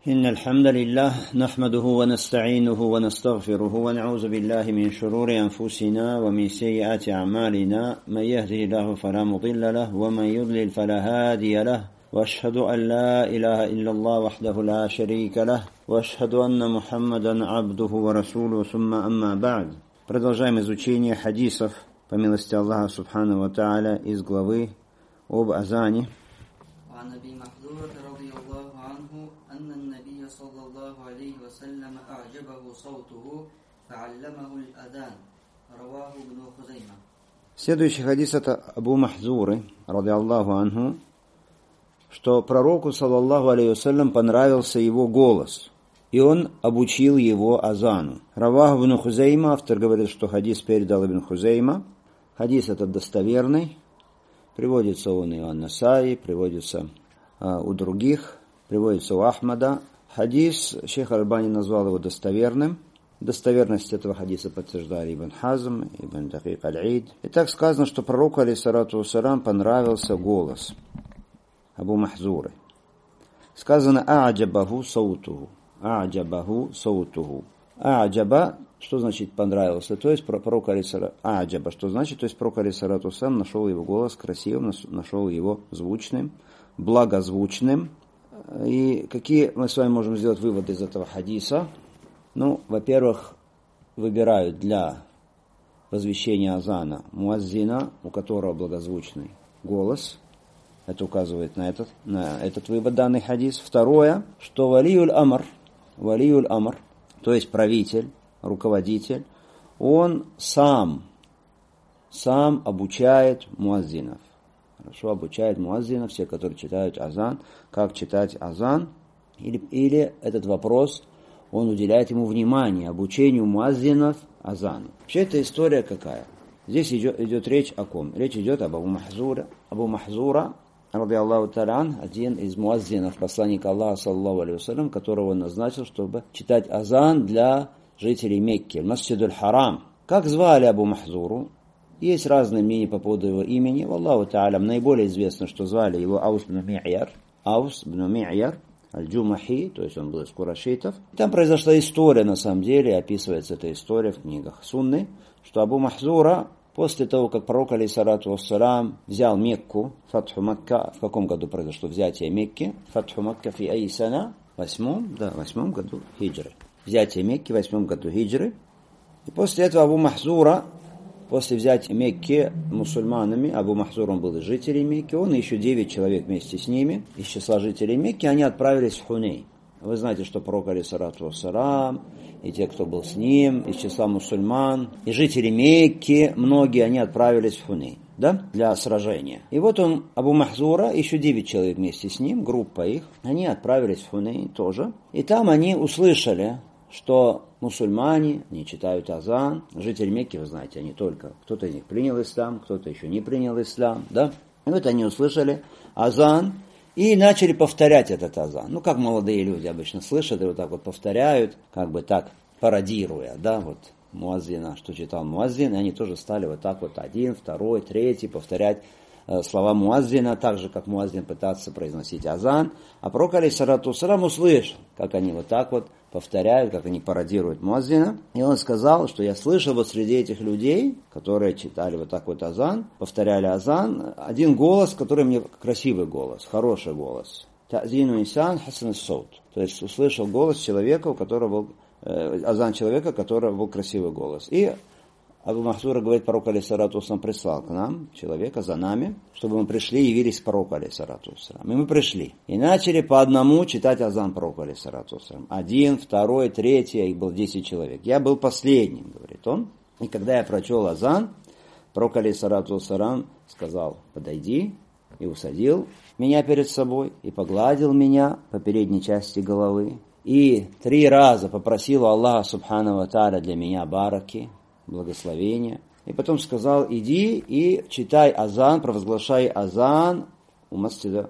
إن الحمد لله نحمده ونستعينه ونستغفره ونعوذ بالله من شرور أنفسنا ومن سيئات أعمالنا من يهده الله فلا مضل له ومن يضلل فلا هادي له وأشهد أن لا إله إلا الله وحده لا شريك له وأشهد أن محمدا عبده ورسوله ثم أما بعد. Продолжаем изучение хадисов по милости Аллаха Субхану ва Тааля из главы об азане. عن أبي محذورة رضي الله عنه أن النبي صلى الله عليه وسلم أعجبه صوته فعلمه الأذان رواه ابن خزيمة. Следующий хадис это Абу Махзуры, ради Аллаху анху, что пророку, саллаллаху алейхи вассалям, понравился его голос, и он обучил его азану. Равах ибн Хузейма, автор говорит, что хадис передал ибн Хузейма. Хадис этот достоверный, приводится он и у Ан-Насаи, приводится у других, приводится у Ахмада. Хадис, шейх Аль-Альбани назвал его достоверным. Достоверность этого хадиса подтверждали Ибн Хазм, Ибн Дакик Аль-Ид. И так сказано, что пророку, алейхиссалату вассалям, понравился голос Абу Махзуры. Сказано «А'джабаху саутуху». «А'джабаху саутуху». «А'джаба» что значит понравился? То есть пророк алейхиссалату «А'джаба» что значит? То есть пророк алейхиссалату вассалям нашел его голос красивым, нашел его звучным, благозвучным. И какие мы с вами можем сделать выводы из этого хадиса? Во-первых, выбирают для возвещения азана муаззина, у которого благозвучный голос. Это указывает на этот вывод данный хадис. Второе, что валиюль амр, то есть правитель, руководитель, он сам обучает муаззинов. Хорошо обучает муаззинов, все, которые читают азан, как читать азан, или этот вопрос он уделяет ему внимание, обучению муаззинов азану. Вообще эта история какая? Здесь идет речь о ком? Речь идет об Абу Махзура, ради Аллаху та'аля, один из муаззинов, посланника Аллаха, саллаллаху алейхи вассалям, которого он назначил, чтобы читать азан для жителей Мекки, Масджидуль Харам. Как звали Абу Махзуру? Есть разные мнения по поводу его имени. Аллаху та'аля, наиболее известно, что звали его Аус бн Ми'яр, Аль-Джумахи, то есть он был из курайшитов. Там произошла история, на самом деле, описывается эта история в книгах Сунны, что Абу Махзура, после того, как пророк, алейхиссалату вассалям, взял Мекку, Фатху Макка, в каком году произошло взятие Мекки? Фатху Макка фи айсана, в 8 году хиджры. Взятие Мекки в 8 году хиджры. И после этого Абу Махзура, после взятия Мекки мусульманами, Абу Махзур, он был из жителей Мекки, он и еще 9 человек вместе с ними, из числа жителей Мекки, они отправились в Хунейн. Вы знаете, что пророк, алейхиссалату вассалям, и те, кто был с ним, из числа мусульман, и жители Мекки, многие, они отправились в Хунейн, для сражения. И вот он, Абу Махзура, еще 9 человек вместе с ним, группа их, они отправились в Хунейн тоже. И там они услышали, что мусульмане не читают азан. Жители Мекки, вы знаете, они только, кто-то из них принял ислам, кто-то еще не принял ислам, И вот они услышали азан и начали повторять этот азан. Как молодые люди обычно слышат и вот так вот повторяют, как бы так пародируя, муаззина, что читал муаззин, и они тоже стали вот так вот один, второй, третий повторять слова муаззина, так же, как муаззин пытаться произносить азан. А пророк, алейхиссалату вассалям, услышал, как они вот так вот повторяют, как они пародируют муаззина. И он сказал, что я слышал вот среди этих людей, которые читали вот так вот азан, повторяли азан, один голос, который мне красивый голос, хороший голос. Та'зину инсан хасан саут. То есть услышал голос человека, у которого был азан человека, у которого был красивый голос. И Абу Махзура говорит, пророк, алейхиссалату вассалям, прислал к нам человека за нами, чтобы мы пришли и явились к пророку, алейхиссалату вассалям. И мы пришли. И начали по одному читать азан пророку, алейхиссалату вассалям. 1, 2, 3, их было 10 человек. Я был последним, говорит он. И когда я прочел азан, пророк, алейхиссалату вассалям, сказал, подойди, и усадил меня перед собой, и погладил меня по передней части головы. И 3 раза попросил у Аллаха, субхану ва тааля, для меня бараки, благословения. И потом сказал, иди и читай азан, провозглашай азан у Масджид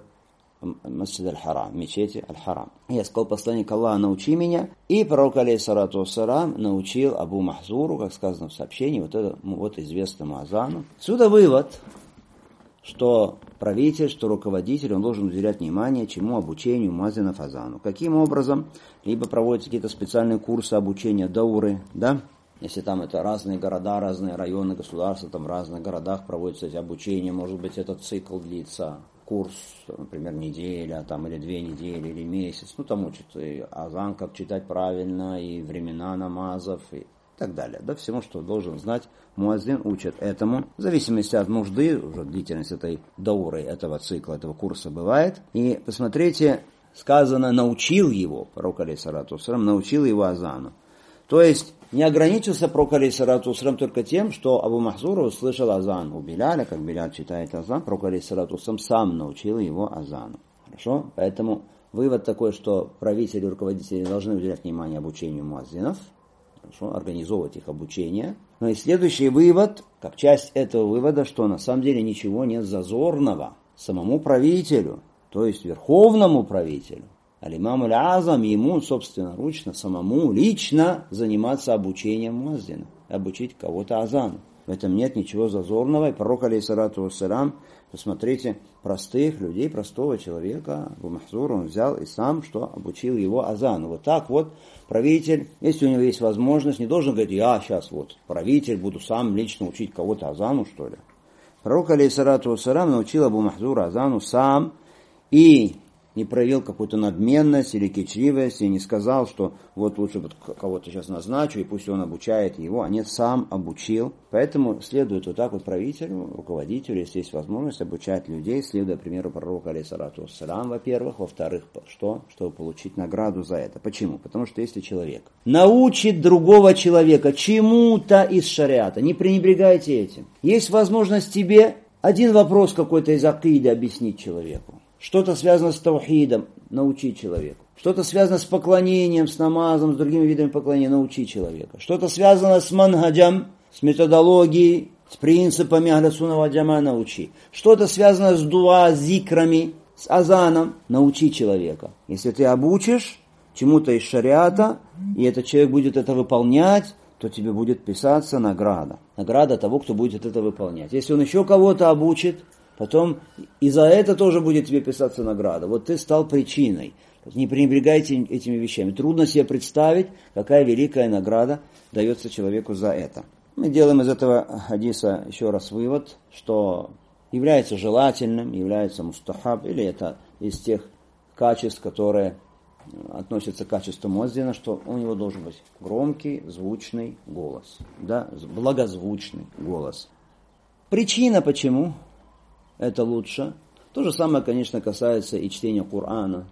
аль-Харам, мечети аль-Харам. Я сказал, посланник Аллаха, научи меня. И пророк, алейхиссалату вассалям, научил Абу Махзуру, как сказано в сообщении, вот известному азану. Отсюда вывод, что правитель, что руководитель, он должен уделять внимание чему? Обучению муаззинов азану. Каким образом? Либо проводятся какие-то специальные курсы обучения, дауры, да? Если там это разные города, разные районы, государства, там в разных городах проводятся эти обучения, может быть, этот цикл длится, курс, например, неделя, там, или 2 недели, или месяц, ну, там учат и азан, как читать правильно, и времена намазов, и так далее. Да, всему, что должен знать муаззин, учат этому, в зависимости от нужды, уже длительность этой дауры, этого цикла, этого курса бывает. И посмотрите, сказано, научил его, пророк алейхиссалату вассалям, научил его азану. То есть, не ограничился пророк алейхиссалату вассалям только тем, что Абу Махзур услышал азан у Биляля, как Биляль читает азан, пророк алейхиссалату вассалям сам научил его азану. Хорошо? Поэтому вывод такой, что правители и руководители должны уделять внимание обучению муаззинов, хорошо, организовывать их обучение. Но и следующий вывод, как часть этого вывода, что на самом деле ничего нет зазорного самому правителю, то есть верховному правителю, аль-имаму аль-азам, ему собственноручно, самому, лично заниматься обучением муаззина, обучить кого-то азану. В этом нет ничего зазорного. И пророк, алейхиссалату вассалям, посмотрите, простых людей, простого человека, Абу Махзур, он взял и сам, что обучил его азану. Вот так вот правитель, если у него есть возможность, не должен говорить, я сейчас вот правитель, буду сам лично учить кого-то азану, что ли. Пророк, алейхиссалату вассалям, научил Абу Махзура азану сам и не проявил какую-то надменность или кичливость, и не сказал, что вот лучше вот кого-то сейчас назначу, и пусть он обучает его, а нет, сам обучил. Поэтому следует вот так вот правителю, руководителю, если есть возможность, обучать людей, следуя примеру пророка, алейхиссалату вассалям, во-первых. Во-вторых, что? Чтобы получить награду за это. Почему? Потому что если человек научит другого человека чему-то из шариата, не пренебрегайте этим. Есть возможность тебе один вопрос какой-то из акиды объяснить человеку. Что-то связано с таухидом, научи человека. Что-то связано с поклонением, с намазом, с другими видами поклонения, научи человека. Что-то связано с манхаджем, с методологией, с принципами ахля сунна валь джамаа, научи. Что-то связано с дуа, с зикрами, с азаном, научи человека. Если ты обучишь чему-то из шариата, и этот человек будет это выполнять, то тебе будет писаться награда. Награда того, кто будет это выполнять. Если он еще кого-то обучит, потом и за это тоже будет тебе писаться награда. Вот ты стал причиной. Не пренебрегайте этими вещами. Трудно себе представить, какая великая награда дается человеку за это. Мы делаем из этого хадиса еще раз вывод, что является желательным, является мустахаб, или это из тех качеств, которые относятся к качеству муаззина, что у него должен быть громкий, звучный голос. Да? Благозвучный голос. Причина почему это лучше. То же самое, конечно, касается и чтения Корана.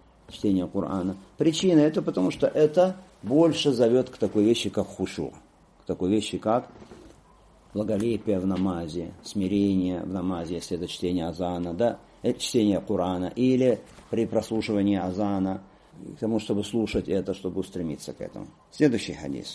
Причина это потому, что это больше зовет к такой вещи, как хушу. К такой вещи, как благолепие в намазе, смирение в намазе, если это чтение азана, да, это чтение Корана, или при прослушивании азана, к тому, чтобы слушать это, чтобы устремиться к этому. Следующий хадис.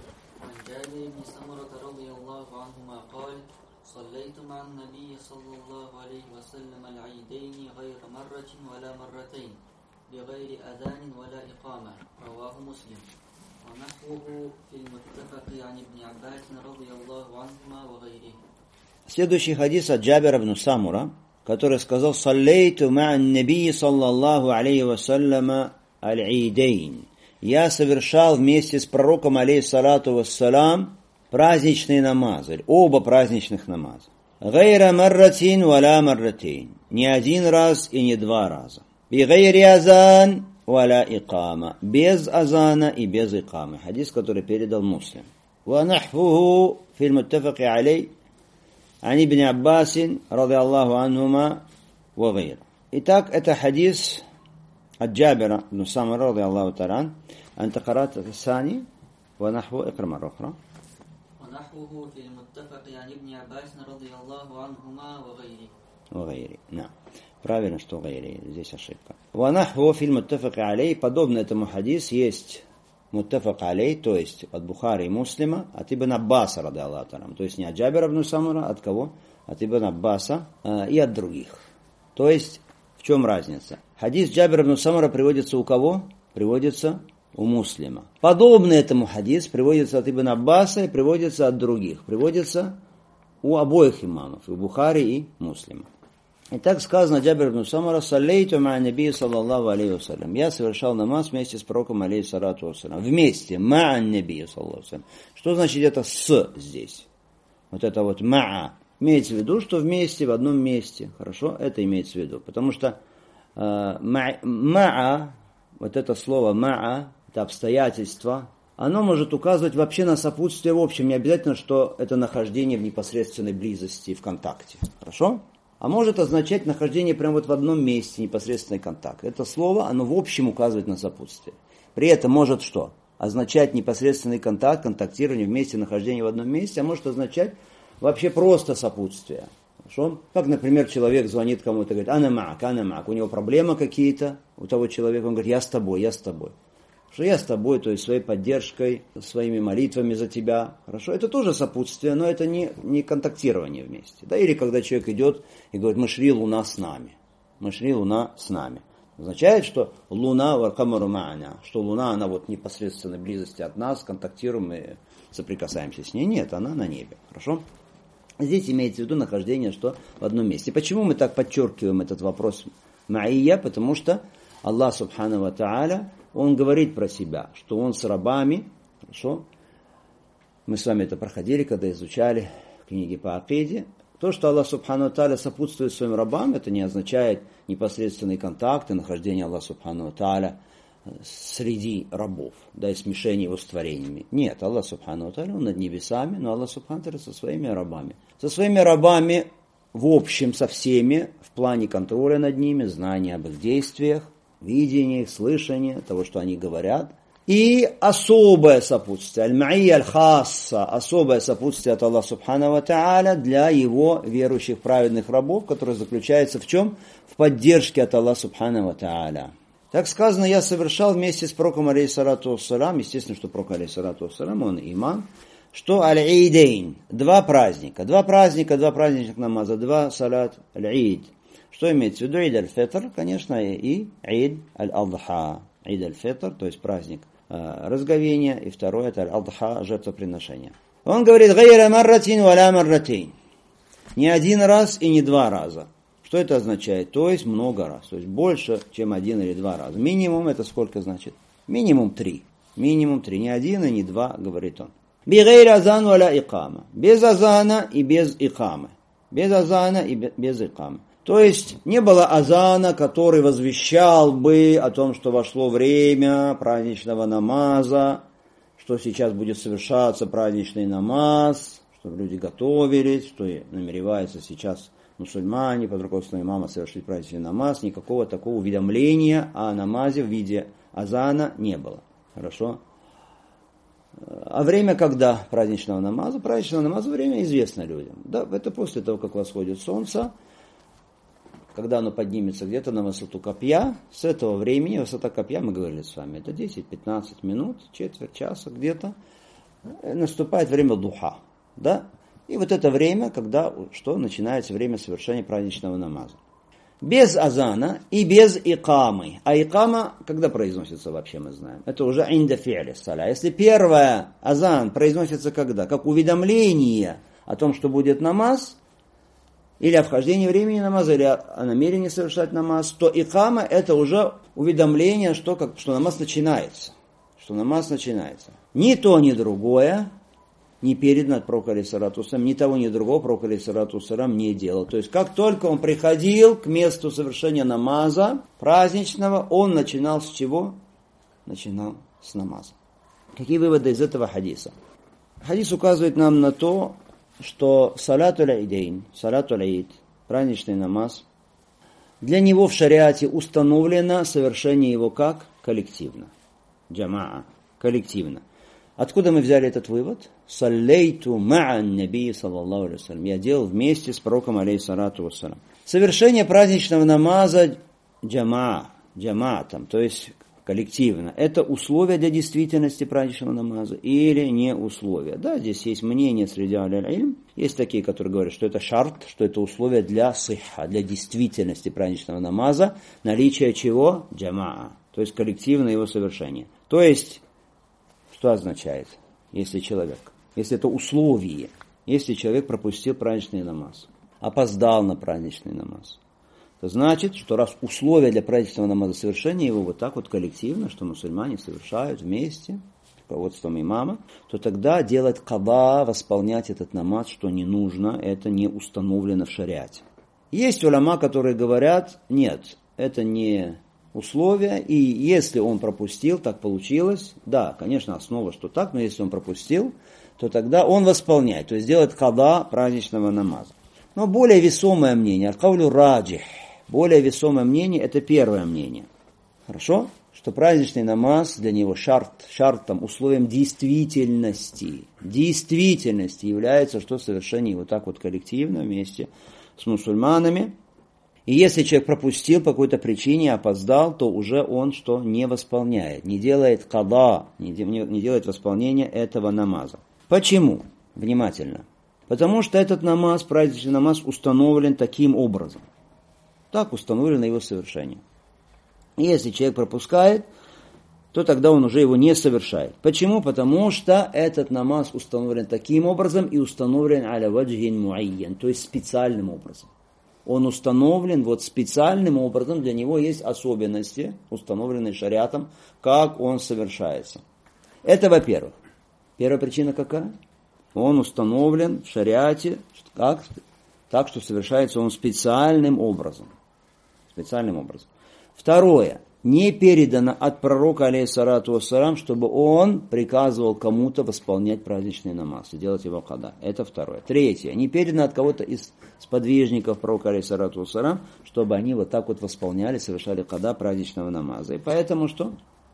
صليت مع النبي صلى الله عليه وسلم العيدين غير مرة ولا مرتين بغير أذان ولا إقامة رواه مسلم ونحوه في المتفق عن ابن عباس رضي الله عنهما وغيره. Следующий хадис от Джабира ибн Самура, который сказал: «Саллейту ма'ан набии саллаллаху алейхи вассаляма аль-Идейн». Я совершал вместе с пророком алейхиссалату вассалам праздничные намазы, оба праздничных намаза. Гайра марратин валя марратин. Не один раз и не 2 раза. Би гайри азан валя икама. Без азана и без икамы. Хадис, который передал Муслим. Ва нахвуху фил муттафаки алей ан ибн Аббасин ради Аллаху анхума ва гайра. Итак, это хадис от Джабира ибн Самура ради Аллаху таран. Анта карат الثاني ونحو اقرأ مرة أخرى. ونحوه في المتفق عن ابن عباس رضي الله عنهما وغيره. نعم. Правильно, что гайри. Здесь ошибка. ونحوه في المتفق عليه. Подобно этому хадис есть муттафак алей, то есть от Бухари и Муслима, от Ибн Аббаса, ради Аллаху та'аля. То есть не от Джабира ибн Самура, от кого? От Ибн Аббаса и от других. То есть в чем разница? Хадис Джабира ибн Самура приводится у кого? Приводится у Муслима. Подобный этому хадис приводится от Ибн Аббаса и приводится от других. Приводится у обоих имамов, у Бухари и Муслима. И так сказано Джабир ибн Самура: «Саллейту ма наби саллаллаху алейхи вассалям». Я совершал намаз вместе с пророком алейхиссалату вассалям. Вместе. Ма наби саллаллаху вассалям. Что значит это «с» здесь? Вот это вот «ма». Имеется в виду, что вместе, в одном месте. Хорошо? Это имеется в виду. Потому что «ма'a», вот это слово «ма'a», это обстоятельство, оно может указывать вообще на сопутствие в общем. Не обязательно, что это нахождение в непосредственной близости, в контакте. Хорошо? А может означать нахождение прямо вот в одном месте, непосредственный контакт. Это слово, оно в общем указывает на сопутствие. При этом может что? Означать непосредственный контакт, контактирование вместе, нахождение в одном месте, а может означать вообще просто сопутствие. Хорошо? Как, например, человек звонит кому-то и говорит: «Ана маак», у него проблемы какие-то, у того человека, он говорит: «Я с тобой». Что я с тобой, то есть своей поддержкой, своими молитвами за тебя. Хорошо, это тоже сопутствие, но это не контактирование вместе. Да? Или когда человек идет и говорит: «Мы шли, луна с нами». Мы шли, луна с нами. Означает, что луна варкамару ма'ана, что луна, она вот непосредственно близости от нас, контактируем и соприкасаемся с ней. Нет, она на небе. Хорошо? Здесь имеется в виду нахождение, что в одном месте. Почему мы так подчеркиваем этот вопрос ма'ия? Потому что Аллах субхану ва тааля, Он говорит про себя, что Он с рабами, хорошо? Мы с вами это проходили, когда изучали книги по акиде. То, что Аллах субхану ва тааля сопутствует своим рабам, это не означает непосредственный контакт и нахождение Аллаха субхану ва тааля среди рабов, да, и смешение его с творениями. Нет, Аллах субхану ва тааля, Он над небесами, но Аллах субхану ва тааля со своими рабами. Со своими рабами в общем, со всеми, в плане контроля над ними, знания об их действиях, видение их, слышание того, что они говорят. И особое сопутствие, аль-ма'ия аль-хасса, особое сопутствие от Аллаха субхану ва тааля для его верующих праведных рабов, которое заключается в чем? В поддержке от Аллаха субхану ва тааля. Так сказано: я совершал вместе с пророком алейхиссалату вассалам, естественно, что пророк алейхиссалату вассалам, он имам, что аль-идейн, два праздника намаза, два салат аль-ид. Что имеется в виду? Ид аль-фитр, конечно, и ид аль-адха. Ид аль-фитр, то есть праздник разговения, и второе это аль-адха, жертвоприношение. Он говорит: гайра марратин валя марратин. Не один раз и не два раза. Что это означает? То есть много раз. То есть больше, чем один или два раза. Минимум это сколько значит? Минимум 3. Минимум 3. Не один и не два, говорит он. Бигайр азан валя икама. Без азана и без икамы. Без азана и без икамы. То есть не было азана, который возвещал бы о том, что вошло время праздничного намаза, что сейчас будет совершаться праздничный намаз, чтобы люди готовились, что намереваются сейчас мусульмане под руководством имама совершить праздничный намаз. Никакого такого уведомления о намазе в виде азана не было. Хорошо? А время когда праздничного намаза? Праздничного намаза время известно людям. Да, это после того, как восходит солнце, когда оно поднимется где-то на высоту копья. С этого времени, высота копья, мы говорили с вами, это 10-15 минут, четверть часа где-то, наступает время духа. Да? И вот это время, когда что, начинается время совершения праздничного намаза. Без азана и без икамы. А икама, когда произносится вообще, мы знаем. Это уже инда фи'ли саля. Если первое азан произносится когда? Как уведомление о том, что будет намаз, или о вхождении времени намаза, или о намерении совершать намаз, то икама это уже уведомление, что намаз начинается. Что намаз начинается. Ни то, ни другое не передано от пророка алейхиссалату вассалям, ни того, ни другого пророк алейхиссалату вассалям не делал. То есть, как только он приходил к месту совершения намаза праздничного, он начинал с чего? Начинал с намаза. Какие выводы из этого хадиса? Хадис указывает нам на то, что салатуль идейн, салатуль ид, праздничный намаз, для него в шариате установлено совершение его как? Коллективно. Джамаа. Коллективно. Откуда мы взяли этот вывод? Саллейту ма'ан наби саллаллаху алейхи вассалям. Я делал вместе с пророком алейхиссалату вассалям. Совершение праздничного намаза джамаатом, то есть коллективно. Это условие для действительности праздничного намаза или не условие? Да, здесь есть мнение среди аль-илм. Есть такие, которые говорят, что это шарт, что это условие для сихха, для действительности праздничного намаза. Наличие чего? Джамаа. То есть коллективное его совершение. То есть, что означает, если это условие, если человек пропустил праздничный намаз, опоздал на праздничный намаз, Это значит, что раз условия для праздничного намаза совершения его вот так вот коллективно, что мусульмане совершают вместе, руководством имама, то тогда делать када, восполнять этот намаз, что не нужно, это не установлено в шариате. Есть уляма, которые говорят, нет, это не условия, и если он пропустил, так получилось, да, конечно, основа, что так, но если он пропустил, то тогда он восполняет, то есть делает када праздничного намаза. Но более весомое мнение, аль-каулю раджих, более весомое мнение, это первое мнение. Хорошо? Что праздничный намаз для него шартом, условием действительности является, что совершение вот так вот коллективно вместе с мусульманами. И если человек пропустил по какой-то причине, опоздал, то уже он что не восполняет, не делает када, не делает восполнения этого намаза. Почему? Внимательно. Потому что этот намаз, праздничный намаз, установлен таким образом. Так установлено его совершение. И если человек пропускает, то тогда он уже его не совершает. Почему? Потому что этот намаз установлен таким образом и установлен аля ваджхин муайян, то есть специальным образом. Он установлен вот специальным образом, для него есть особенности, установленные шариатом, как он совершается. Это во-первых. Первая причина какая? Он установлен в шариате как? Так, что совершается он специальным образом. Специальным образом. Второе. Не передано от пророка, алейхиссалату вассалам, чтобы он приказывал кому-то восполнять праздничный намаз и делать его када. Это второе. Третье. Не передано от кого-то из сподвижников пророка, алейхиссалату вассалам, чтобы они вот так вот восполняли, совершали када праздничного намаза. И поэтому что?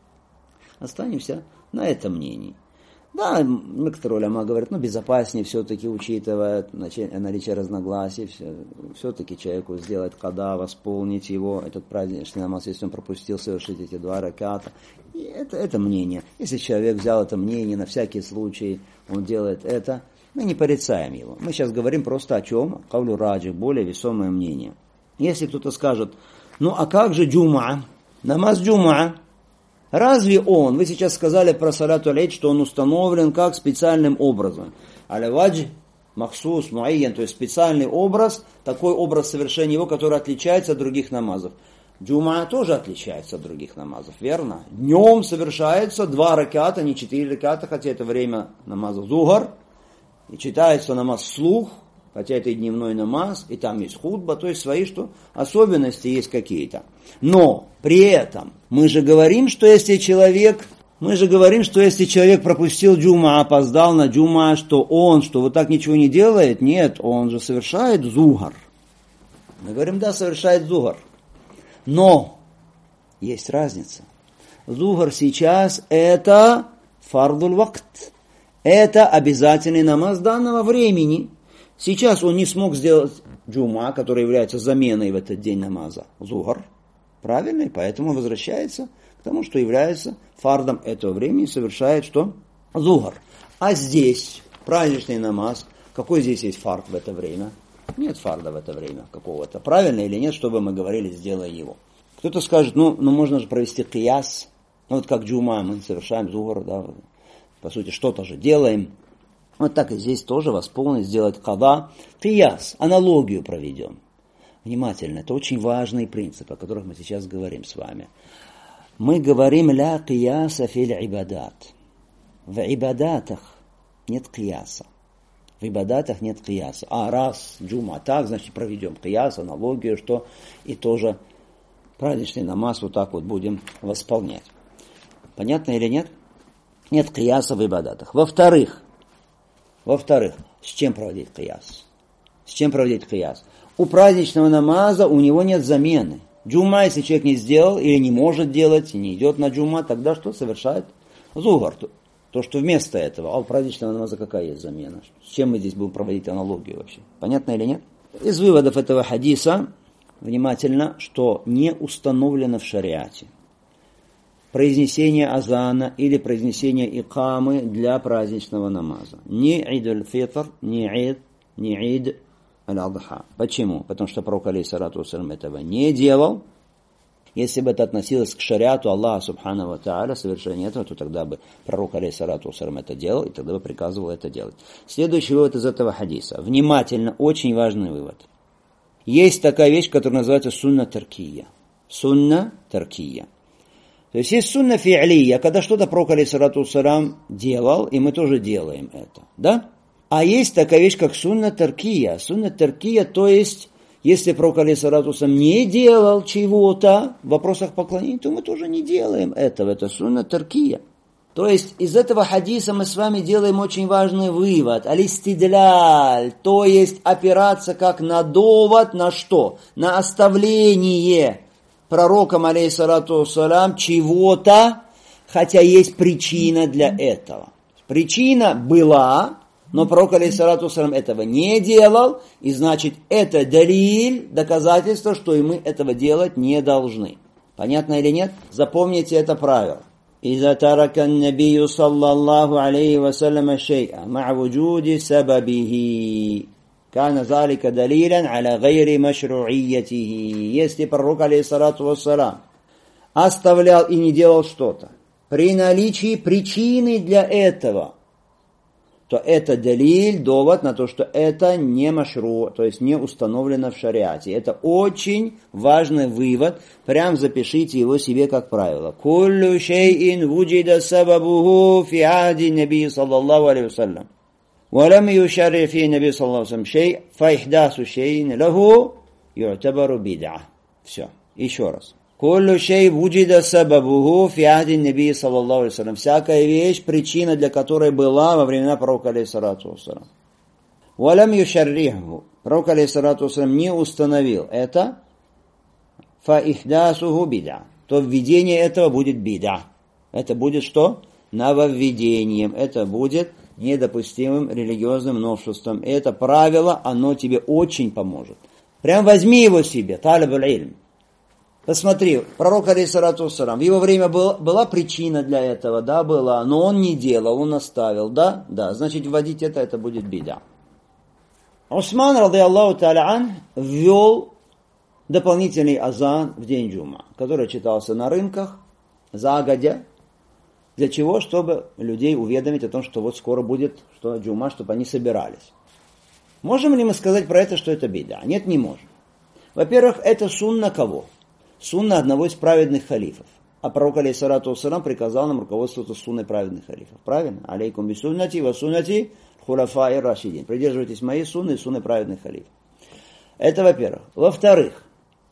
Останемся на этом мнении. Да, некоторые уляма говорят, безопаснее все-таки, учитывая наличие разногласий, все-таки человеку сделать када, восполнить его, этот праздничный намаз, если он пропустил совершить эти 2 раката. И это мнение. Если человек взял это мнение, на всякий случай он делает это, мы не порицаем его. Мы сейчас говорим просто о чем? Каулю раджи, более весомое мнение. Если кто-то скажет, а как же джума? Намаз джума? Разве он, вы сейчас сказали про салату алейд, что он установлен как специальным образом. Аль-вадж, махсус, муайян, то есть специальный образ, такой образ совершения его, который отличается от других намазов. Джума тоже отличается от других намазов, верно? Днем совершается 2 раката, не 4 раката, хотя это время намаза зухар, и читается намаз вслух, хотя это и дневной намаз, и там есть хутба, то есть свои особенности есть какие-то. Но при этом мы же говорим, что если человек пропустил джума, опоздал на джума, что вот так ничего не делает, нет, он же совершает зухар. Мы говорим, да, совершает зухар. Но есть разница. Зухар сейчас это фардуль вакт. Это обязательный намаз данного времени. Сейчас он не смог сделать джума, который является заменой в этот день намаза, зухар. Правильно? И поэтому он возвращается к тому, что является фардом этого времени, совершает что? Зухар. А здесь праздничный намаз. Какой здесь есть фард в это время? Нет фарда в это время какого-то. Правильно или нет, чтобы мы говорили, сделай его. Кто-то скажет, можно же провести кияс. Вот как джума, мы совершаем зухар, да, по сути, что-то же делаем. Вот так и здесь тоже восполнить, сделать када. Кияс, аналогию проведем. Внимательно, это очень важный принцип, о которых мы сейчас говорим с вами. Мы говорим ля кияса фил ибадат. В ибадатах нет кияса. В ибадатах нет кияса. А раз джума так, значит проведем кияс, аналогию, что и тоже праздничный намаз вот так вот будем восполнять. Понятно или нет? Нет кияса в ибадатах. Во-вторых, с чем проводить кияс? У праздничного намаза у него нет замены. Джума, если человек не сделал или не может делать, не идет на джума, тогда что совершает? Зухар. То, что вместо этого. А у праздничного намаза какая есть замена? С чем мы здесь будем проводить аналогию вообще? Понятно или нет? Из выводов этого хадиса, внимательно, что не установлено в шариате произнесение азана или произнесение икамы для праздничного намаза. Ни ид аль-фитр, ни ид аль-адха. Почему? Потому что пророк, алейхиссалату вассалям, этого не делал. Если бы это относилось к шариату Аллаха субхану ва тааля, совершение этого, то тогда бы пророк, алейхиссалату вассалям, это делал, и тогда бы приказывал это делать. Следующий вывод из этого хадиса. Внимательно, очень важный вывод. есть такая вещь, которая называется сунна таркия. Сунна таркия. То есть есть сунна фи'лия, когда что-то пророк алейхиссалату вассалям делал, и мы тоже делаем это. Да? А есть такая вещь, как сунна таркия. Сунна таркия, то есть, если пророк алейхиссалату вассалям не делал чего-то в вопросах поклонения, то мы тоже не делаем этого. Это сунна таркия. То есть из этого хадиса мы с вами делаем очень важный вывод. Алистидляль, то есть опираться как на довод, на что? На оставление пророком, алейхиссалату вассалям, чего-то, хотя есть причина для этого. Причина была, но пророк, алейхиссалату вассалям, этого не делал, и значит это далиль, доказательство, что и мы этого делать не должны. Понятно или нет? Запомните это правило. إذا ترك النبي صلى الله عليه وسلم شيئا مع وجود سببه كان ذلك دليلا على غير مشروعيته. Если пророк, алейхиссалату вассалам, оставлял и не делал что-то при наличии причины для этого, то это далиль, довод на то, что это не машру, то есть не установлено в шариате. Это очень важный вывод. Прям запишите его себе как правило. Куллю шейин вуджида сабабуху фи ахди наби саллаллаху алейхи вассалям. Валам юшарри фи наби саллаллаху алейхи вассалям шей, фаихдасу шейин лаху ю'табару бид'a. Все. Еще раз. Куллю шей вуджида сабабуху фи ахди наби саллаллаху алейхи вассалям. Всякая вещь, причина для которой была во времена пророка, алейхиссалату вассалям. Валам юшарриху. Пророк, алейхиссалату вассалям, не установил это. Фаихдасуху бид'a. То введение этого будет бид'a. Это будет что? Нововведением. Это будет недопустимым религиозным новшеством. И это правило, оно тебе очень поможет. Прям возьми его себе. Талибуль ильм. Посмотри, пророк, алейхиссалату вассалям, в его время была причина для этого, да, была, но он не делал, он оставил, да, значит вводить это будет бид'a. Усман, радийаллаху та'аля ан, ввел дополнительный азан в день джума, который читался на рынках, загодя. Для чего? Чтобы людей уведомить о том, что вот скоро будет что джума, чтобы они собирались. Можем ли мы сказать про это, что это бид'a? Нет, не можем. Во-первых, это сунна кого? Сунна одного из праведных халифов. А пророк, алейхиссалату вассалям, приказал нам руководствоваться сунной праведных халифов. Правильно? Алейкум би суннати ва суннати хуляфаи рашидин. Придерживайтесь моей сунны и сунны праведных халифов. Это во-первых. Во-вторых,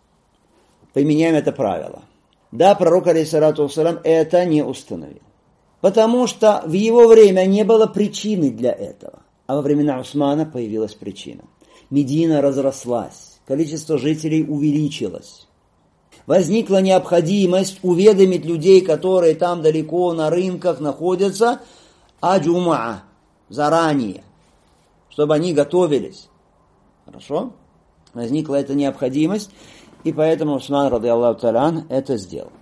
применяем это правило. Да, пророк, алейхиссалату вассалям, это не установил. Потому что в его время не было причины для этого. А во времена Усмана появилась причина. Медина разрослась. Количество жителей увеличилось. Возникла необходимость уведомить людей, которые там далеко на рынках находятся, о джумаа заранее, чтобы они готовились. Хорошо? Возникла эта необходимость, и поэтому Усман, радийаллаху та'аля ан, это сделал.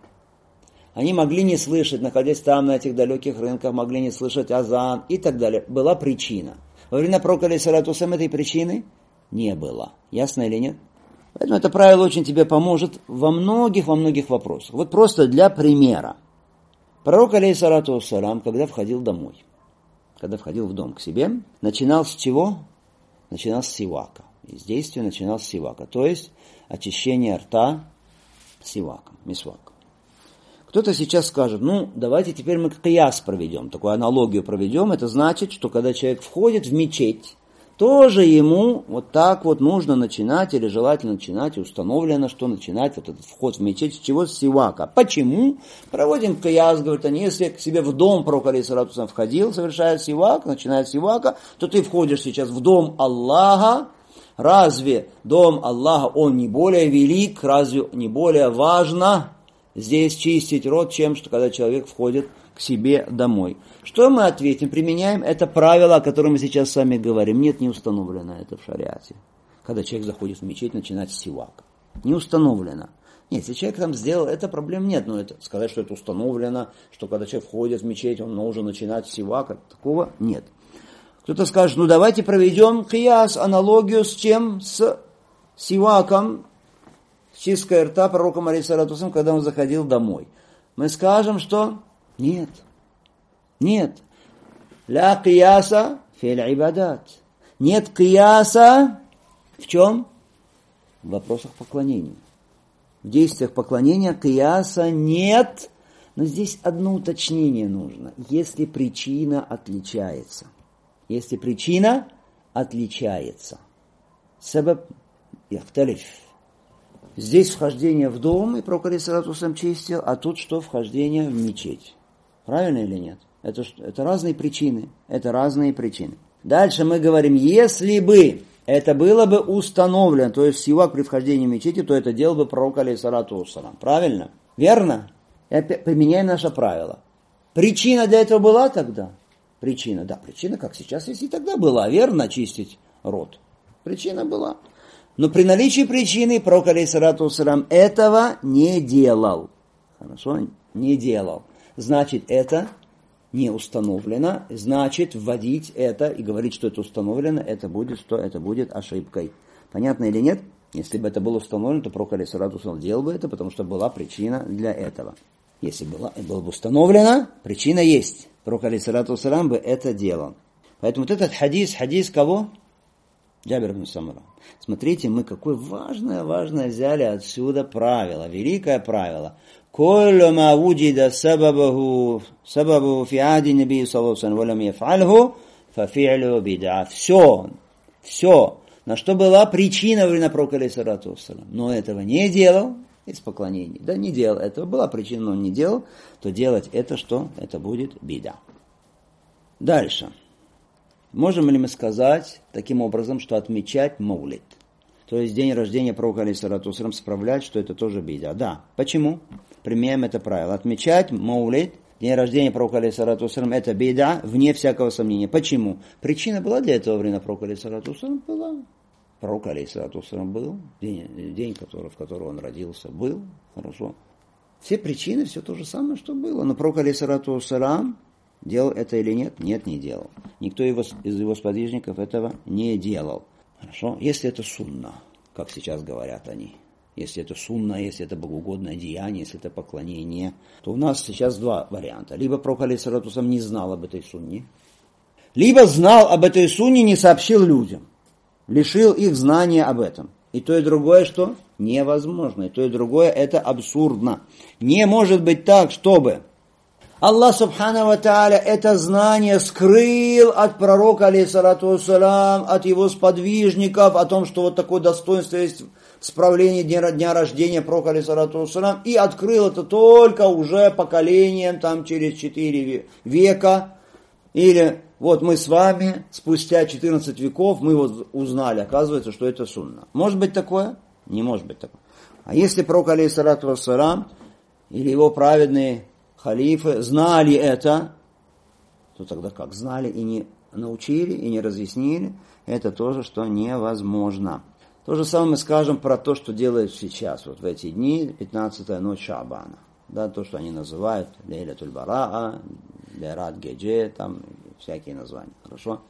Они могли не слышать, находясь там на этих далеких рынках, могли не слышать азан и так далее. Была причина. Во время пророка, алейхиссалату вассалям, этой причины не было. Ясно или нет? Поэтому это правило очень тебе поможет во многих вопросах. Вот просто для примера. Пророк, алейхиссалату вассалям, когда входил домой, когда входил в дом к себе, начинал с чего? Начинал с сивака. Из действия начинал с сивака. То есть очищение рта сиваком, мисваком. Кто-то сейчас скажет, давайте теперь мы кияс проведем, такую аналогию проведем. Это значит, что когда человек входит в мечеть, тоже ему вот так вот нужно начинать, или желательно начинать, и установлено, что начинать вот этот вход в мечеть с чего? С сивака. Почему? Проводим кияс, говорят они, если к себе в дом пророк, алейхиссалату вассалям, входил, совершает сивак, начинает с сивака, то ты входишь сейчас в дом Аллаха. Разве дом Аллаха, он не более велик, разве не более важно здесь чистить рот, чем что когда человек входит к себе домой? Что мы ответим? Применяем это правило, о котором мы сейчас с вами говорим. Нет, не установлено это в шариате. Когда человек заходит в мечеть, начинать с сивака. Не установлено. Нет, если человек там сделал, это проблем нет. Но это, сказать, что это установлено, что когда человек входит в мечеть, он должен начинать с сивака, такого нет. Кто-то скажет, давайте проведем кияс, аналогию с чем? С сиваком, с чисткой рта пророком, алейхиссалату вассалям, когда он заходил домой. Мы скажем, что нет. Ля кияса фил ибадат. Нет кияса в чем? в вопросах поклонения. В действиях поклонения кияса нет, но здесь одно уточнение нужно. Если причина отличается. Если причина отличается. Сабаб яхталиф. Здесь вхождение в дом, и пророк алейхиссалату вассалям чистил, а тут что? Вхождение в мечеть. Правильно или нет? Это разные причины. Это разные причины. Дальше мы говорим, если бы это было бы установлено, то есть сивак при вхождении в мечети, то это делал бы пророк алейхиссалату вассалам. Правильно? Верно? И опять применяем наше правило. Причина для этого была тогда? Причина, да, причина, как сейчас, если и тогда была, верно, чистить рот. Причина была. Но при наличии причины пророк алейхиссалату вассалам этого не делал. Хорошо? Не делал. Значит, это не установлено, значит, вводить это и говорить, что это установлено, это будет что? Это будет ошибкой. Понятно или нет? Если бы это было установлено, то пророк алейхиссалату вассалам делал бы это, потому что была причина для этого. Если было бы установлено, причина есть. Пророк алейхиссалату вассалам бы это делал. Поэтому вот этот хадис кого? Джабир ибн Самура. Смотрите, мы какое важное взяли отсюда правило, великое правило. كل ما وجد سببه في عهد النبي صلى الله عليه وسلم ولم يفعله ففعله بدعة. Все, на что была причина во время пророка алейхиссалату вассалам, но этого не делал из поклонений. Да, не делал этого. Была причина, но он не делал, то делать это что? Это будет бида. Дальше. Можем ли мы сказать таким образом, что отмечать маулид? То есть день рождения пророка алейхиссалату вассалам справлять, что это тоже бида. Да. Почему? Применяем это правило. Отмечать маулид, день рождения пророка алейхиссалату вассалам, это бида, вне всякого сомнения. Почему? Причина была для этого времени пророка алейхиссалату вассалам была. Пророк алейхиссалату вассалам был, день в который он родился, был. Хорошо. Все причины, все то же самое, что было. Но пророк алейхиссалату вассалам делал это или нет? Нет, не делал. Никто из его сподвижников этого не делал. Хорошо. Если это сунна, как сейчас говорят они, если это сунна, если это богоугодное деяние, если это поклонение, то у нас сейчас два варианта. Либо пророк алейхиссалату вассалам не знал об этой сунне, либо знал об этой сунне, не сообщил людям, лишил их знания об этом. И то, и другое что? Невозможно. И то, и другое это абсурдно. Не может быть так, чтобы Аллах субхану ва тааля это знание скрыл от пророка алейхиссалату вассалам, от его сподвижников, о том, что вот такое достоинство есть в справлении дня рождения пророка алейхиссалату вассалам, и открыл это только уже поколением, там через 4 века, или вот мы с вами спустя 14 веков, мы вот узнали, оказывается, что это сунна. Может быть такое? Не может быть такое. А если пророк алейхиссалату вассалам или его праведные халифы знали это, то тогда как? Знали и не научили, и не разъяснили, это тоже, что невозможно. То же самое мы скажем про то, что делают сейчас, вот в эти дни, 15-я ночь Шаабана. Да, то, что они называют Лейлятуль Бараа, Лейрат Гедже, там всякие названия. Хорошо?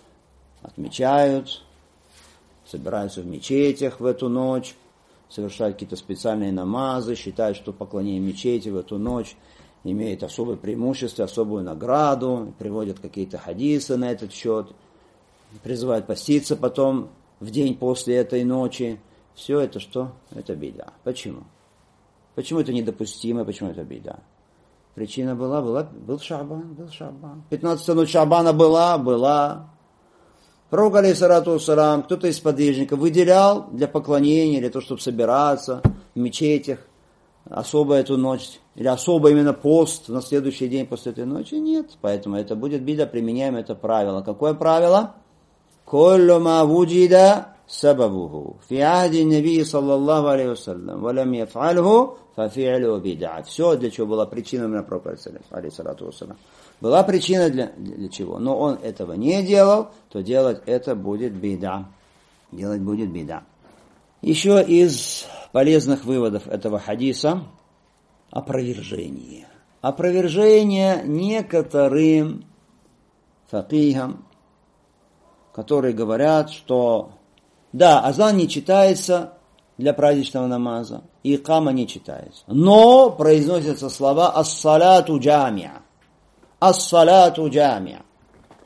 Отмечают, собираются в мечетях в эту ночь, совершают какие-то специальные намазы, считают, что поклонение мечети в эту ночь имеет особое преимущество, особую награду, приводят какие-то хадисы на этот счет, призывают поститься потом в день после этой ночи. Все это что? Это бида. Почему? Почему это недопустимо, почему это бида? Причина был Шаабан. 15-я ночь Шаабана была. Пророк алейхиссалату вассалам, кто-то из подвижников выделял для поклонения, для того, чтобы собираться в мечетях, особо эту ночь, или особо именно пост на следующий день после этой ночи? Нет. Поэтому это будет бида, применяем это правило. Какое правило? Коллю ма вуджида сабабуху. Фи ахди наби саллаллаху алейхи вассалям. Валям яф'альху фафи'лю бида. Все, для чего была причина на пророка алейхиссалату вассалам. Была причина для чего? Но он этого не делал, то делать это будет бида. Делать будет бида. Еще из полезных выводов этого хадиса опровержение. Опровержение некоторым факихам, которые говорят, что да, азан не читается для праздничного намаза, и икама не читается. Но произносятся слова ас-салату джамиа. Ас-салату джамиа.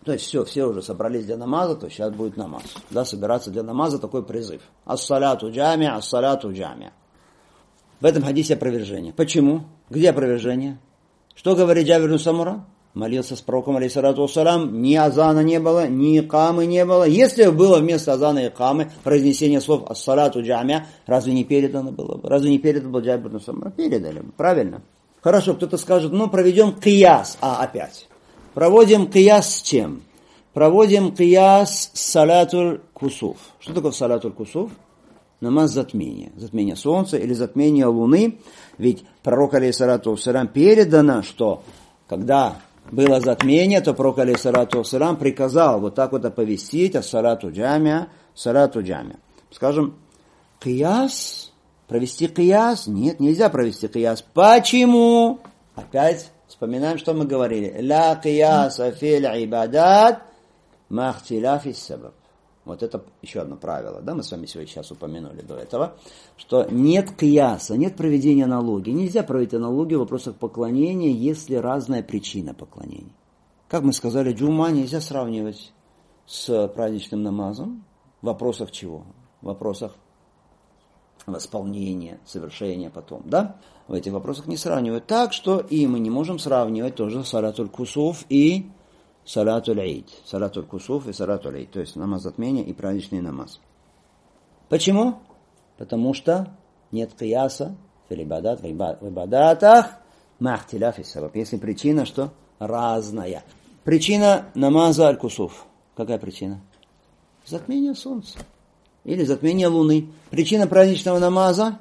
То есть все уже собрались для намаза, то сейчас будет намаз. Да, собираться для намаза, такой призыв. Ас-салату джамия, ас-салату джамия. В этом хадисе опровержение. Почему? Где опровержение? Что говорит Джабир ибн Самура? Молился с пророком, алейхиссалату вассалам, ни азана не было, ни икамы не было. Если было вместо азана и икамы произнесение слов ас-салату джамия, разве не передано было бы? Разве не передано было Джабир ибн Самура? Передали бы, правильно? Хорошо, кто-то скажет, проведем кияс. Опять. Проводим кияс с чем? Проводим кияс с салатуль кусуф. Что такое салатуль кусуф? Намаз затмения. Затмение солнца или затмение луны. Ведь пророк, алейхиссалату вассалам, передано, что когда было затмение, то пророк, алейхиссалату вассалам, приказал вот так вот оповестить ас-салату джамия, салату джамия. Скажем, кияс, провести кияс? Нет, нельзя провести кияс. Почему? Опять вспоминаем, что мы говорили. Ла кияса фил ибадат махтиляфи сабаб. Вот это еще одно правило, да, мы с вами сегодня сейчас упомянули до этого, что нет кияса, нет проведения аналогии. Нельзя проводить аналогию в вопросах поклонения, если разная причина поклонения. Как мы сказали, джума нельзя сравнивать с праздничным намазом. В вопросах чего? В вопросах восполнения, совершения потом, да? В этих вопросах не сравнивают. Так что и мы не можем сравнивать тоже салатуль кусуф и салатуль эйд. Салатуль кусуф и салатуль эйд. То есть намаз затмения и праздничный намаз. Почему? Потому что нет кияса в ибадатах махтиляфи сабаб. Если причина, что разная. Причина намаза аль-кусуф. Какая причина? Затмение солнца. Или затмение луны. Причина праздничного намаза?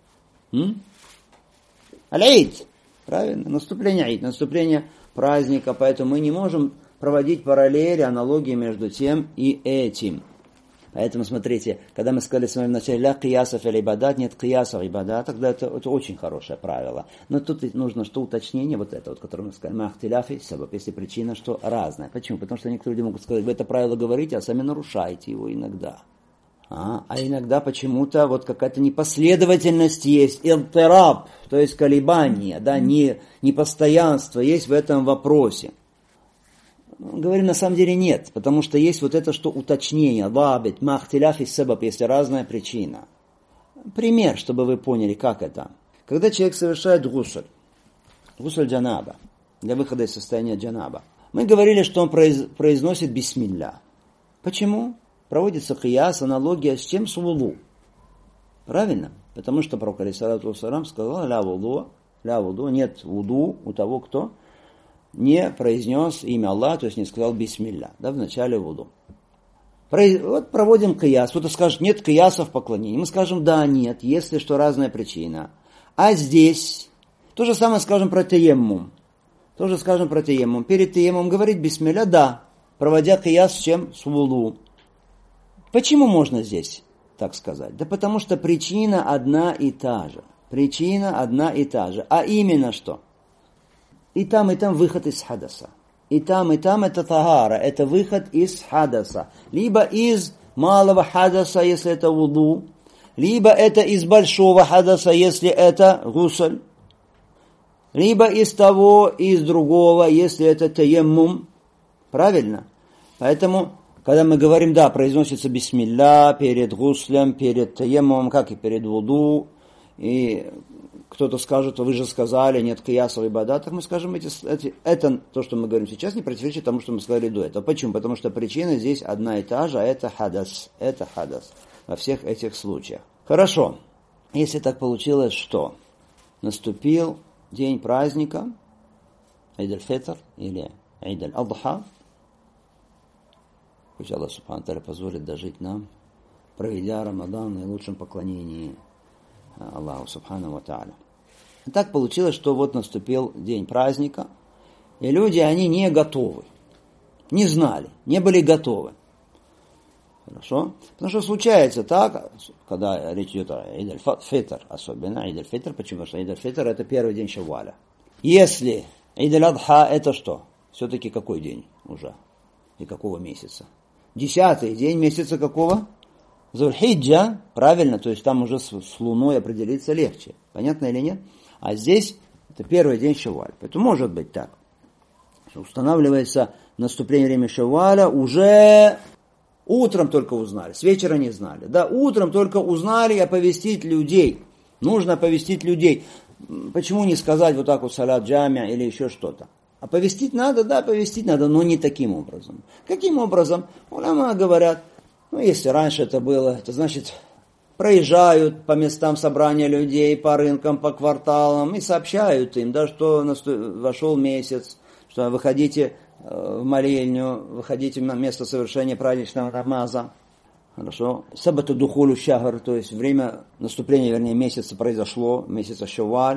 Аль-эйд. Правильно? Наступление эйд. Наступление праздника. Поэтому мы не можем проводить параллели, аналогии между тем и этим. Поэтому, смотрите, когда мы сказали с вами в начале «ля кияса фил ибадат», нет кияса в ибадат, тогда это очень хорошее правило. Но тут нужно что уточнение, вот это, которое мы сказали, махтиляфи сабаб, если причина, что разная. Почему? Потому что некоторые люди могут сказать, вы это правило говорите, а сами нарушаете его иногда. А иногда почему-то вот какая-то непоследовательность есть, илтираб, то есть колебания, да, непостоянство есть в этом вопросе. Говорим, на самом деле нет, потому что есть вот это, что уточнение, лабит, махтиляфи сабаб, если разная причина. Пример, чтобы вы поняли, как это. Когда человек совершает гусль джанаба, для выхода из состояния джанаба, мы говорили, что он произносит бисмилля. Почему? Проводится кияс, аналогия с чем? С вуду. Правильно? Потому что пророк, алейхиссалату вассалам, сказал, ля вуду, нет вуду у того, кто не произнес имя Аллаха, то есть не сказал бисмилля, да, в начале вуду. Вот проводим кияс. Кто-то скажет, нет кияса в поклонении. Мы скажем, да, нет, если что, разная причина. А здесь то же самое скажем про таеммум. Тоже скажем про таеммум. Перед таеммум говорить бисмилля, да, проводя кияс с чем? С вуду. Почему можно здесь так сказать? Да потому что причина одна и та же. Причина одна и та же. А именно что? И там выход из хадаса. И там это тагара, это выход из хадаса. Либо из малого хадаса, если это вуду, либо это из большого хадаса, если это гусль, либо из того, из другого, если это таеммум. Правильно? Поэтому, когда мы говорим, да, произносится бисмилля перед гуслем, перед таеммумом, как и перед вуду, и кто-то скажет, вы же сказали, нет кияса в ибадатах, мы скажем, это то, что мы говорим сейчас, не противоречит тому, что мы сказали до этого. Почему? Потому что причина здесь одна и та же, а это хадас. Это хадас во всех этих случаях. Хорошо. Если так получилось, что наступил день праздника, Ид аль-Фитр или Ид аль-Адха, пусть Аллах Субхану Тааля позволит дожить нам, проведя Рамадан в наилучшем поклонении Аллаху Субхану ва Тааля. Так получилось, что вот наступил день праздника, и люди, они не готовы, не знали, не были готовы. Хорошо? Потому что случается так, когда речь идет о Ид аль-Фитр, особенно Ид аль-Фитр, почему? Потому что Ид аль-Фитр это первый день Шавваля. Если Ид аль-Адха это что? Все-таки какой день уже? И какого месяца? 10-й день месяца какого? Зуль-Хиджа, правильно, то есть там уже с луной определиться легче. Понятно или нет? А здесь это первый день Шавваль. Поэтому может быть так, Устанавливается наступление времени Шавваля уже утром только узнали, с вечера не знали. Да, утром только узнали и оповестить людей. Нужно оповестить людей. Почему не сказать вот так вот салат джамия или еще что-то? Оповестить надо, да, оповестить надо, но не таким образом. Каким образом? Уляма говорят, если раньше это было, это значит, проезжают по местам собрания людей, по рынкам, по кварталам и сообщают им, да, что вошел месяц, что выходите в молельню, выходите на место совершения праздничного намаза. Хорошо. Сабату духулю шахар, то есть время наступления, вернее, месяца произошло, месяца Шавваль.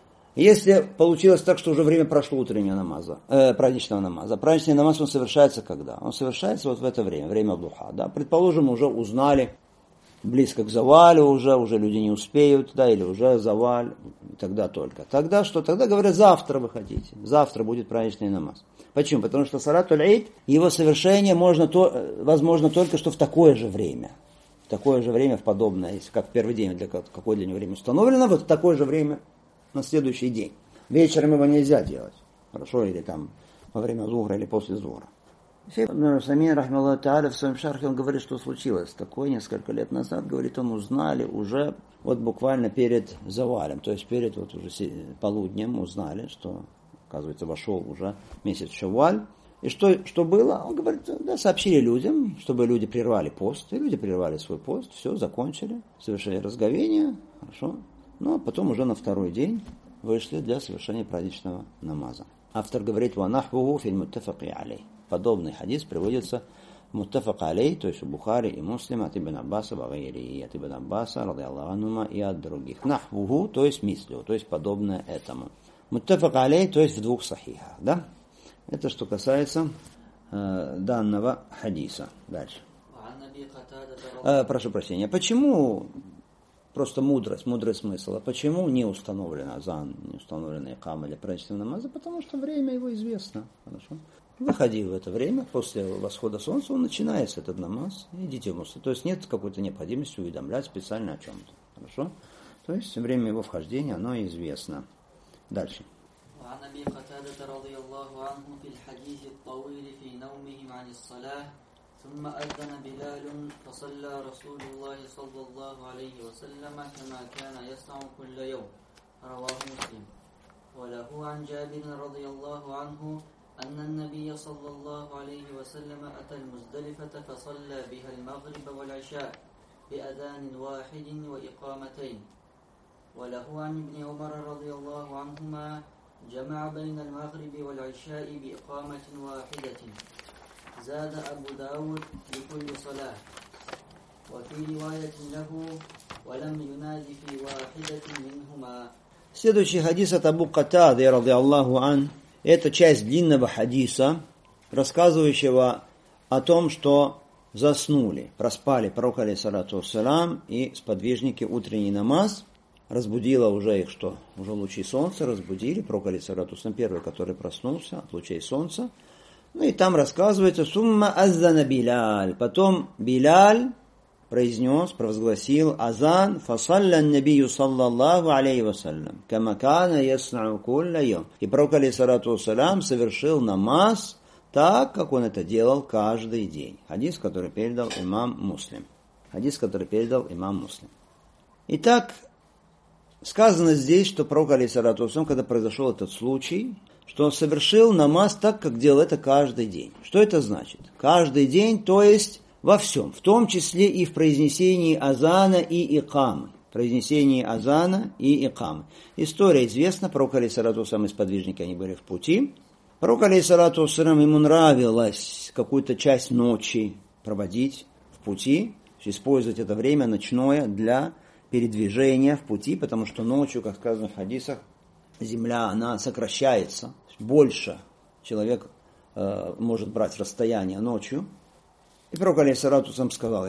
Если получилось так, что уже время прошло утреннего намаза, праздничного намаза. Праздничный намаз, он совершается когда? Он совершается вот в это время духа. Да? Предположим, уже узнали, близко к завалю уже люди не успеют, да, или уже заваль, тогда только. Тогда что? Тогда говорят, завтра выходите, завтра будет праздничный намаз. Почему? Потому что салатуль Эйд, его совершение возможно только что в такое же время. В такое же время, в подобное, если как в первый день, какое для него время установлено, вот в такое же время на следующий день. Вечером его нельзя делать. Хорошо, или там во время зухра или после зухра. Самин, рахмаллаху тааля, в своем шархе он говорит, что случилось такое несколько лет назад. Говорит, он узнали уже вот буквально перед завалем, то есть перед вот уже полуднем узнали, что, оказывается, вошел уже месяц Шавваль. И что было? Он говорит, да, сообщили людям, чтобы люди прервали пост. И люди прервали свой пост, все, закончили, совершили разговение, хорошо. Но потом уже на второй день вышли для совершения праздничного намаза. Автор говорит, «Ванахвуху филь муттафаки алей». Подобный хадис приводится муттафак алей, то есть у Бухари и Муслима, от Ибн Аббаса, Багайри, от Ибн Аббаса, радиаллаху анхума, и от других. Нахвуху, то есть мислю, то есть подобное этому. Муттафак алей, то есть в двух сахихах, да? Это что касается данного хадиса. Дальше. Прошу прощения. Почему, просто мудрость, мудрый смысл, а почему не установлен азан, не установлена икама для праздничного намаза? Потому что время его известно. Хорошо? Выходи в это время, после восхода солнца, он начинается, этот намаз, и идите в мусор. То есть нет какой-то необходимости уведомлять специально о чем-то. Хорошо? То есть время его вхождения, оно известно. Дальше. وعن أبي قتادة رضي الله عنه في الحديث الطويل في نومهم عن الصلاة ثم أذن بلال فصلى رسول الله صلى الله عليه وسلم كما كان يصنع كل يوم رواه مسلم وله عن جابر رضي الله عنه أن النبي صلى الله عليه وسلم أتى المزدلفة فصلى بها المغرب والعشاء بأذان واحد وإقامتين وله عن ابن عمر رضي الله عنهما جمع بين المغرب والعشاء بإقامة واحدة زاد أبو داود بكل صلاة وفي رواية له ولم ينادي في واحدة منهما. Следующий хадис от Абу Катады, ради Аллаху ан, это часть длинного хадиса, рассказывающего о том, что заснули, проспали пророк алейхиссалату вассалам и сподвижники утренний намаз. Разбудило уже их что? Уже лучи солнца разбудили. Пророк алейхиссалату вассалам первый, который проснулся от лучей солнца. Ну и там рассказывается, сумма аззана Биляль. Потом Биляль произнес, провозгласил азан, фасалля набию саллаллаху алейхи вассалям, кама кана яснау кулля йом. И пророк алейхиссалату вассалям совершил намаз так, как он это делал каждый день. Хадис, который передал имам Муслим. Итак, сказано здесь, что пророк алейхиссалату вассалям, когда произошел этот случай, что он совершил намаз так, как делал это каждый день. Что это значит? Каждый день, то есть во всем, в том числе и в произнесении азана и икамы. История известна, пророк алейхиссалату вассалам и сподвижники, они были в пути. Пророк алейхиссалату вассалам, ему нравилось какую-то часть ночи проводить в пути, использовать это время ночное для передвижения в пути, потому что ночью, как сказано в хадисах, земля, она сокращается, больше человек может брать расстояние ночью. И пророк алейхиссалату вассалам сказал,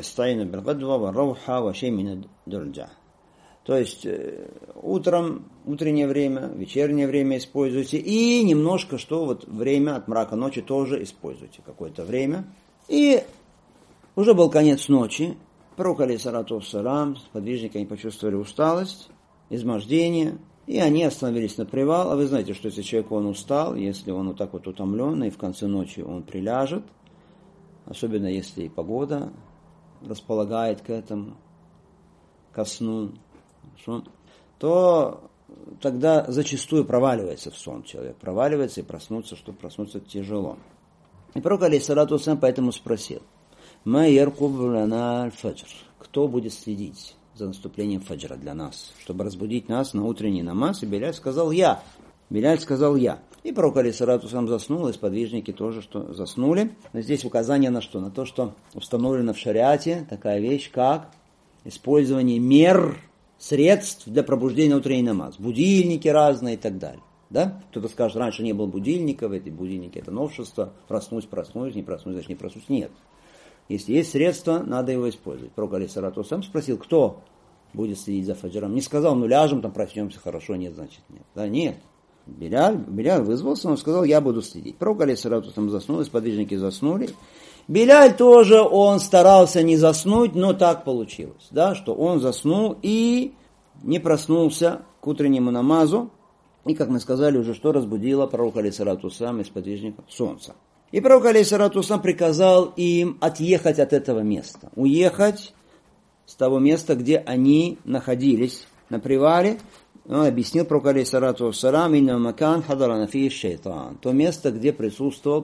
то есть утром, утреннее время, вечернее время используйте, и немножко, что вот время от мрака ночи тоже используйте какое-то время. И уже был конец ночи, пророк алейхиссалату вассалам, сподвижники, они почувствовали усталость, измождение, И они остановились на привал. А вы знаете, что если человек он устал, если он вот так вот утомленный, в конце ночи он приляжет, особенно если и погода располагает к этому, ко сну, то тогда зачастую проваливается в сон человек. Проваливается и проснуться, чтобы проснуться тяжело. И пророк алейхиссалату вассалям поэтому спросил: «Ма яркубу лана аль-фаджр». Кто будет следить за наступлением фаджра для нас, чтобы разбудить нас на утренний намаз? И Биляль сказал: «Я». Биляль сказал: «Я». И пророк алейхиссалату вассалям заснул, и сподвижники тоже что заснули. Но здесь указание на что? На то, что установлено в шариате такая вещь, как использование мер, средств для пробуждения на утренний намаз. Будильники разные и так далее. Да? Кто-то скажет, раньше не было будильников, эти будильники это новшество, проснусь, не проснусь, значит не проснусь. Нет. Если есть средства, надо его использовать. Пророк алейхиссалату вассалям спросил, кто будет следить за фаджром. Не сказал, ляжем, там проснемся, хорошо, нет, значит нет. Да, нет. Биляль вызвался, он сказал, я буду следить. Пророк алейхиссалату вассалям заснул, сподвижники заснули. Биляль тоже, он старался не заснуть, но так получилось, да, что он заснул и не проснулся к утреннему намазу. И, как мы сказали уже, что разбудило пророка алейхиссалату вассалям и сподвижников? Солнце. И пророк алейхиссалату вассалям приказал им отъехать от этого места, уехать с того места, где они находились на привале. Он объяснил пророк алейхиссалату вассалям: «Инна макан хадарана фи шайтан». То место, где присутствовал,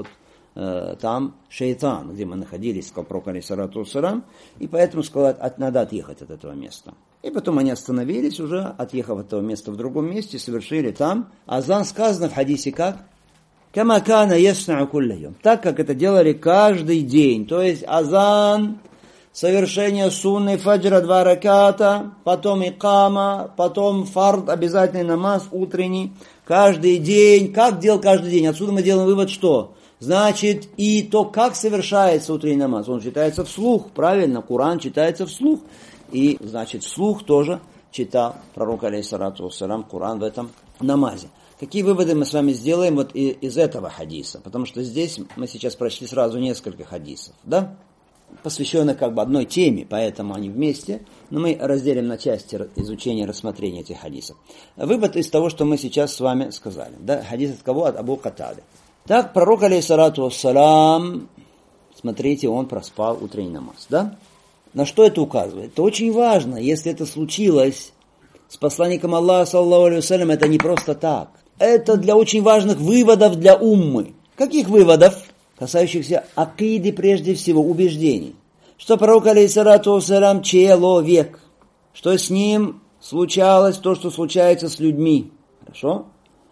там шайтан, где мы находились, сказал пророк алейхиссалату вассалям, и поэтому сказал, надо отъехать от этого места. И потом они остановились уже, отъехав от этого места в другом месте, совершили там азан. Сказано в хадисе как? «Кама кана яснау кулля йом». Так, как это делали каждый день. То есть азан, совершение сунны фаджра 2 раката, потом икама, потом фард, обязательный намаз утренний. Каждый день. Как делал каждый день? Отсюда мы делаем вывод, что? Значит, и то, как совершается утренний намаз. Он читается вслух, правильно? Коран читается вслух. И, значит, вслух тоже читал пророк алейхиссалату вассалям Коран в этом намазе. Какие выводы мы с вами сделаем вот из этого хадиса? Потому что здесь мы сейчас прочли сразу несколько хадисов, да? Посвященных как бы одной теме, поэтому они вместе. Но мы разделим на части изучения и рассмотрения этих хадисов. Вывод из того, что мы сейчас с вами сказали. Да? Хадис от кого? От Абу Катады. Так, пророк алейхиссалату вассалям, смотрите, он проспал утренний намаз, да? На что это указывает? Это очень важно, если это случилось с посланником Аллаха, саллаллаху алейхи вассалям, это не просто так. Это для очень важных выводов для уммы. Каких выводов? Касающихся акиды прежде всего, убеждений. Что пророк алейхиссалату вассалям человек, что с ним случалось то, что случается с людьми. Хорошо?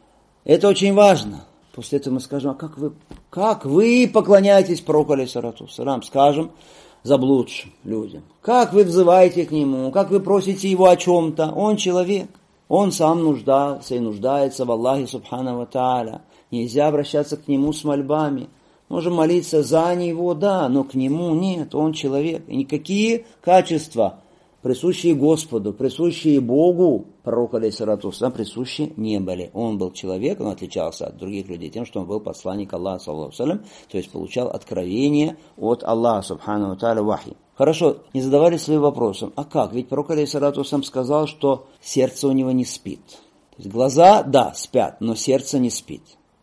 Это очень важно. После этого мы скажем, а как вы поклоняетесь пророку алейхиссалату вассалям? Скажем заблудшим людям. Как вы взываете к нему, как вы просите его о чем-то. Он человек. Он сам нуждался и нуждается в Аллахе субхану ва тааля. Нельзя обращаться к нему с мольбами. Можем молиться за него, да, но к нему нет. Он человек. И никакие качества, присущие Господу, присущие Богу, пророку алейхиссалату вассалям, присущи не были. Он был человек, он отличался от других людей тем, что он был посланник Аллаха, саллаллаху алейхи ва саллям, то есть получал откровение от Аллаха, субхану ва тааля, вахи. Хорошо, не задавались своим вопросом, а как? Ведь пророк алейхиссалату вассалям сказал, что сердце у него не спит. То есть глаза, да, спят, но сердце не спит.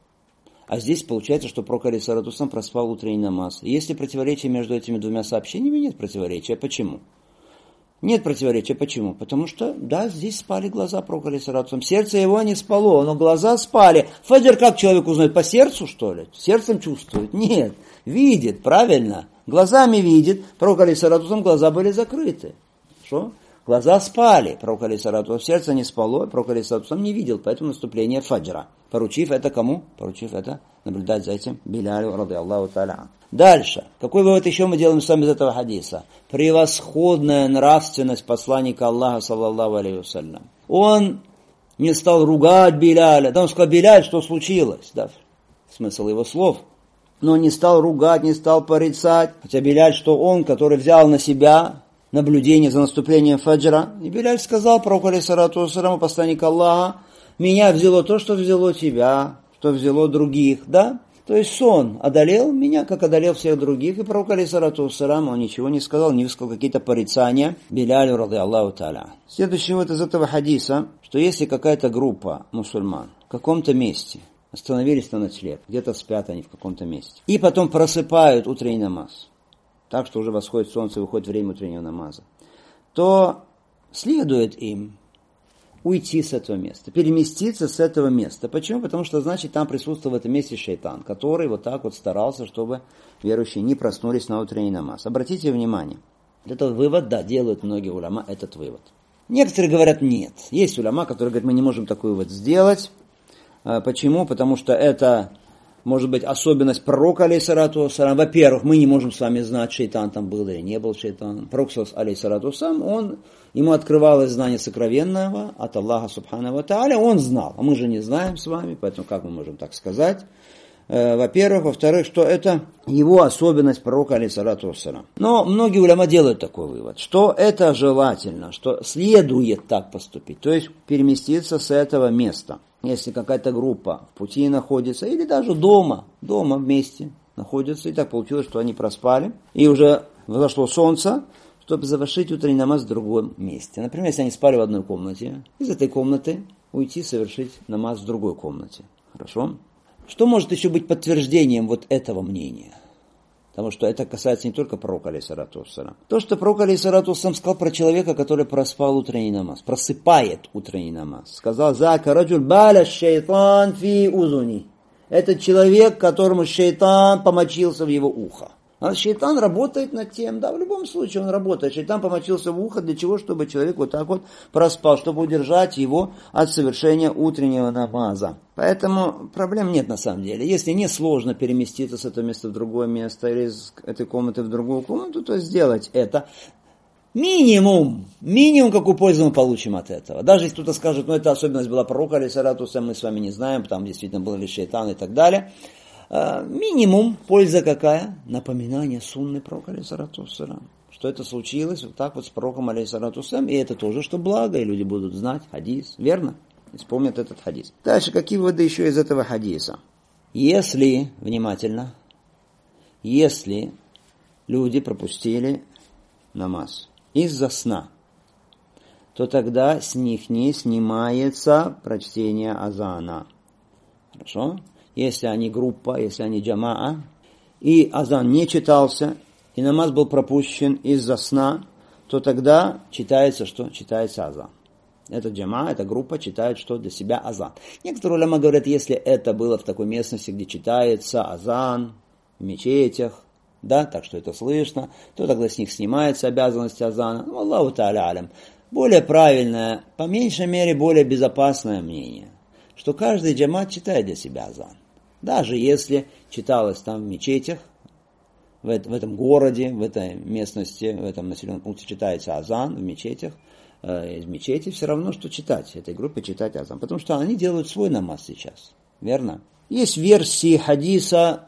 А здесь получается, что пророк алейхиссалату вассалям проспал утренний намаз. И есть ли противоречие между этими двумя сообщениями? Нет противоречия. Почему? Нет противоречия. Почему? Потому что, да, здесь спали глаза пророка алейхиссалату вассалям. Сердце его не спало, но глаза спали. Фаджр как человек узнает? По сердцу, что ли? Сердцем чувствует? Нет. Видит, правильно. Глазами видит. Пророк алейхиссалату вассалям глаза были закрыты. Что? Глаза спали. Пророк алейхиссалату вассалям сердце не спало. Пророк алейхиссалату вассалям не видел. Поэтому наступление фаджра. Поручив это кому? Поручив это наблюдать за этим Билялю, ради Аллаху тааля. Дальше. Какой вывод еще мы делаем сами из этого хадиса? Превосходная нравственность посланника Аллаха, саллаллаху алейхи вассалям. Он не стал ругать Биляля. Да, он сказал, Биляль, что случилось? Да, смысл его слов. Но он не стал ругать, не стал порицать. Хотя Биляль, что он, который взял на себя наблюдение за наступлением фаджра. И Биляль сказал пророку алейхиссалату вассаляму, посланник Аллаха, меня взяло то, что взяло тебя, что взяло других, да? То есть сон одолел меня, как одолел всех других, и пророк, алейхиссалату вассалам, он ничего не сказал, не высказал какие-то порицания Билялю, ради Аллаху та'аля. Следующее вот из этого хадиса, что если какая-то группа мусульман в каком-то месте остановились на ночлег, где-то спят они в каком-то месте, и потом просыпают утренний намаз, так что уже восходит солнце, выходит время утреннего намаза, то следует им уйти с этого места, переместиться с этого места. Почему? Потому что, значит, там присутствовал в этом месте шайтан, который вот так вот старался, чтобы верующие не проснулись на утренний намаз. Обратите внимание, этот вывод, да, делают многие уляма этот вывод. Некоторые говорят нет. Есть уляма, которые говорят, мы не можем такой вывод сделать. Почему? Потому что это может быть особенность пророка, алейхиссалату вассалам. Во-первых, мы не можем с вами знать, шайтан там был или не был шайтан. Пророк, алейхиссалату вассалам, ему открывалось знание сокровенного от Аллаха субхану ва тааля, он знал, а мы же не знаем с вами, поэтому как мы можем так сказать? Во-первых. Во-вторых, что это его особенность пророка, алейхиссалату вассалам. Но многие уляма делают такой вывод, что это желательно, что следует так поступить, то есть переместиться с этого места. Если какая-то группа в пути находится, или даже дома вместе находятся, и так получилось, что они проспали, и уже взошло солнце, чтобы завершить утренний намаз в другом месте. Например, если они спали в одной комнате, из этой комнаты уйти совершить намаз в другой комнате. Хорошо? Что может еще быть подтверждением вот этого мнения? Потому что это касается не только пророка, алейхиссалату вассалам. То, что пророк, алейхиссалату вассалам, сказал про человека, который проспал утренний намаз, просыпает утренний намаз. Сказал, «Зака раджуль баля шайтан фи узуни». Это человек, которому шайтан помочился в его ухо. А шайтан работает над тем, да, в любом случае он работает. Шайтан помочился в ухо для чего? Чтобы человек вот так вот проспал, чтобы удержать его от совершения утреннего намаза. Поэтому проблем нет на самом деле. Если не сложно переместиться с этого места в другое место или из этой комнаты в другую комнату, то сделать это. Минимум, какую пользу мы получим от этого. Даже если кто-то скажет, это особенность была пророка, алейхиссалату вассалам, мы с вами не знаем, там действительно был ли шайтан и так далее. Минимум, польза какая? Напоминание сунны пророка, алейхиссалату вассалам. Что это случилось вот так вот с пророком, алейхиссалату вассалам, и это тоже что благо, и люди будут знать хадис, верно? И вспомнят этот хадис. Дальше, какие выводы еще из этого хадиса? Если люди пропустили намаз из-за сна, то тогда с них не снимается прочтение азана. Хорошо? Если они группа, если они джамаа, и азан не читался, и намаз был пропущен из-за сна, то тогда читается что? Читается азан. Это джамаа, эта группа читает что? Для себя азан. Некоторые уляма говорят, если это было в такой местности, где читается азан, в мечетях, да, так что это слышно, то тогда с них снимается обязанность азана. Ну, Аллаху та'аля алям. Более правильное, по меньшей мере, более безопасное мнение, что каждый джамат читает для себя азан. Даже если читалось там в мечетях, в этом городе, в этой местности, в этом населенном пункте читается азан в мечетях, из мечети все равно, что читать, этой группе читать азан. Потому что они делают свой намаз сейчас. Верно? Есть версии хадиса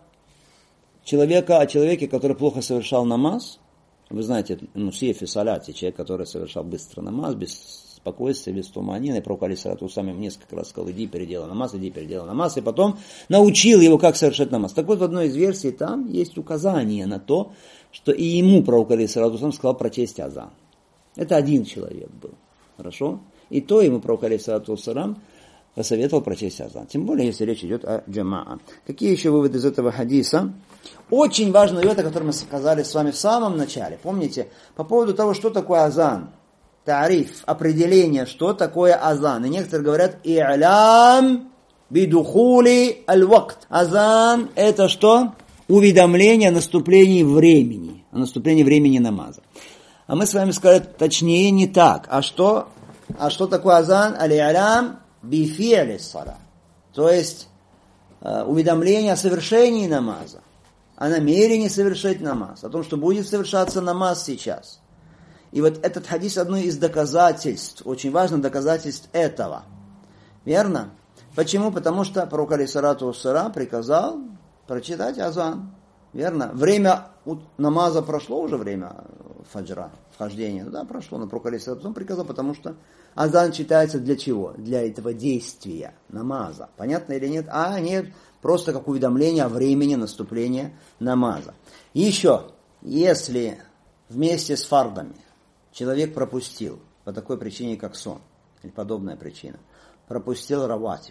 о человеке, который плохо совершал намаз. Вы знаете, мусифи саляти, человек, который совершал быстро намаз, без спокойствия, без туманины. Пророк, алейхиссалату вассалам, несколько раз сказал, иди переделай намаз, и потом научил его, как совершать намаз. Так вот, в одной из версий там есть указание на то, что и ему пророк, алейхиссалату вассалам, сказал прочесть азан. Это один человек был. Хорошо? И то ему пророк, алейхиссалату вассалам, посоветовал прочесть азан. Тем более, если речь идет о джамаа. Какие еще выводы из этого хадиса? Очень важный вывод, о котором мы сказали с вами в самом начале. Помните, по поводу того, что такое азан. Тариф, определение, что такое азан. И некоторые говорят, и'лям бидухули аль-вакт. Азан это что? Уведомление о наступлении времени. О наступлении времени намаза. А мы с вами сказали, точнее не так. А что такое азан? Аль-и'лям бифи'ли ссала. То есть уведомление о совершении намаза. О намерении совершить намаз. О том, что будет совершаться намаз сейчас. И вот этот хадис одно из доказательств, очень важных доказательств этого. Верно? Почему? Потому что пророк, алейхиссалату вассалам, приказал прочитать азан. Верно? Время намаза прошло, уже время фаджра, вхождения. Да, прошло, но пророк, алейхиссалату вассалам, приказал, потому что азан читается для чего? Для этого действия намаза. Понятно или нет? А нет, Просто как уведомление о времени наступления намаза. Еще, если вместе с фардами человек пропустил по такой причине, как сон, или подобная причина, пропустил раватиб.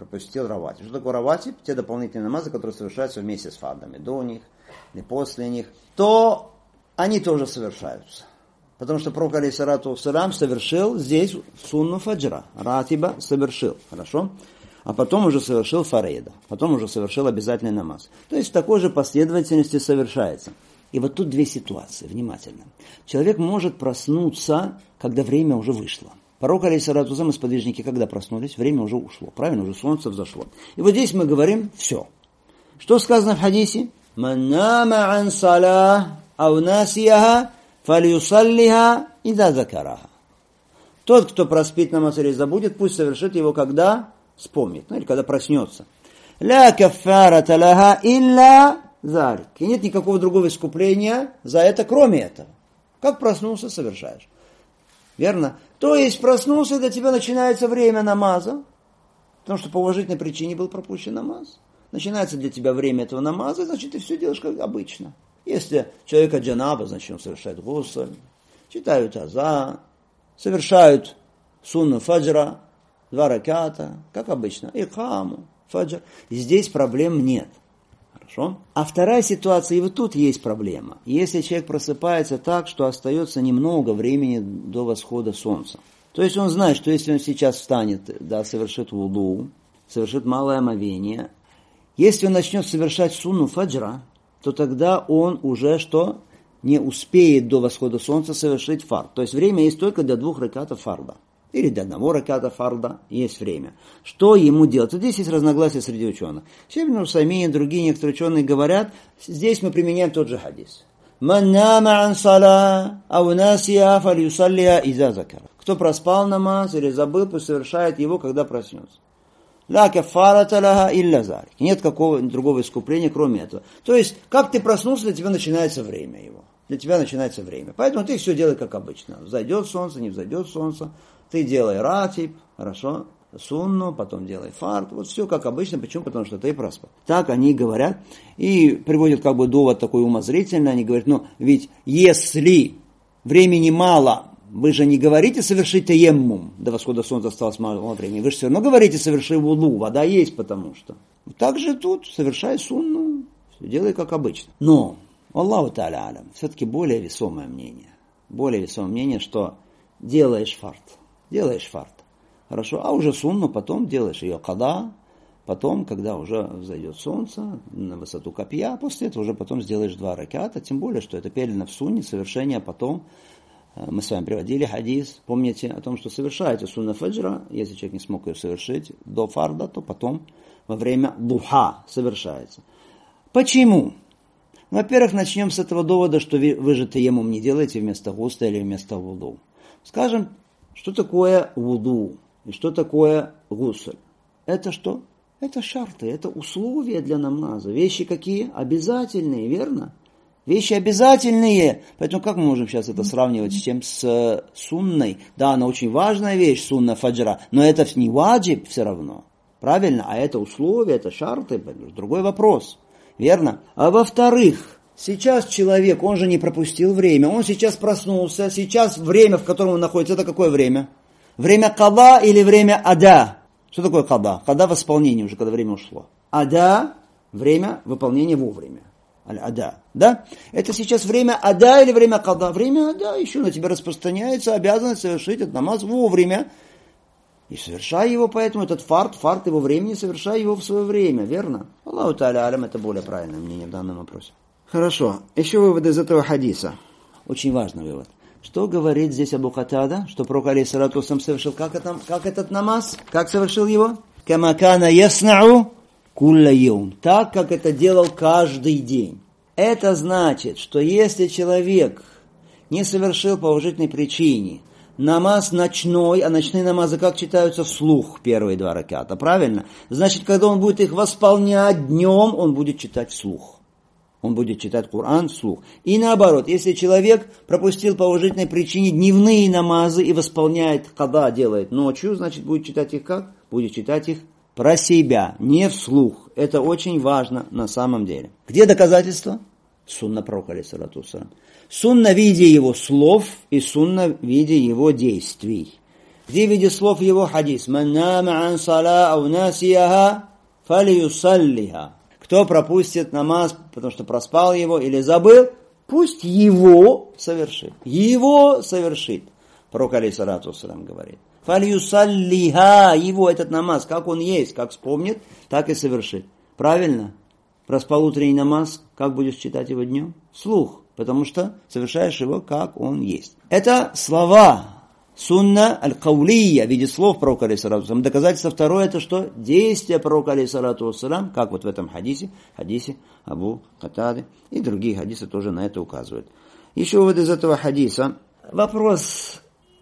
Что такое раватиб? Те дополнительные намазы, которые совершаются вместе с фардами, до них или после них, то они тоже совершаются. Потому что пророк алейхиссалату вассалям совершил здесь сунну фаджра. Ратиба совершил. Хорошо? А потом уже совершил фарейда. Потом уже совершил обязательный намаз. То есть в такой же последовательности совершается. И вот тут две ситуации. Внимательно. Человек может проснуться, когда время уже вышло. Пророк алейхиссалату вассалям и сподвижники, когда проснулись, время уже ушло. Правильно? Уже солнце взошло. И вот здесь мы говорим все. Что сказано в хадисе? «Ман нама ан салах ау насияха фалюсаллиха иза закараха». Тот, кто проспит намаз или забудет, пусть совершит его, когда вспомнит, или когда проснется. «Ля каффарата лаха илля залик». И нет никакого другого искупления за это, кроме этого. Как проснулся, совершаешь. Верно? То есть проснулся, для тебя начинается время намаза, потому что по уважительной причине был пропущен намаз. Начинается для тебя время этого намаза, значит, ты все делаешь как обычно. Если человека джанаба, значит, он совершает гусль, читают азан, совершают сунну фаджра, 2 раката, как обычно, икаму, фаджр. Здесь проблем нет. Хорошо? А вторая ситуация, и вот тут есть проблема. Если человек просыпается так, что остается немного времени до восхода солнца. То есть он знает, что если он сейчас встанет, да, совершит вуду, совершит малое омовение, если он начнет совершать сунну фаджра, то тогда он уже что? Не успеет до восхода солнца совершить фард. То есть время есть только для 2 ракатов фарда. Или для 1 раката фарда есть время. Что ему делать? Вот здесь есть разногласия среди ученых. Шейх ибн Усаймин и другие некоторые ученые говорят, здесь мы применяем тот же хадис. «Ман нама ан сала ау насия фалюсаллиха иза закара». Кто проспал намаз или забыл, пусть совершает его, когда проснется. «Ля каффарата лаха илля залик». Нет какого другого искупления, кроме этого. То есть, как ты проснулся, для тебя начинается время его. Для тебя начинается время. Поэтому ты все делай как обычно. Взойдет солнце, не взойдет солнце. Ты делай ратиб, хорошо, сунну, потом делай фард. Вот все как обычно. Почему? Потому что ты проспал. Так они говорят. И приводят как бы довод такой умозрительный. Они говорят, ведь если времени мало, вы же не говорите совершить таеммум, до восхода солнца осталось мало времени. Вы же все равно говорите соверши вуду, вода есть потому что. Так же тут совершай сунну, все делай как обычно. Но, Аллаху та'аля алям, все-таки более весомое мнение, что делаешь фард. Хорошо, а уже сунну потом делаешь ее када, потом, когда уже взойдет солнце на высоту копья, после этого уже потом сделаешь 2 раката, тем более, что это передано в сунне, совершение потом. Мы с вами приводили хадис, помните о том, что совершается сунна фаджра, если человек не смог ее совершить до фарда, то потом во время духа совершается. Почему? Во-первых, начнем с этого довода, что вы же таеммум не делаете вместо гусла или вместо вуду. Скажем, что такое вуду и что такое гусль? Это что? Это шарты, это условия для намаза. Вещи какие? Обязательные, верно? Вещи обязательные. Поэтому как мы можем сейчас это сравнивать с чем? С сунной. Да, она очень важная вещь, сунна фаджра, но это не ваджиб все равно. Правильно? А это условия, это шарты. Другой вопрос. Верно? А во-вторых, сейчас человек, он же не пропустил время, он сейчас проснулся, сейчас время, в котором он находится, это какое время? Время када или время ада? Что такое када? Када в исполнении уже, когда время ушло. Ада – время выполнения вовремя. Ада, да? Это сейчас время ада или время када? Время ада, еще на тебя распространяется обязанность совершить этот намаз вовремя. И совершай его, поэтому этот фард его времени, совершай его в свое время, верно? Аллаху та'аля алям, это более правильное мнение в данном вопросе. Хорошо, еще вывод из этого хадиса. Очень важный вывод. Что говорит здесь Абу Катада, что пророк алейхиссалату вассалям совершил как этот намаз? Как совершил его? Кама кана яснау кулля йаум. Так, как это делал каждый день. Это значит, что если человек не совершил по уважительной причине намаз ночной, а ночные намазы как читаются вслух, первые 2 раката, правильно? Значит, когда он будет их восполнять днем, он будет читать вслух. Он будет читать Коран вслух. И наоборот, если человек пропустил по уважительной причине дневные намазы и восполняет, када делает ночью, значит, будет читать их как? Будет читать их про себя, не вслух. Это очень важно на самом деле. Где доказательства? Сунна пророка, алейхиссалату вассалям. Сунна в виде его слов и сунна в виде его действий. Где в виде слов его хадис? «Ман нама ан сала ау насияха фалиюсаллиха». Кто пропустит намаз, потому что проспал его или забыл, пусть его совершит. Его совершит. Пророк, алейхиссалату вассалям, говорит. «Фалиюсаллиха». Его этот намаз, как он есть, как вспомнит, так и совершит. Правильно? Проспал утренний намаз, как будешь читать его днем? Вслух, потому что совершаешь его, как он есть. Это слова. Сунна аль-каулия в виде слов пророка, алейхиссалату вассалям. Доказательство второе, это что? Действия пророка, алейхиссалату вассалям, как вот в этом хадисе Абу Катады, и другие хадисы тоже на это указывают. Еще вот из этого хадиса вопрос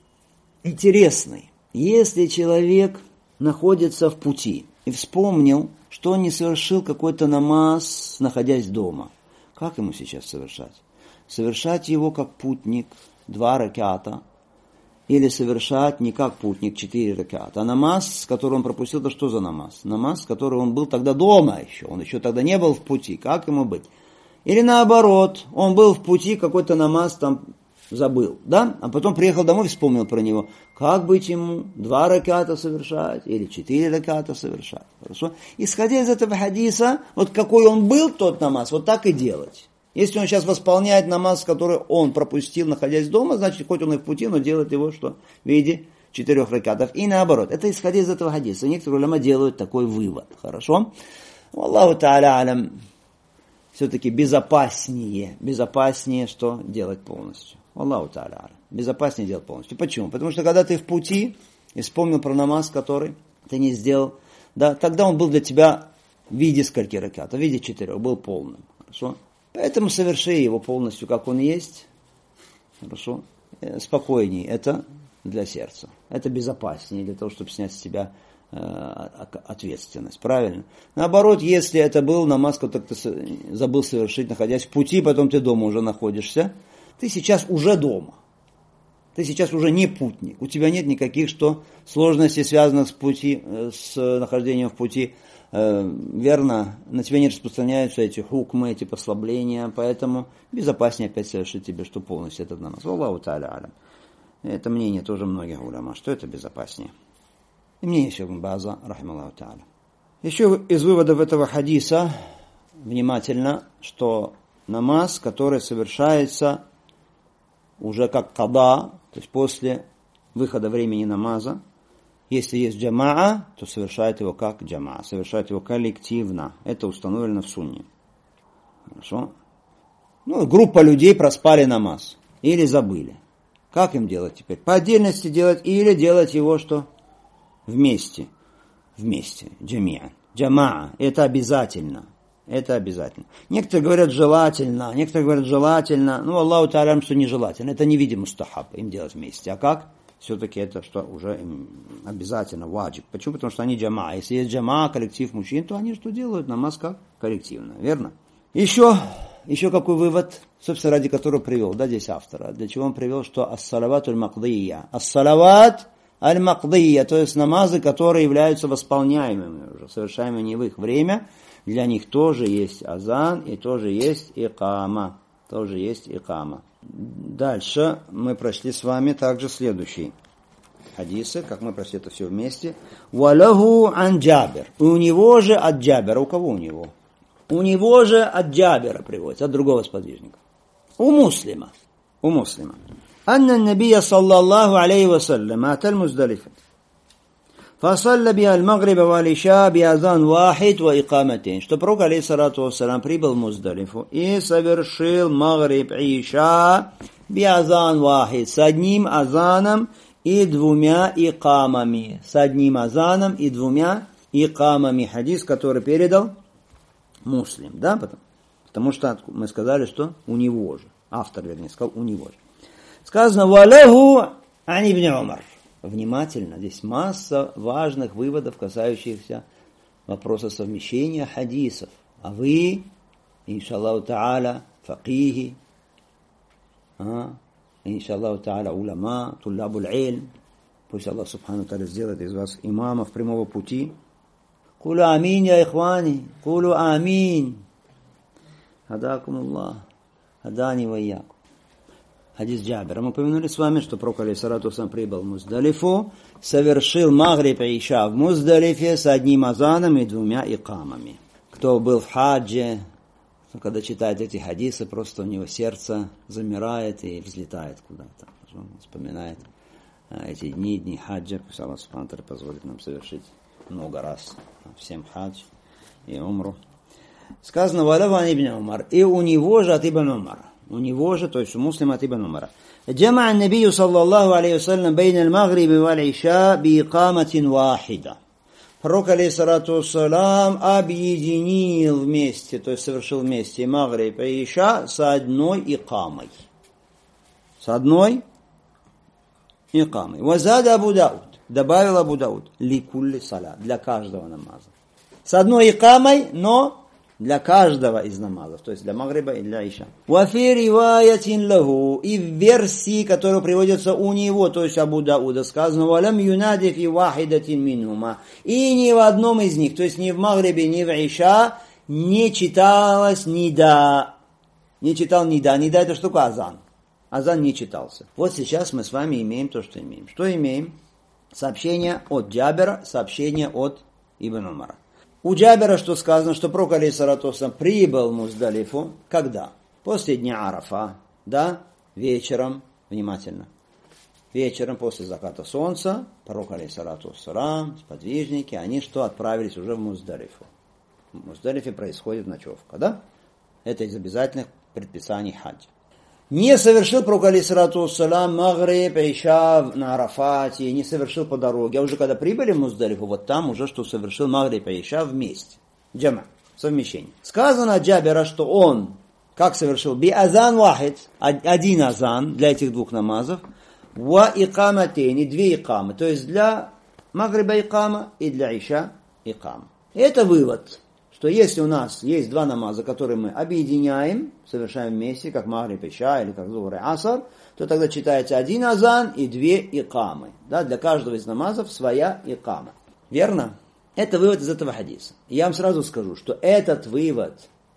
интересный. Если человек находится в пути и вспомнил, что он не совершил какой-то намаз, находясь дома, как ему сейчас совершать? Совершать его как путник, 2 раката, или совершать не как путник, 4 раката. А намаз, который он пропустил, это что за намаз? Намаз, который он был тогда дома еще, он еще тогда не был в пути, как ему быть? Или наоборот, он был в пути, какой-то намаз там забыл, да? А потом приехал домой и вспомнил про него. Как быть ему? 2 раката совершать или 4 раката совершать? Хорошо? Исходя из этого хадиса, вот какой он был тот намаз, вот так и делать. Если он сейчас восполняет намаз, который он пропустил, находясь дома, значит, хоть он и в пути, но делает его что? В виде 4 ракатов. И наоборот. Это исходя из этого хадиса. Некоторые уляма делают такой вывод. Хорошо? Аллаху та'аля алям. Все-таки безопаснее, что делать полностью. Аллаху та'аля алям. Безопаснее делать полностью. Почему? Потому что когда ты в пути и вспомнил про намаз, который ты не сделал, да, тогда он был для тебя в виде скольки ракатов? В виде 4, был полным. Хорошо? Поэтому соверши его полностью, как он есть. Хорошо? Спокойнее. Это для сердца. Это безопаснее для того, чтобы снять с себя ответственность. Правильно? Наоборот, если это был намаз, который ты забыл совершить, находясь в пути, потом ты дома уже находишься, ты сейчас уже дома. Ты сейчас уже не путник. У тебя нет никаких сложностей, связанных с нахождением в пути. Верно, на тебя не распространяются эти хукмы, эти послабления, поэтому безопаснее опять совершить тебе, что полностью этот намаз. Аллаху та'аля алям. Это мнение тоже многих уляма, что это безопаснее. И мнение Шейх База, рахималлаху та'аля. Еще из выводов этого хадиса, внимательно, что намаз, который совершается уже как када, то есть после выхода времени намаза, если есть джамаа, то совершает его как джамаа, совершает его коллективно. Это установлено в сунне. Хорошо? Группа людей проспали намаз или забыли. Как им делать теперь? По отдельности делать или делать его что? Вместе. Вместе. Джамаа. Это обязательно. Это обязательно. Некоторые говорят желательно, Аллаху та'аля, что нежелательно. Это не видим мустахаб им делать вместе. А как? Все-таки это что уже обязательно, ваджиб. Почему? Потому что они джамаа. Если есть джамаа, коллектив мужчин, то они что делают? Намаз как коллективно. Верно? Еще какой вывод, собственно, ради которого привел, здесь автора. Для чего он привел, что ас-салават аль-мақдия. Ас-салават аль-мақдия, то есть намазы, которые являются восполняемыми уже, совершаемыми не в их время, для них тоже есть азан и тоже есть икама. Дальше мы прошли с вами также следующие хадисы, как мы прошли это все вместе. Валаху ан Джабир. У него же от Джабира. У кого у него? У него же от Джабира приводится, от другого сподвижника. У муслима. Анна набия саллаллаху алейхи вассалям атал Муздалифа. فصلى بها المغرب والعشاء بأذان واحد وإقامتين. Что пророк, алейхиссалату вассалям, прибыл в Муздалифу и совершил магриб иша биазан вахид, с одним азаном и 2 икамами. Хадис, который передал Муслим. Да? Потому что мы сказали, что у него же. Автор, вернее, сказал у него же. Сказано «Валаху ан ибн Умар». Внимательно, здесь масса важных выводов, касающихся вопроса совмещения хадисов. А вы, иншаллаху та'аля, факихи, иншаллаху та'аля, уляма, туллабуль ильм. Пусть Аллах субхану та'аля сделает из вас имамов прямого пути. Кулу амин, я ихвани. Кулу амин. Хадакум Аллах. Хадани вайяку. Хадис Джабира. Мы упомянули с вами, что пророк алейхиссалату вассалям прибыл в Муздалифу, совершил магриб и иша в Муздалифе с одним азаном и двумя икамами. Кто был в хаджи, когда читает эти хадисы, просто у него сердце замирает и взлетает куда-то. Он вспоминает эти дни хаджа, пусть Аллах субхану ва тааля позволит нам совершить много раз всем хадж и умру. Сказано, валаван ибн Умар, и у него же от ибн Умара. У него же, то есть у муслима от ибн Умара. Джама ан-набию саллаллаху алейхи вассалям бейна аль-магриби валь-иша би-икаматин вахида. Пророк алейхиссалату вассалям объединил вместе, то есть совершил вместе магриб и иша с одной икамой. С одной икамой. Вазада Абу Дауд. Добавил Абу Дауд. Ликулли салат. Для каждого намаза. С одной икамой, но для каждого из намазов. То есть для магриба и для иша. Вафи риваятин лаху. И в версии, которая приводится у него, то есть Абу Дауда, сказано, валям юнади фи вахидатин минхума. И ни в одном из них, то есть ни в магрибе, ни в иша, не читалось нида. Не читал нида. Нида это что такое азан? Азан не читался. Вот сейчас мы с вами имеем то, что имеем. Что имеем? Сообщение от Джабера, сообщение от Ибн Умара. У Джабера что сказано, что пророк алейхиссалату вассалям прибыл в Муздалифу. Когда? После дня Арафа. Да? Вечером. Внимательно. Вечером после заката солнца пророк алейхиссалату вассалям, сподвижники, они что? Отправились уже в Муздалифу. В Муздалифе происходит ночевка. Да? Это из обязательных предписаний хаджа. Не совершил пророк алейхиссалату вассалям магриб, иша на Арафате, не совершил по дороге. А уже когда прибыли в Муздалифу, вот там уже что совершил магриб и иша вместе. Джама, совмещение. Сказано от Джабера, что он, как совершил? Би азан вахид, один азан для этих двух намазов, ва икаматейни, две икамы, то есть для магриба икама и для иша икама. Это вывод, что если у нас есть два намаза, которые мы объединяем, совершаем вместе, как магриб и иша или как зухр и аср, то тогда читается один азан и две икамы. Да, для каждого из намазов своя икама. Верно? Это вывод из этого хадиса. Я вам сразу скажу, что этот вывод,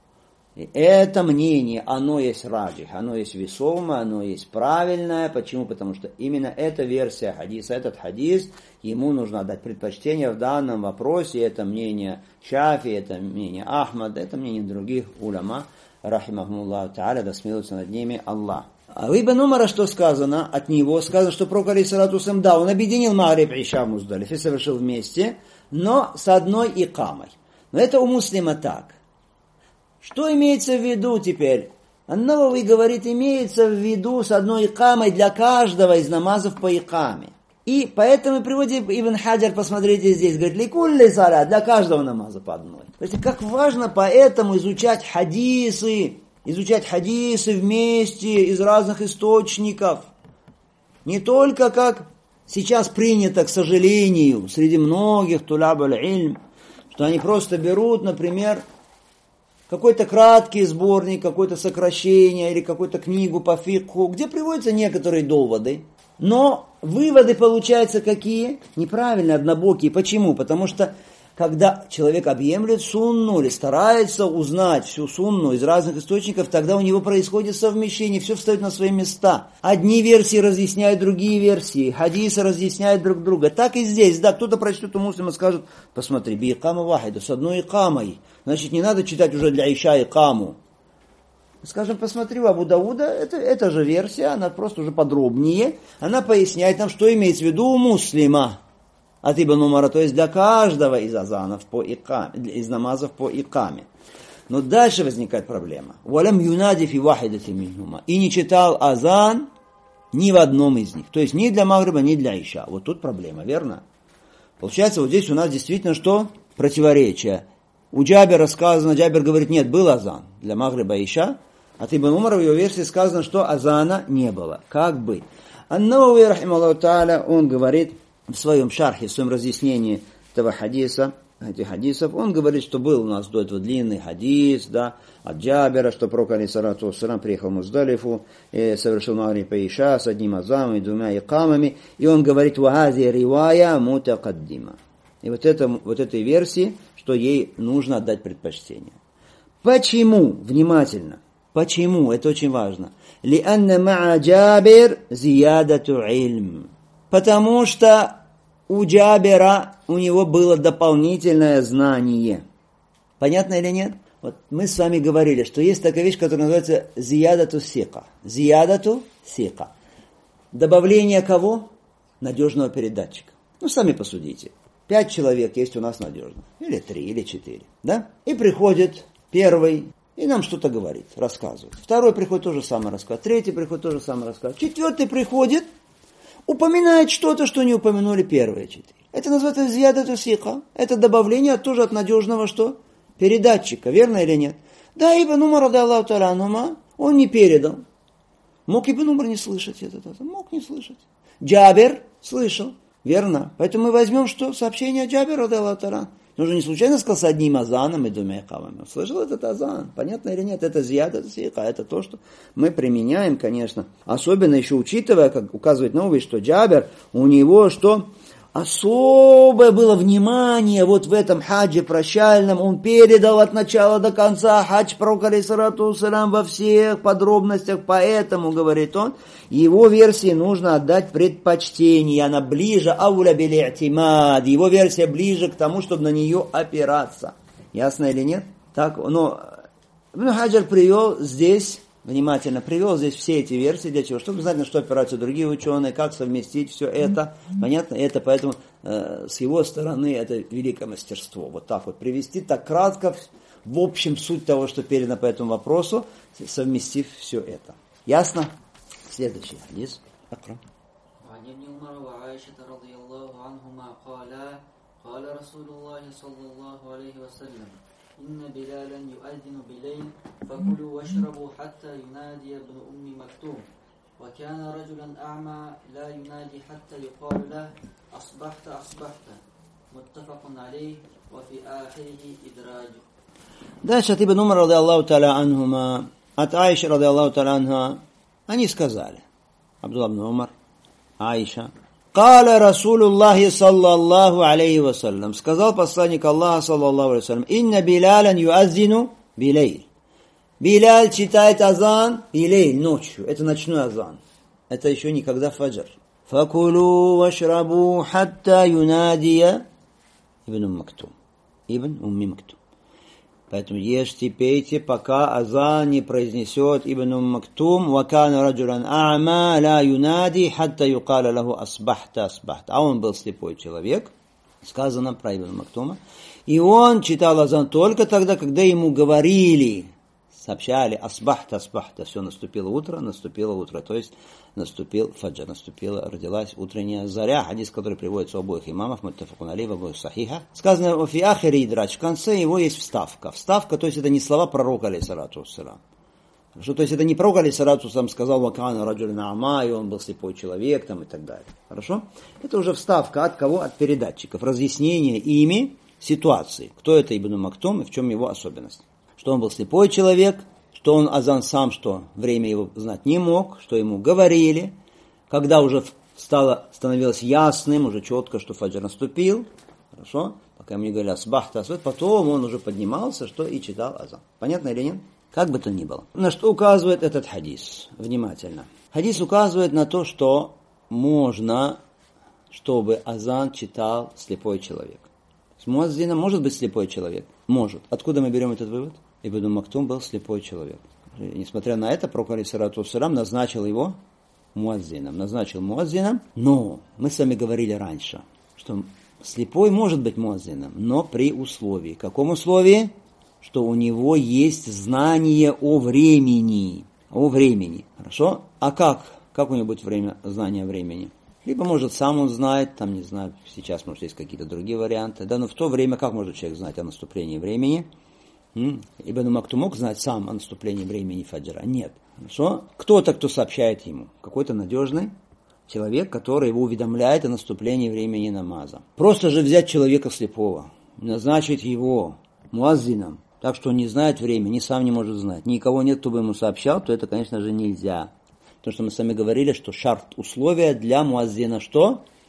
это мнение, оно есть раджих, оно есть весомое, оно есть правильное. Почему? Потому что именно эта версия хадиса, этот хадис, ему нужно дать предпочтение в данном вопросе. Это мнение Шафи, это мнение Ахмада, это мнение других уляма, рахимахумуллаху тааля, да смилуется над ними Аллах. А у Ибн Умара что сказано? От него сказано, что пророк алейхиссалату вассалям, да, он объединил магриб и иша в Муздалифе, совершил вместе, но с одной икамой. Но это у муслима так. Что имеется в виду теперь? Ан-Навави говорит, имеется в виду с одной икамой для каждого из намазов по икаме. И поэтому приводит Ибн Хаджар, посмотрите здесь, говорит, ликулли салат, для каждого намаза по одной. Смотрите, как важно поэтому изучать хадисы вместе из разных источников. Не только как сейчас принято, к сожалению, среди многих туляб аль-ильм, что они просто берут, например, какой-то краткий сборник, какое-то сокращение или какую-то книгу по фикху, где приводятся некоторые доводы. Но выводы получаются какие? Неправильные, однобокие. Почему? Потому что когда человек объемлет сунну или старается узнать всю сунну из разных источников, тогда у него происходит совмещение, все встает на свои места. Одни версии разъясняют другие версии, хадисы разъясняют друг друга. Так и здесь, да, кто-то прочтет у муслима, скажет, посмотри, би икама вахида, с одной икамой, значит не надо читать уже для иша икаму. Скажем, посмотри, у Абу Дауда, это же версия, она просто уже подробнее, она поясняет нам, что имеется в виду у муслима. От Ибн Умара, то есть для каждого из азанов по икаме, из намазов по икаме. Но дальше возникает проблема. «Валям юнади фи вахидати минхума». И не читал азан ни в одном из них. То есть ни для магриба, ни для иша. Вот тут проблема, верно? Получается, вот здесь у нас действительно что? Противоречие. У Джабера сказано, Джабер говорит, нет, был азан для магриба и иша. От Ибн Умара в его версии сказано, что азана не было. Как быть? Ан-Навави, рахимахуллаху тааля, он говорит, в своем шархе, в своем разъяснении этого хадиса, этих хадисов, он говорит, что был у нас до этого длинный хадис, да, от Джабера, что пророк алейхиссалату вассалям приехал в Муздалифу, совершил магриб и иша с одним азаном и двумя икамами, и он говорит, ваhaзи ривая мутакаддима. И вот этой версии, что ей нужно отдать предпочтение. Почему? Внимательно. Почему? Это очень важно. لِأَنَّ مَعَ جَابِرْ زِيَادَةُ عِلْمٍ. Потому что у Джабера, у него было дополнительное знание. Понятно или нет? Вот мы с вами говорили, что есть такая вещь, которая называется зиядату сика. Зиядату сика. Добавление кого? Надежного передатчика. Ну, сами посудите. 5 человек есть у нас надежно. Или 3, или 4. Да? И приходит первый, и нам что-то говорит, рассказывает. Второй приходит, то же самое рассказывает. Третий приходит, то же самое рассказывает. Четвертый приходит, упоминает что-то, что не упомянули первые 4. Это называется зиядату сика. Это добавление тоже от надежного что? Передатчика, верно или нет? Да, Ибн Умар, ради Аллаху та'аля анхума, он не передал. Мог Ибн Умар не слышать это? Мог не слышать. Джабер слышал, верно? Поэтому мы возьмем что? Сообщение Джабера, ради Аллаху та'аля. Он же не случайно сказал с одним азаном и 2 икамами. Слышал этот азан? Понятно или нет? Это зиядат сиха. Это то, что мы применяем, конечно. Особенно еще учитывая, как указывает Наwaви, что Джабер, у него что? Особое было внимание вот в этом хаджи прощальном. Он передал от начала до конца хадж пророка алейхиссалату вассалям во всех подробностях. Поэтому, говорит он, его версии нужно отдать предпочтение. Она ближе, ауля били'тимад. Его версия ближе к тому, чтобы на нее опираться. Ясно или нет? Так, но Ибн Хаджар привел здесь... Внимательно привел здесь все эти версии. Для чего? Чтобы знать, на что опираются другие ученые, как совместить все это. Понятно? Это поэтому с его стороны это великое мастерство. Вот так вот привести, так кратко, в общем, суть того, что передано по этому вопросу, совместив все это. Ясно? Следующий хадис. Акрам. إن بلالا يؤذن بليل فكلوا واشربوا حتى ينادي ابن أم مكتوم وكان رجلا أعمى لا ينادي حتى يقال له أصبحت أصبحت متفق عليه وفي آخره إدراج. Дальше от Ибн Умар, ради Аллаху та'аля анхума, от Аиши, ради Аллаху та'аля анха, они сказали, Абдулла ибн Умар, Аиша, Каля Расулуллахи саллаллаху алейхи вассалям. Сказал посланник Аллаха саллаллаху алейхи вассалям. Инна Билялян юаззину билейль. Биляль читает азан билейль, ночью. Это ночной азан. Это еще никогда фаджр. Факулу вашрабу хатта юнадия Ибн Мактум. Ибн Умми Мактум. Поэтому ешьте, пейте, пока азан не произнесет Ибн Мактум, вакана раджулан а'ма ла юнади, хатта юкаля лаху асбахта асбахта. А он был слепой человек, сказано про Ибн Мактума. И он читал азан только тогда, когда ему говорили, сообщали асбахта асбахта. Все, наступило утро, то есть наступил фаджр, родилась утренняя заря. Хадис, который приводится у обоих имамов, муттафакун алейхи, в обоих сахиха. Сказано в фиахири идрач, в конце его есть вставка. Вставка, то есть это не слова пророка алейхиссалату вассалям. То есть это не пророк алейхиссалату вассалям сказал вакана раджулин а'ма, и он был слепой человек там, и так далее. Хорошо? Это уже вставка от кого? От передатчиков. Разъяснение ими ситуации. Кто это Ибн Мактум и в чем его особенность. Что он был слепой человек, что он азан сам, что время его знать не мог, что ему говорили, когда уже становилось ясным, уже четко, что фаджр наступил, хорошо, пока ему не говорили асбахта, потом он уже поднимался, что и читал азан. Понятно или нет? Как бы то ни было. На что указывает этот хадис? Внимательно. Хадис указывает на то, что можно, чтобы азан читал слепой человек. С муаззином может быть слепой человек? Может. Откуда мы берем этот вывод? Ибн Мактум был слепой человек. И, несмотря на это, пророк алейхиссалату вассалям назначил его муаззином. Но мы с вами говорили раньше, что слепой может быть муаззином, но при условии. Каком условии? Что у него есть знание о времени. Хорошо? А как у него будет знание времени? Либо, может, сам он знает, там, не знаю, сейчас, может, есть какие-то другие варианты. Да, но в то время, как может человек знать о наступлении времени? Ибн Мактум мог знать сам о наступлении времени фаджра? Нет. Хорошо? Кто-то, кто сообщает ему. Какой-то надежный человек, который его уведомляет о наступлении времени намаза. Просто же взять человека слепого, назначить его муаззином, так что он не знает времени, сам не может знать, никого нет, кто бы ему сообщал, то это, конечно же, нельзя. Потому что мы с вами говорили, что шарт, условия для муаззина что?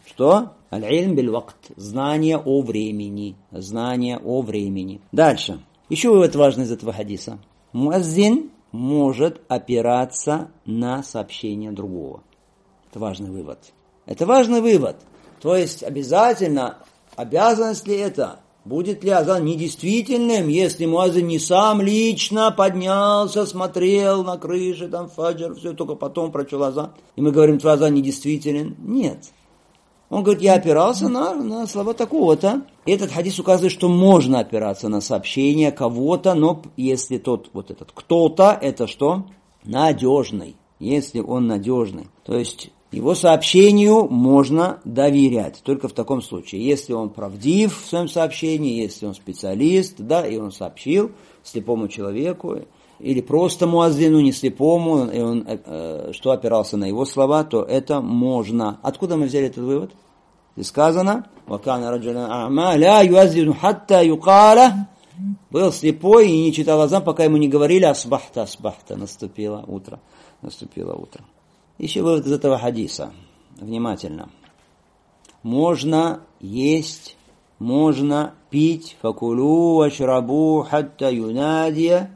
Что? Аль-илм биль-вакт. Знание о времени. Знание о времени. Дальше. Еще вывод важный из этого хадиса. Муаззин может опираться на сообщение другого. Это важный вывод. Это важный вывод. То есть обязательно, обязанность ли это? Будет ли азан недействительным, если муаззин не сам лично поднялся, смотрел на крыше, там фаджр, все, только потом прочел азан. И мы говорим, твой азан недействителен? Нет. Он говорит, я опирался на слова такого-то. И этот хадис указывает, что можно опираться на сообщение кого-то, но если тот, вот этот кто-то, это что? Надежный. Если он надежный. То есть его сообщению можно доверять. Только в таком случае. Если он правдив в своем сообщении, если он специалист, да, и он сообщил слепому человеку, или просто муаззину, не слепому, и он что опирался на его слова, то это можно. Откуда мы взяли этот вывод? Здесь сказано, «Вакана раджулян а'ма, ля юаззину хатта юкаля». Был слепой и не читал азан, пока ему не говорили «Асбахта, асбахта». Наступило утро. Еще вывод из этого хадиса. Внимательно. Можно есть, можно пить. «Факулу вашрабу хатта юнадия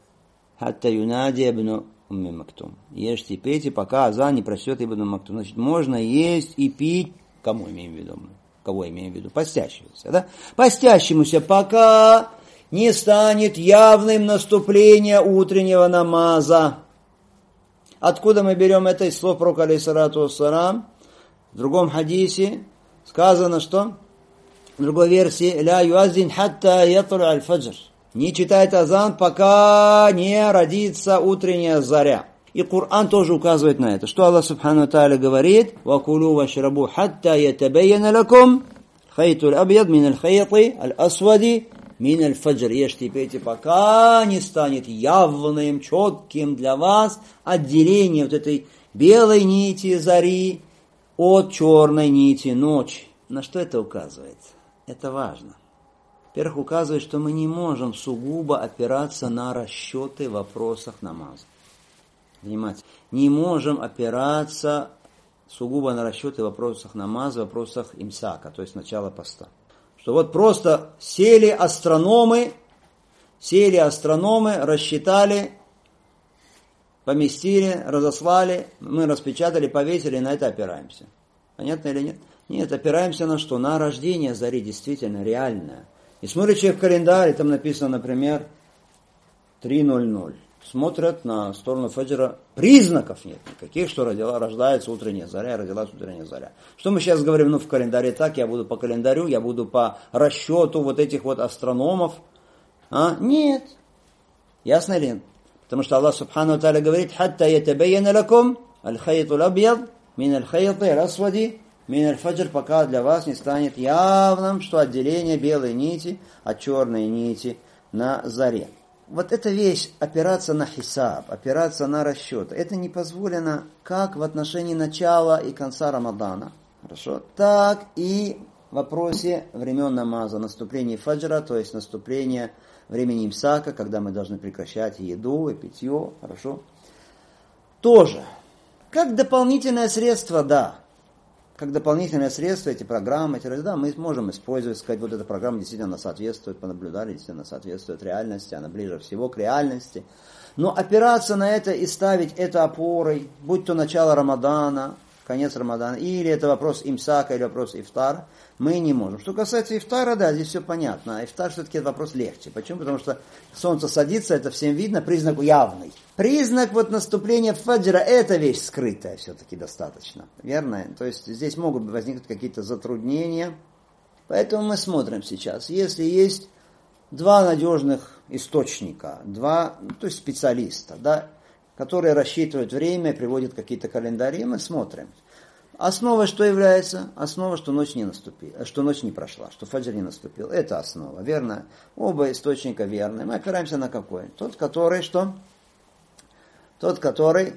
ибн Умми Мактум». Ешьте и пейте, пока азан не прочтет ибн Мактум. Значит, можно есть и пить. Кому имеем в виду? Кого имеем в виду? Постящемуся, да? Постящемуся, пока не станет явным наступление утреннего намаза. Откуда мы берем это из слов пророка, алейхиссалату вассалам? В другом хадисе сказано, что? В другой версии, «Ля юаззин хатта ятлу аль-фаджр». Не читает азан, пока не родится утренняя заря. И Коран тоже указывает на это. Что Аллах Субхану Тааля говорит? «Вакулу вашрабу хатта ятабайяна лакум хайту аль-абьяд мин аль-хайти аль-асвади мин аль-фаджр». Ешьте и пейте, пока не станет явным, четким для вас отделение вот этой белой нити зари от черной нити ночи. На что это указывает? Это важно. Во-первых, указывает, что мы не можем сугубо опираться на расчеты в вопросах намаза. Внимательно. Не можем опираться сугубо на расчеты в вопросах намаза, в вопросах имсака, то есть начала поста. Что вот просто сели астрономы, рассчитали, поместили, разослали, мы распечатали, повесили, на это опираемся. Понятно или нет? Нет, опираемся на что? На рождение зари, действительно реальное. И смотрит человек в календарь, там написано, например, 3:00. Смотрят на сторону фаджра, признаков нет никаких, что рождается утренняя заря, родилась утренняя заря. Что мы сейчас говорим, в календаре так, я буду по календарю, я буду по расчету вот этих вот астрономов. Нет. Ясно ли? Потому что Аллах Субхану Тааля говорит, «Хатта ятабайяна лакум аль-хайту аль-абьяд мин аль-хайти аль-асвади мин аль-фаджр», пока для вас не станет явным, что отделение белой нити от черной нити на заре. Вот эта вещь, опираться на хисаб, опираться на расчет, это не позволено как в отношении начала и конца Рамадана, хорошо, так и в вопросе времен намаза, наступления фаджра, то есть наступления времени имсака, когда мы должны прекращать еду и питье, хорошо. Тоже, как дополнительное средство, да. Как дополнительное средство, эти программы, мы можем использовать, сказать, вот эта программа действительно она соответствует, понаблюдали, действительно соответствует реальности, она ближе всего к реальности. Но опираться на это и ставить это опорой, будь то начало Рамадана, конец Рамадана, или это вопрос имсака, или вопрос ифтара, мы не можем. Что касается ифтара, да, здесь все понятно. А ифтар все-таки это вопрос легче. Почему? Потому что солнце садится, это всем видно, признак явный. Признак вот наступления фаджра, это вещь скрытая все-таки достаточно. Верно? То есть здесь могут возникнуть какие-то затруднения. Поэтому мы смотрим сейчас. Если есть два надежных источника, то есть специалиста, да, которые рассчитывают время, приводят какие-то календари, мы смотрим. Основа что является? Основа, что ночь не наступила, что ночь не прошла, что фаджр не наступил. Это основа, верно? Оба источника верны. Мы опираемся на какой? Тот, который что? Тот, который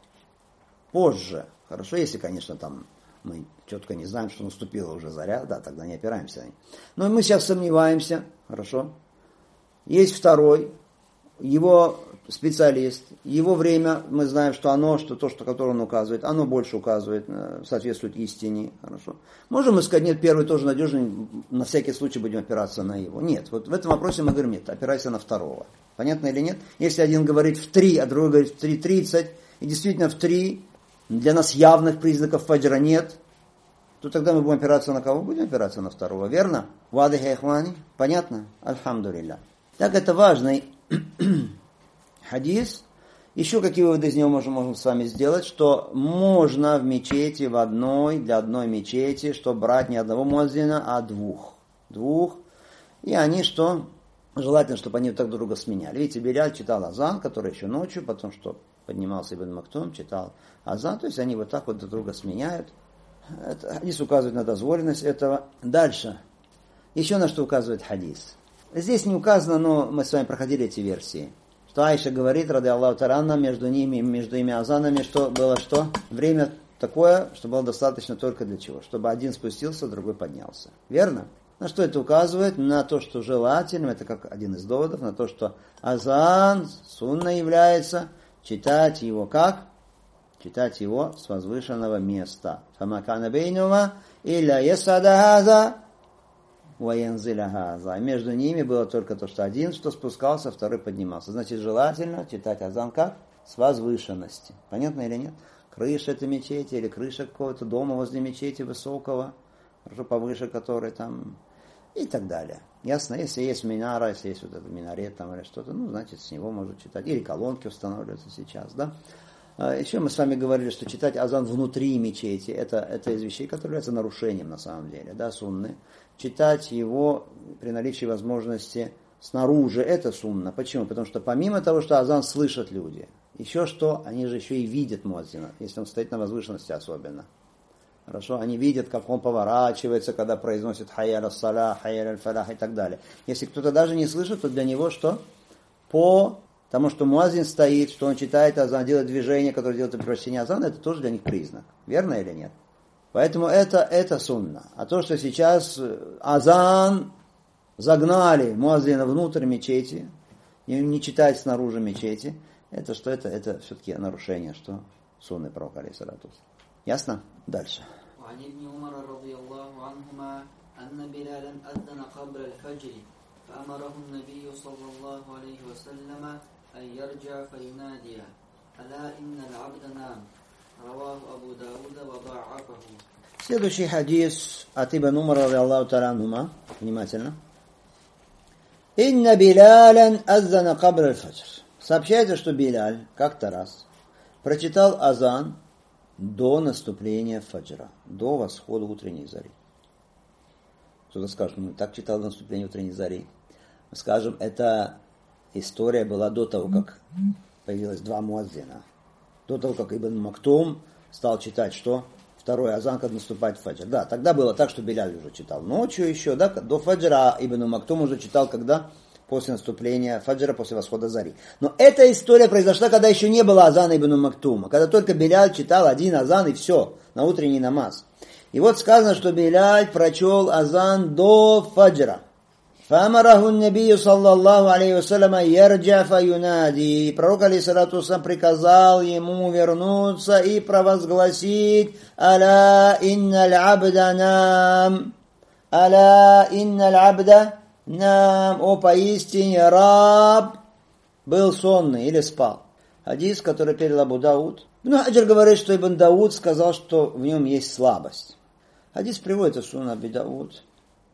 позже. Хорошо, если, конечно, там мы четко не знаем, что наступила уже заря, да, тогда не опираемся. Но мы сейчас сомневаемся, хорошо? Есть второй, его специалист, его время, мы знаем, что оно, что то, что, которое он указывает, оно больше указывает, соответствует истине. Хорошо. Можем мы сказать, нет, первый тоже надежный, на всякий случай будем опираться на его. Нет, вот в этом вопросе мы говорим, нет, опирайся на второго. Понятно или нет? Если один говорит в 3, а другой говорит в 3:30, и действительно в 3, для нас явных признаков фаджра нет, то тогда мы будем опираться на кого? Будем опираться на второго, верно? Вадих ихвани? Понятно? Альхамдулилля. Так это важный хадис. Еще какие выводы из него можем с вами сделать, что можно в мечети для одной мечети, что брать не одного муаззина, а двух. И они что? Желательно, чтобы они друг друга сменяли. Видите, Биляль читал азан, который еще ночью, потом что поднимался Ибн Мактум, читал азан, то есть они вот так вот друг друга сменяют. Хадис указывает на дозволенность этого. Дальше. Еще на что указывает хадис. Здесь не указано, но мы с вами проходили эти версии. Что Айша говорит, ради Аллаху таранна, между ими азанами, что было что? Время такое, что было достаточно только для чего? Чтобы один спустился, другой поднялся. Верно? На что это указывает? На то, что желательно, это как один из доводов, на то, что азан сунна является, читать его как? Читать его с возвышенного места. Фамакана бейнума илля ясада воензиля газа. Между ними было только то, что один что спускался, второй поднимался. Значит, желательно читать азан как? С возвышенности. Понятно или нет? Крыша этой мечети или крыша какого-то дома возле мечети высокого, хорошо повыше которой там и так далее. Ясно? Если есть минара, если есть вот этот минарет там или что-то, значит, с него можно читать. Или колонки устанавливаются сейчас, да? Еще мы с вами говорили, что читать азан внутри мечети, это из вещей, которые являются нарушением на самом деле, да, сунны. Читать его при наличии возможности снаружи, это сунна. Почему? Потому что помимо того, что азан слышат люди, еще что, они же еще и видят муаззина, если он стоит на возвышенности особенно. Хорошо, они видят, как он поворачивается, когда произносит хайя ас-салах, хайя аль-фалах и так далее. Если кто-то даже не слышит, то для него что? Потому что муаззин стоит, что он читает азан, делает движение, которое делает превращение азана, это тоже для них признак. Верно или нет? Поэтому это сунна. А то, что сейчас азан загнали муаззина внутрь мечети, и не читать снаружи мечети, это что? Это все-таки нарушение, что сунны пророка алейхиссалату. Ясно? Дальше. فأمره النبي صلى الله عليه وسلم أن يرجع فينادي ألا إن العبد نام رواه أبو داود وضعفه. Следующий хадис от Ибн Умара ради Аллаху та'аля анхума. Внимательно. Инна Билялян аззана кабр аль-фаджр. Сообщается, что Биляль как-то раз прочитал азан до наступления фаджра, до восхода утренней зари. Кто-то скажет, так читал до наступления утренней зари. Скажем, эта история была до того, как появилось два муаззина. До того, как Ибн Мактум стал читать что? Второй азан, когда наступает фаджр. Да, тогда было так, что Биляль уже читал ночью еще, да, до фаджра, а Ибн Мактум уже читал, когда? После наступления фаджра, после восхода зари. Но эта история произошла, когда еще не было азана Ибн Мактума, когда только Биляль читал один азан и все, на утренний намаз. И вот сказано, что Биляль прочел азан до фаджра. فَأَمَرَهُ النَّبِيُّ صَلَّى اللَّهُ عَلَيْهِ وَسَلَّمَ يَرْجَعَ فَيُنَادِي. Пророк алейхиссалату вассалям приказал ему вернуться и провозгласить «Аля инналь абда нам». «Аля инналь абда нам». О, поистине раб был сонный или спал. Хадис, который передал Абу Дауд. Ибн Хаджар говорит, что Ибн Дауд сказал, что в нем есть слабость. Хадис приводится в Сунан Аби Дауд.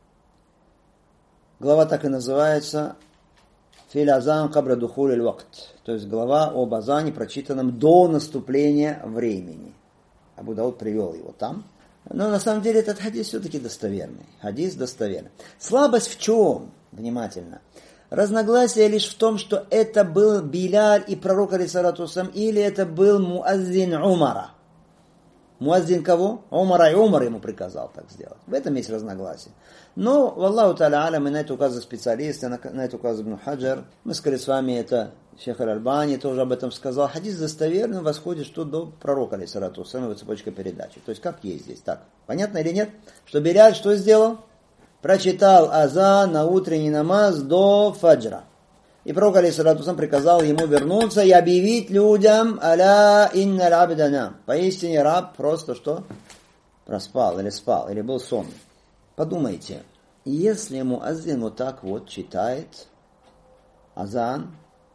Глава так и называется «Филь азан кабра духуль аль-вакт», то есть глава об азане, прочитанном до наступления времени. Абу Дауд привел его там. Но на самом деле этот хадис все-таки достоверный. Хадис достоверный. Слабость в чем? Внимательно. Разногласие лишь в том, что это был Биляль и пророк алейхиссалату вассалям, или это был муаззин Умара. Муаззин кого? Умара, и Умар ему приказал так сделать. В этом есть разногласие. Но, валлаху та'аля алям, и на это указывают специалисты, на это указывает Ибн Хаджар. Мы сказали с вами, это Шейх Аль-Альбани тоже об этом сказал. Хадис достоверный восходит что до пророка алейхиссалату вассалям, цепочка передачи. То есть как есть здесь, так. Понятно или нет? Что Биляль что сделал? Прочитал азан на утренний намаз до фаджра. И пророк, алейхиссалату вассалям, приказал ему вернуться и объявить людям: «Аля инналь абда нам». Поистине раб просто что? Проспал, или был сон. Подумайте, если муаззин вот так вот читает азан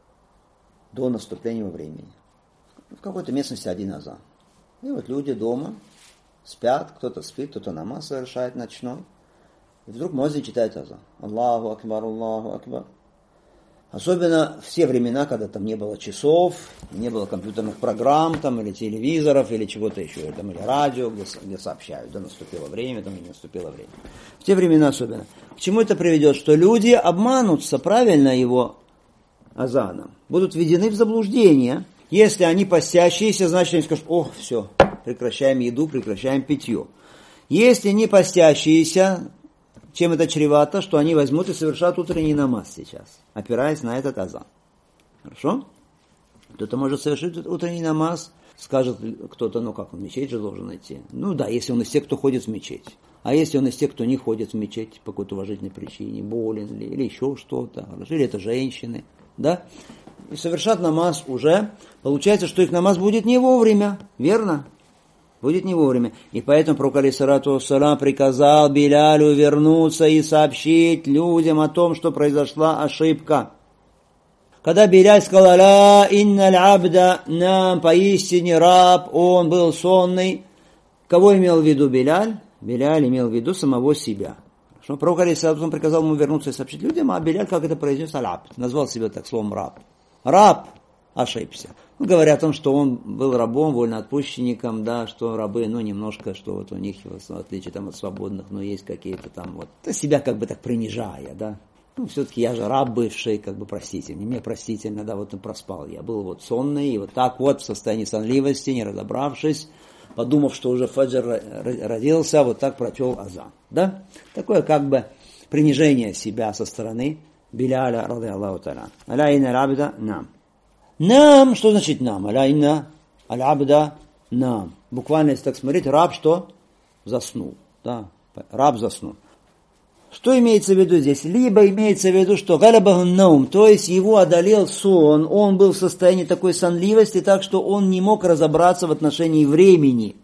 до наступления времени. В какой-то местности один азан. И вот люди дома спят, кто-то спит, кто-то намаз совершает ночной. И вдруг муаззин читает азан. Аллаху акбар, Аллаху акбар. Особенно в те времена, когда там не было часов, не было компьютерных программ, там, или телевизоров, или чего-то еще, там, или радио, где сообщают, да наступило время, там, не наступило время. В те времена особенно. К чему это приведет? Что люди обманутся правильно его азаном, будут введены в заблуждение. Если они постящиеся, значит они скажут: «О, все, прекращаем еду, прекращаем питье». Если не постящиеся, чем это чревато? Что они возьмут и совершат утренний намаз сейчас, опираясь на этот азан. Хорошо? Кто-то может совершить утренний намаз, скажет кто-то: ну как, он в мечеть же должен идти. Ну да, если он из тех, кто ходит в мечеть. А если он из тех, кто не ходит в мечеть по какой-то уважительной причине, болен ли, или еще что-то, или это женщины, да? И совершат намаз уже, получается, что их намаз будет не вовремя, верно? Будет не вовремя. И поэтому пророк, алейхиссалату вассалям, приказал Билялю вернуться и сообщить людям о том, что произошла ошибка. Когда Биляль сказал: «Аля инналь абда нам», поистине раб, он был сонный. Кого имел в виду Биляль? Биляль имел в виду самого себя. Что пророк, алейхиссалату вассалям, приказал ему вернуться и сообщить людям, а Биляль, как это произнес, аль-абд, назвал себя так словом раб. Раб ошибся. Говоря о том, что он был рабом, вольноотпущенником, да, что рабы, немножко, что вот у них, в отличие там от свободных, есть какие-то там вот, себя как бы так принижая, да. Все-таки я же раб бывший, как бы простите, мне простительно, да, вот проспал. Я был вот сонный, и вот так вот в состоянии сонливости, не разобравшись, подумав, что уже фаджр родился, вот так прочел азан, да. Такое как бы принижение себя со стороны Биляля, ради Аллаху та'аля. Аля инна аль-абда нам. Нам, что значит нам? Аля инна аль-абда нам. Буквально, если так смотреть, раб что? Заснул. Да? Раб заснул. Что имеется в виду здесь? Либо имеется в виду, что галабахун наум, то есть его одолел сон, он был в состоянии такой сонливости, так что он не мог разобраться в отношении времени.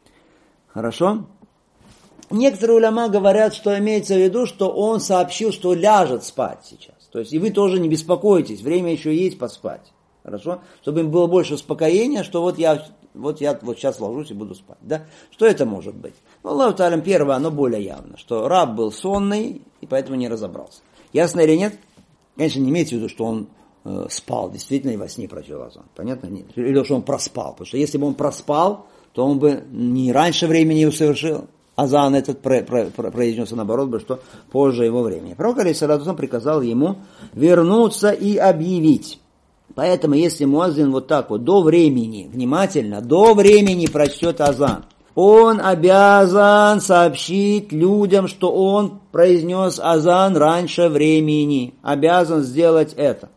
Хорошо? Некоторые уляма говорят, что имеется в виду, что он сообщил, что ляжет спать сейчас. То есть и вы тоже не беспокойтесь, время еще есть поспать. Хорошо? Чтобы им было больше успокоения, что вот я сейчас ложусь и буду спать. Да? Что это может быть? Аллаху та'аля, первое, оно более явно, что раб был сонный и поэтому не разобрался. Ясно или нет? Конечно, не имеется в виду, что он спал, действительно, и во сне прочел азан. Понятно? Нет. Или что он проспал. Потому что если бы он проспал, то он бы не раньше времени его совершил. Азан этот произнес, наоборот, бы, что позже его времени. Пророк, алейхиссалату вассалям, приказал ему вернуться и объявить. Поэтому, если муаззин вот так вот до времени, внимательно, до времени прочтет азан, он обязан сообщить людям, что он произнес азан раньше времени. Обязан сделать это.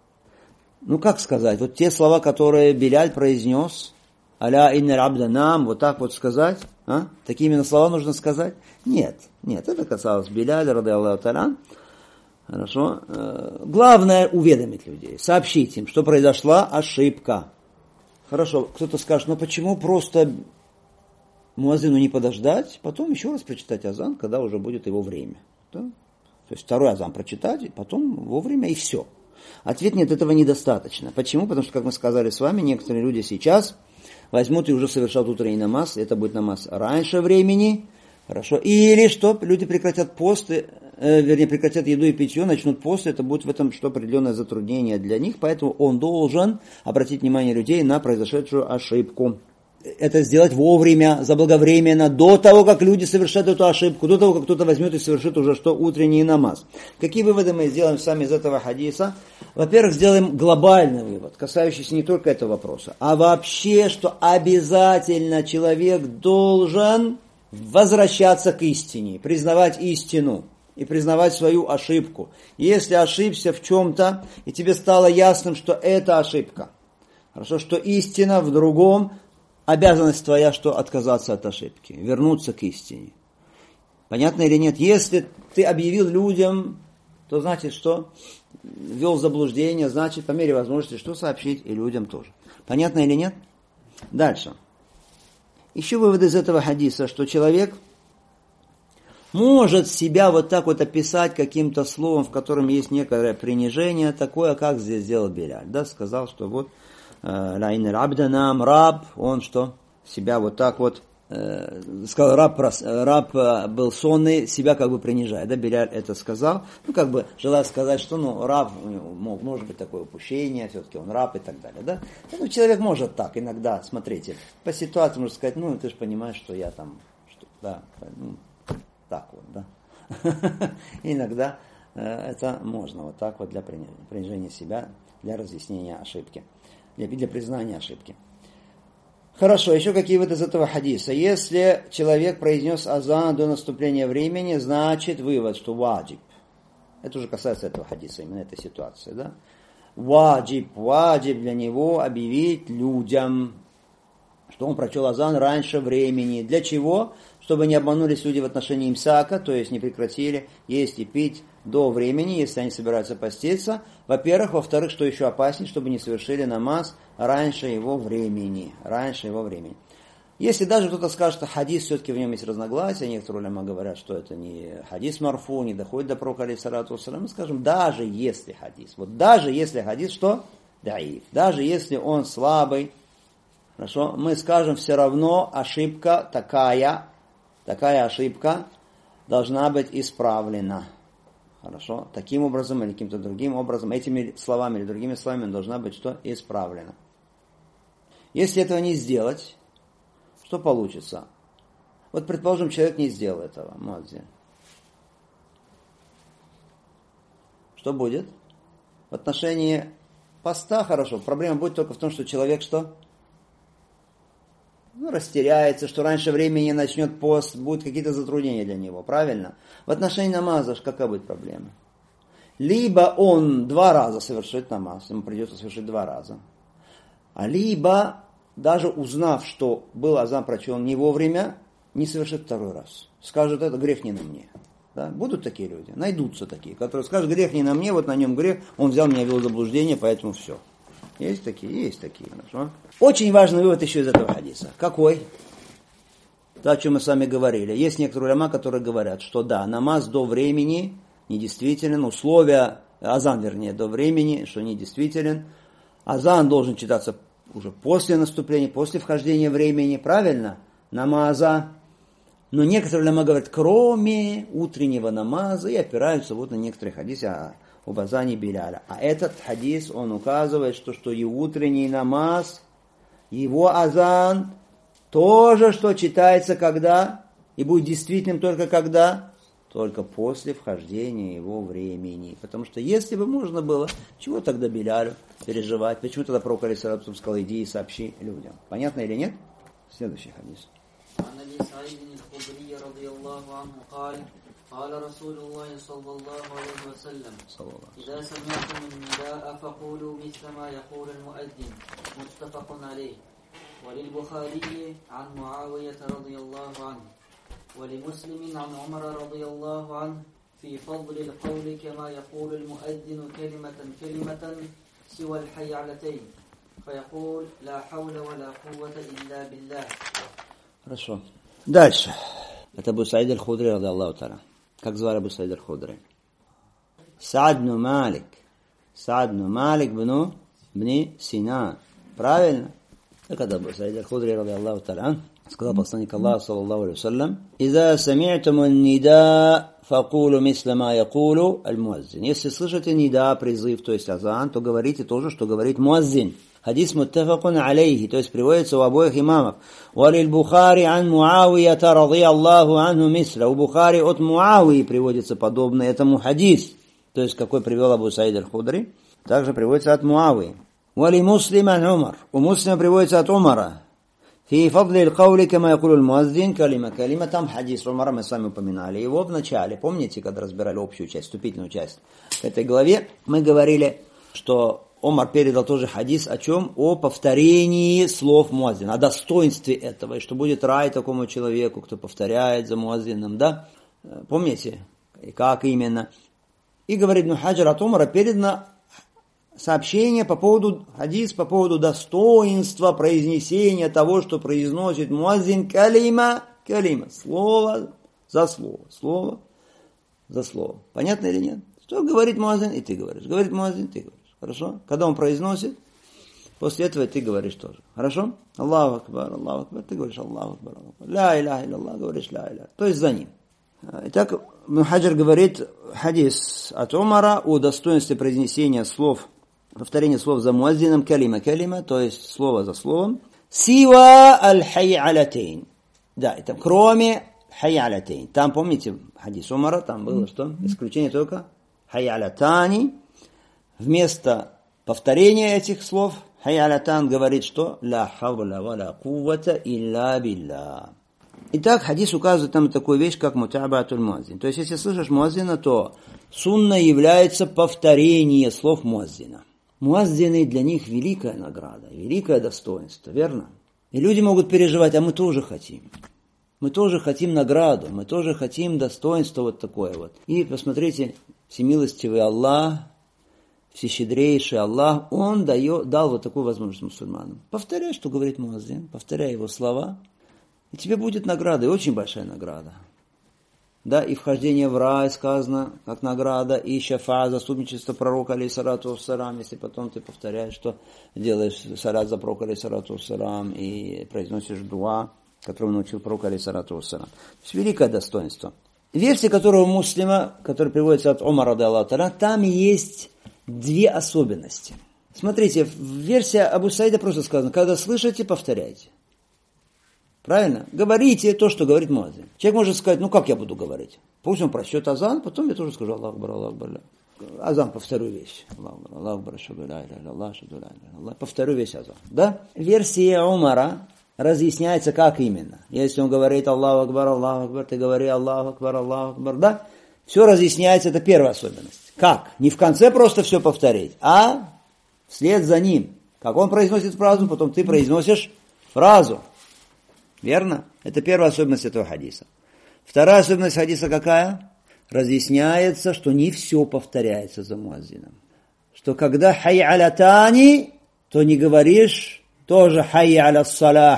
Как сказать? Вот те слова, которые Биляль произнес, аля инналь абда нам, вот так вот сказать? Такие именно слова нужно сказать? Нет, это касалось Биляля, ради Аллаху та'аля. Хорошо. Главное уведомить людей, сообщить им, что произошла ошибка. Хорошо, кто-то скажет: почему просто муаззину не подождать, потом еще раз прочитать азан, когда уже будет его время. Да? То есть второй азан прочитать, и потом вовремя, и все. Ответ: нет, этого недостаточно. Почему? Потому что, как мы сказали с вами, некоторые люди сейчас возьмут и уже совершат утренний намаз, это будет намаз раньше времени, хорошо, или что, люди прекратят пост, прекратят еду и питье, начнут пост, это будет в этом что определенное затруднение для них, поэтому он должен обратить внимание людей на произошедшую ошибку. Это сделать вовремя, заблаговременно, до того, как люди совершат эту ошибку, до того, как кто-то возьмет и совершит уже что утренний намаз. Какие выводы мы сделаем сами из этого хадиса? Во-первых, сделаем глобальный вывод, касающийся не только этого вопроса, а вообще, что обязательно человек должен возвращаться к истине, признавать истину и признавать свою ошибку. Если ошибся в чем-то, и тебе стало ясным, что это ошибка, хорошо, что истина в другом, обязанность твоя, что отказаться от ошибки, вернуться к истине. Понятно или нет? Если ты объявил людям то значит, что ввел в заблуждение, значит, по мере возможности, что сообщить и людям тоже. Понятно или нет? Дальше. Еще вывод из этого хадиса, что человек может себя вот так вот описать каким-то словом, в котором есть некое принижение, такое, как здесь сделал Биляль. Да, сказал, что вот «Лаин аль-абданам», раб, он что? Себя вот так вот, сказал, раб был сонный, себя как бы принижает. Да, Биляль это сказал. Ну, как бы желая сказать, что раб, может быть такое упущение, все-таки он раб и так далее. Да? Ну, человек может так иногда, смотрите, по ситуации может сказать, ты же понимаешь, что я там, так вот, да. Иногда это можно вот так вот для принижения себя, для разъяснения ошибки, для признания ошибки. Хорошо, еще какие выводы из этого хадиса? Если человек произнес азан до наступления времени, значит вывод, что ваджиб. Это уже касается этого хадиса, именно этой ситуации, да? Ваджиб для него объявить людям, что он прочел азан раньше времени. Для чего? Чтобы не обманулись люди в отношении имсака, то есть не прекратили есть и пить до времени, если они собираются поститься. Во-первых. Во-вторых, что еще опаснее, чтобы не совершили намаз раньше его времени. Если даже кто-то скажет, что хадис, все-таки в нем есть разногласия, некоторые уляма говорят, что это не хадис марфу, не доходит до пророка, алейхиссалату вассалям, мы скажем, даже если хадис, что? Даиф. Даже если он слабый, хорошо, мы скажем, все равно ошибка такая ошибка должна быть исправлена. Хорошо? Таким образом или каким-то другим образом, этими словами или другими словами должна быть что? Исправлена. Если этого не сделать, что получится? Вот, предположим, человек не сделал этого, муадзин. Что будет? В отношении поста хорошо. Проблема будет только в том, что человек что? Растеряется, что раньше времени начнет пост, будут какие-то затруднения для него, правильно? В отношении намаза какая будет проблема? Либо он 2 раза совершит намаз, ему придется совершить 2 раза. А либо, даже узнав, что был азан прочел не вовремя, не совершит 2 раз. Скажет, это грех не на мне. Да? Будут такие люди, найдутся такие, которые скажут, грех не на мне, вот на нем грех, он взял меня, ввел в заблуждение, поэтому все. Есть такие. Хорошо. Очень важный вывод еще из этого хадиса. Какой? То, о чем мы с вами говорили. Есть некоторые уляма, которые говорят, что да, намаз до времени недействителен, условия, азан, до времени, что недействителен. Азан должен читаться уже после наступления, после вхождения времени, правильно? Намаза. Но некоторые уляма говорят, кроме утреннего намаза, и опираются вот на некоторые хадисы об азане Биляля. А этот хадис, он указывает, что и утренний намаз, его азан, тоже, что читается когда, и будет действительным только когда? Только после вхождения его времени. Потому что если бы можно было, чего тогда Билялю переживать? Почему тогда пророк алейхиссалату сказал, иди и сообщи людям? Понятно или нет? Следующий хадис. قال رسول الله صلى الله عليه وسلم إذا سمعتم النداء فقولوا مثل ما يقول المؤذن متفق عليه وللبخاري عن معاوية رضي الله عنه ولمسلم عن عمر رضي الله عنه في فضل القول كما يقول المؤذن كلمة سوى الحيعلتين فيقول لا حول ولا قوة إلا بالله. Хорошо. Дальше. Это Абу Саид аль-Худри, ради Аллаху та'аля. Как звали Абу Саид аль-Худри? Саад бну Малик бни Синан. Правильно? Так это Абу Саид аль-Худри, ради Аллаху та'аля, сказал посланник Аллаха, саллаллаху алейхи вассалям, «Иза сами'туму нида, факулу мисля ма якулу аль-муаззин». Если слышите нида, призыв, то есть азан, то говорите то же, что говорит муаззин. Хадис муттафакун алейхи, то есть приводится у обоих имамов. Валиль Бухари ан Муавията ради Аллаху анху мисля. У Бухари от Муавии приводится подобный этому хадис. То есть какой привел Абу Саид аль-Худри, также приводится от Муавии. Вали Муслим ан Умар. У Муслима приводится от Умара. Фи фадли аль-каули, кама якулу аль-муаззин, калима. Там хадис Умара, мы с вами упоминали его в начале. Помните, когда разбирали общую часть, вступительную часть к этой главе, мы говорили, что Омар передал тоже хадис о чем? О повторении слов муаззина, о достоинстве этого, и что будет рай такому человеку, кто повторяет за муаззином, да? Помните? И как именно? И говорит Ибн Хаджар, от Умара передано сообщение по поводу, хадис по поводу достоинства произнесения того, что произносит муаззин калима, слово за слово, слово за слово. Понятно или нет? Что говорит муаззин, и ты говоришь. Говорит муаззин, ты говоришь. Хорошо? Когда он произносит, после этого ты говоришь тоже. Хорошо? Аллаху акбар, ты говоришь Аллаху акбар. Ля иляха илляллах, говоришь ля иляха. То есть за ним. Итак, Ибн Хаджар говорит хадис от Умара о достоинстве произнесения слов, повторения слов за муаззином калима, то есть слово за словом. Сива аль-хай'алятейн. Да, это кроме хай'алятейн. Там, помните, хадис Умара, там было что? Исключение только хай'алятани. Вместо повторения этих слов, хай'алятан говорит, что ла хавла ва ла куввата илля билля. Итак, хадис указывает нам такую вещь, как мутабатуль муаззин. То есть, если слышишь муаззина, то сунна является повторение слов муаззина. Муаззины для них великая награда, великое достоинство, верно? И люди могут переживать, а мы тоже хотим. Мы тоже хотим награду, мы тоже хотим достоинство вот такое вот. И посмотрите, всемилостивый Аллах, всещедрейший Аллах, Он дал вот такую возможность мусульманам. Повторяй, что говорит муаззин, повторяй его слова, и тебе будет награда, и очень большая награда. Да, и вхождение в рай сказано, как награда, и шафа, заступничество пророка, алейхиссалату вассалам, если потом ты повторяешь, что делаешь салат за пророка, алейхиссалату вассалам, и произносишь дуа, которому научил пророк, алейхиссалату вассалам. То есть великое достоинство. Версия, которая у Муслима, которая приводится от Умара, там есть две особенности. Смотрите, версия Абу Саида просто сказано, когда слышите, повторяйте. Правильно? Говорите то, что говорит муаззин. Человек может сказать, как я буду говорить? Пусть он прочтет азан, потом я тоже скажу Аллаху акбар, Аллаху акбар. Азан повторю весь. Аллаху акбар, шаду ля иляха илляллах, шаду ля иляха илляллах. Повторю весь азан. Да? Версия Умара разъясняется, как именно. Если он говорит Аллаху акбар, ты говори Аллаху акбар, да? Все разъясняется, это первая особенность. Как? Не в конце просто все повторить, а вслед за ним. Как он произносит фразу, потом ты произносишь фразу. Верно? Это первая особенность этого хадиса. Вторая особенность хадиса какая? Разъясняется, что не все повторяется за муаззином. Что когда хай аля тани, то не говоришь тоже хай аля ссала,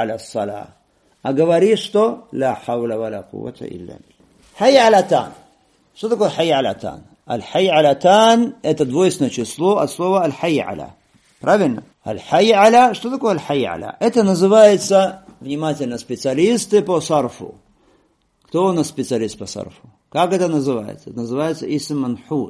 а говоришь, что ла хавла ва ла куввата илля билля. Хай аля тан. Что такое хай аля тан? Аль-хай аля тан – это двойственное число от слова аль-хай аля. Правильно? Аль-хай аля. Что такое аль-хай аля? Это называется... Внимательно, специалисты по сарфу. Кто у нас специалист по сарфу? Как это называется? Это называется исм манхут.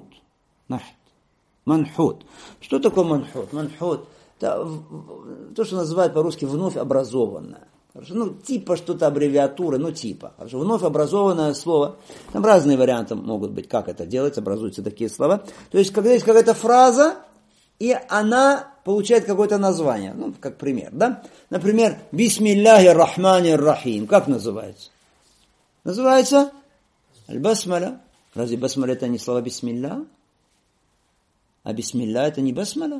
Манхут. Что такое манхут? Манхут – это то, что называют по-русски вновь образованное. Хорошо? Типа что-то аббревиатуры, типа. Хорошо? Вновь образованное слово. Там разные варианты могут быть, как это делается, образуются такие слова. То есть, когда есть какая-то фраза, и она получает какое-то название. Как пример, да? Например, Бисмиллахи рахмани рахим. Как называется? Называется аль-басмаля. Разве басмаля это не слова бисмилля? А бисмилля это не басмаля?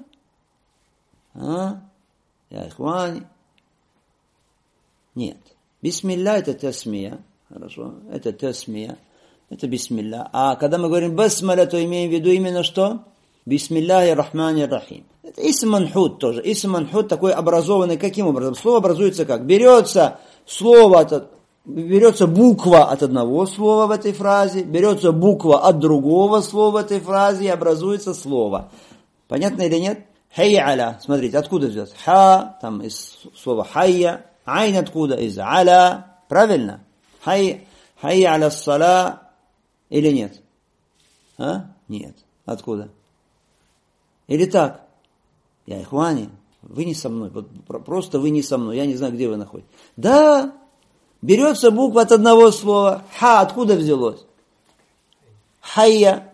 Я ихвани. Нет. Бисмилля это тасмия. Хорошо. Это тасмия. Это бисмилля. А когда мы говорим басмаля, то имеем в виду именно что? Бисмиллахи рахмани рахим. Это исм манхут тоже. Исм манхут такой образованный. Каким образом? Слово образуется как? Берется буква от одного слова в этой фразе, берется буква от другого слова в этой фразе и образуется слово. Понятно или нет? Хай аля. Смотрите, откуда взялось? Ха, там из слова хайя. Айн откуда? Из аля. Правильно? Хай аля ссала или нет? Нет. Откуда? Или так? Я ихвани, вы не со мной. Просто вы не со мной. Я не знаю, где вы находитесь. Да, берется буква от одного слова. Ха, откуда взялось? Хайя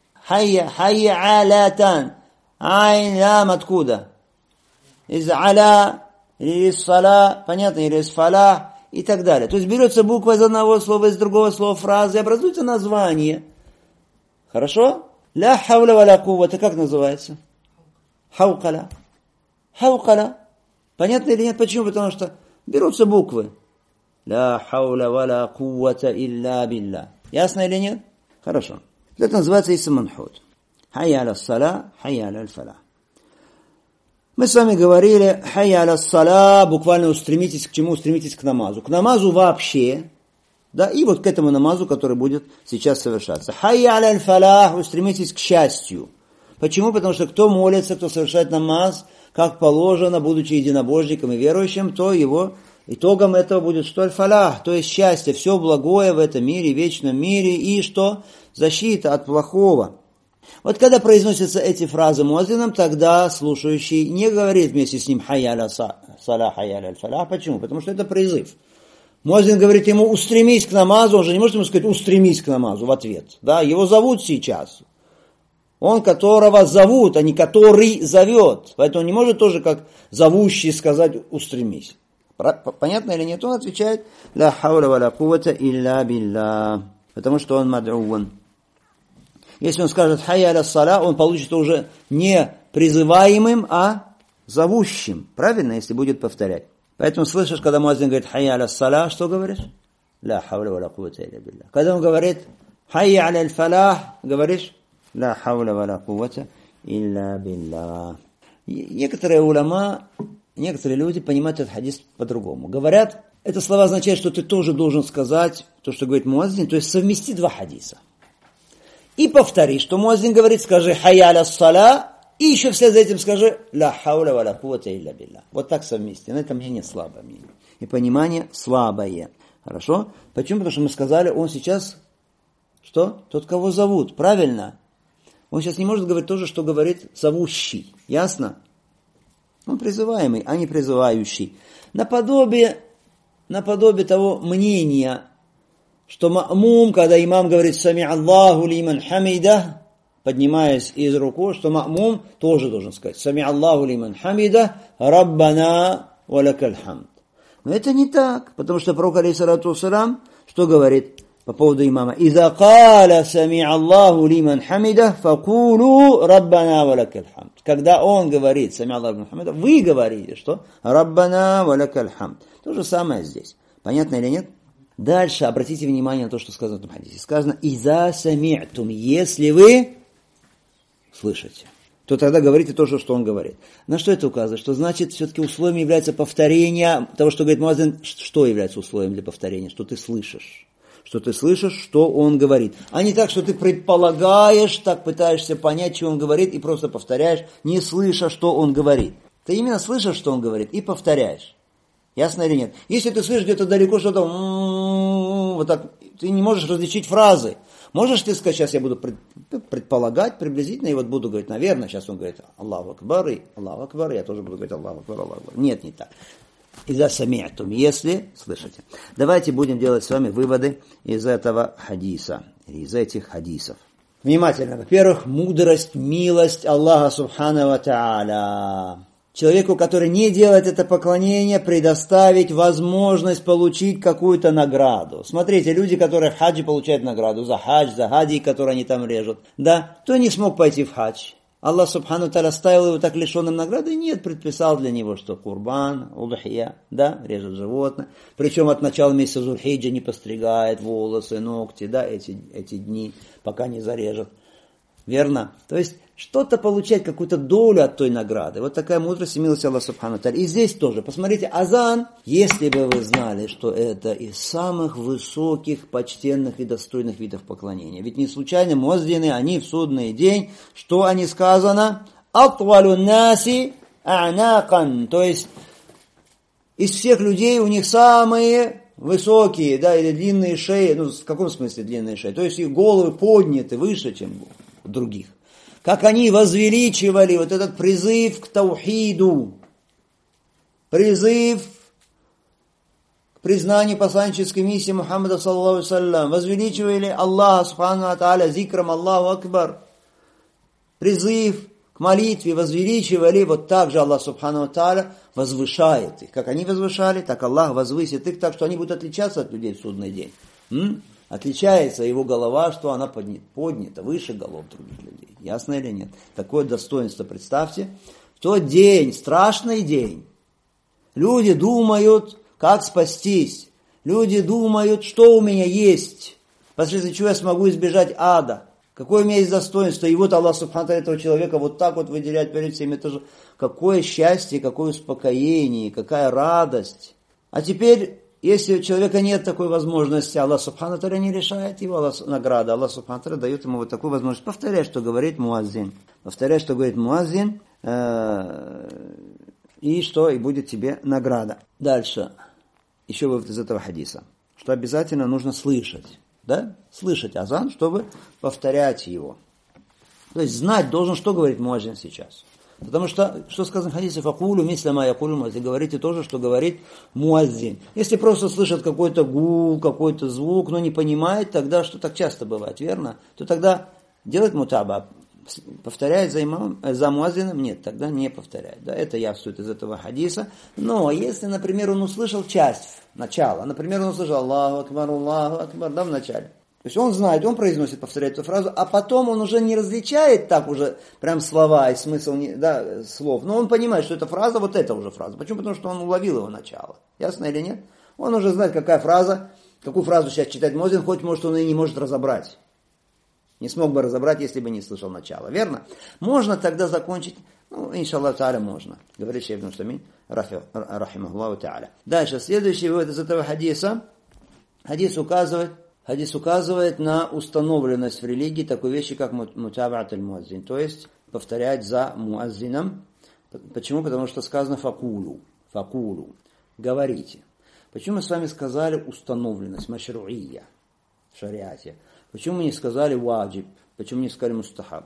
алятан. Айн, лям, откуда? Из аля, или из сала, понятно, или из фала, и так далее. То есть берется буква из одного слова, из другого слова фразы, и образуется название. Хорошо? Ля хавля ва ля куввата, как называется? Хаукаля. Понятно или нет? Почему? Потому что берутся буквы. Ля хауля ва ля куввата илля билля. Ясно или нет? Хорошо. Это называется исм манхут. Хайя аля ссаля, хайя аля аль-фалах. Мы с вами говорили, хайя аля ссаля, буквально устремитесь к чему? Устремитесь к намазу. К намазу вообще, да, и вот к этому намазу, который будет сейчас совершаться. Хайя аля аль-фалах, устремитесь к счастью. Почему? Потому что кто молится, кто совершает намаз, как положено, будучи единобожником и верующим, то его итогом этого будет что? Аль-фалах, то есть счастье, все благое в этом мире, вечном мире, и что? Защита от плохого. Вот когда произносятся эти фразы муаззином, тогда слушающий не говорит вместе с ним хайя аля салах, хайя аля аль-фалах. Почему? Потому что это призыв. Муаззин говорит ему устремись к намазу, он же не может ему сказать устремись к намазу в ответ. Да? Его зовут сейчас. Он, которого зовут, а не который зовет. Поэтому он не может тоже как зовущий сказать устремись. Понятно или нет? Он отвечает ля хауля ва ля куввата илля билля. Потому что он мад'уван. Если он скажет хайя аля ссаля, он получится уже не призываемым, а зовущим. Правильно, если будет повторять. Поэтому слышишь, когда муаззин говорит хайя аля ссаля, что говоришь? Ля хауля ва ля куввата илля билля. Когда он говорит хайя аля аль-фалах, говоришь ля хауля ва ля куввата илля билля. Некоторые уляма, некоторые люди понимают этот хадис по-другому. Говорят, это слова означает, что ты тоже должен сказать то, что говорит муаззин, то есть совмести два хадиса. И повтори, что муаззин говорит, скажи хайя аля ссаля, и еще вслед за этим скажи ля хауля ва ля куввата илля билля. Вот так совмести. На этом мнение слабое мнение. И понимание слабое. Хорошо? Почему? Потому что мы сказали, он сейчас, что? Тот, кого зовут. Правильно? Он сейчас не может говорить то же, что говорит зовущий. Ясно? Он призываемый, а не призывающий. Наподобие того мнения, что ма'мум, когда имам говорит «Сами Аллаху лиман хамида», поднимаясь из руку, что ма'мум тоже должен сказать «Сами Аллаху лиман хамида, Раббана ва лакаль хамд». Но это не так, потому что пророк алейхиссалату вассалям что говорит по поводу имама? «Иза каля сами Аллаху лиман хамида, факулу Раббана ва лакаль хамд». Когда он говорит «Сами Аллаху лиман хамида», вы говорите, что «Раббана ва лакаль хамд». То же самое здесь. Понятно или нет? Дальше обратите внимание на то, что сказано в этом хадисе. Сказано «Иза сами'тум», если вы слышите, то тогда говорите то, что он говорит. На что это указывает? Что значит, все-таки условием является повторение того, что говорит муаззин. Что является условием для повторения? Что ты слышишь. Что ты слышишь, что он говорит. А не так, что ты предполагаешь, так пытаешься понять, что он говорит, и просто повторяешь, не слыша, что он говорит. Ты именно слышишь, что он говорит, и повторяешь. Ясно или нет? Если ты слышишь где-то далеко что-то, вот так, ты не можешь различить фразы. Можешь ты сказать, сейчас я буду предполагать приблизительно, и вот буду говорить, наверное, сейчас он говорит Аллаху Акбар, и Аллаху Акбар, я тоже буду говорить Аллаху Акбар, Аллаху Акбар. Нет, не так. Иза сами'тум, если слышите. Давайте будем делать с вами выводы из этого хадиса, из этих хадисов. Внимательно. Во-первых, мудрость, милость Аллаха Субхана ва Тааля. Человеку, который не делает это поклонение, предоставить возможность получить какую-то награду. Смотрите, люди, которые в хаджи получают награду за хадж, за хади, которые они там режут. Да, кто не смог пойти в хадж? Аллах Субхану Тааля оставил его так лишенным награды? Нет, предписал для него, что курбан, удхия, да, режет животное. Причем от начала месяца Зульхиджа не постригает волосы, ногти, да, эти дни, пока не зарежет. Верно? То есть, что-то получать, какую-то долю от той награды. Вот такая мудрость и милость Аллаха Субхану Тааля. И здесь тоже. Посмотрите, азан, если бы вы знали, что это из самых высоких, почтенных и достойных видов поклонения. Ведь не случайно муаззины, они в судный день, что они сказано? Атвалу наси а'накан. То есть, из всех людей у них самые высокие, да, или длинные шеи. Ну, в каком смысле длинные шеи? То есть, их головы подняты выше, чем других. Как они возвеличивали вот этот призыв к таухиду, призыв к признанию посланнической миссии Мухаммада саллаллаху алейхи ва саллям, возвеличивали Аллаха субхану ва тааля зикрам Аллаху Акбар, призыв к молитве возвеличивали, вот так же Аллах субхану ва тааля возвышает их. Как они возвышали, так Аллах возвысит их, так что они будут отличаться от людей в судный день. Отличается его голова, что она поднята выше голов других людей. Ясно или нет? Такое достоинство, представьте. В тот день, страшный день, люди думают, как спастись. Люди думают, что у меня есть, посредством чего я смогу избежать ада. Какое у меня есть достоинство. И вот Аллах Субхану ва Тааля этого человека вот так вот выделяет перед всеми. Это же какое счастье, какое успокоение, какая радость. А теперь, если у человека нет такой возможности, Аллах Субхану ва Тааля не решает его награда. Аллах Субхану ва Тааля дает ему вот такую возможность. Повторяй, что говорит муаззин. Повторяй, что говорит муаззин. И что? И будет тебе награда. Дальше. Еще вывод из этого хадиса. Что обязательно нужно слышать. Да? Слышать азан, чтобы повторять его. То есть знать должен, что говорит муаззин сейчас. Потому что сказано в хадисе, факулю мисля якулю муаззин. Говорите то же, что говорит муаззин. Если просто слышат какой-то гул, какой-то звук, но не понимает, тогда, что так часто бывает, верно? То тогда делать мутаба. Повторяет за муаззином? Нет, тогда не повторяет. Да, это явствует из этого хадиса. Но если, например, он услышал часть, начало, например, он услышал Аллаху Акбар, да, в начале. То есть он знает, он произносит, повторяет эту фразу, а потом он уже не различает так уже прям слова и смысл слов. Но он понимает, что эта фраза, вот эта уже фраза. Почему? Потому что он уловил его начало. Ясно или нет? Он уже знает, какую фразу сейчас читать муаззин, хоть, может, он и не может разобрать. Не смог бы разобрать, если бы не слышал начала. Верно? Можно тогда закончить, иншаллах та'аля, можно. Говорит шейх Ибн Утаймин, рахимахуллаху та'аля. Дальше, следующий вывод из этого хадиса. Хадис указывает на установленность в религии такой вещи, как мутаба'ат аль-муаззин. То есть, повторять за муаззином. Почему? Потому что сказано факулу. Говорите. Почему мы с вами сказали установленность, машру'ия в шариате? Почему мы не сказали ваджиб? Почему не сказали мустахаб?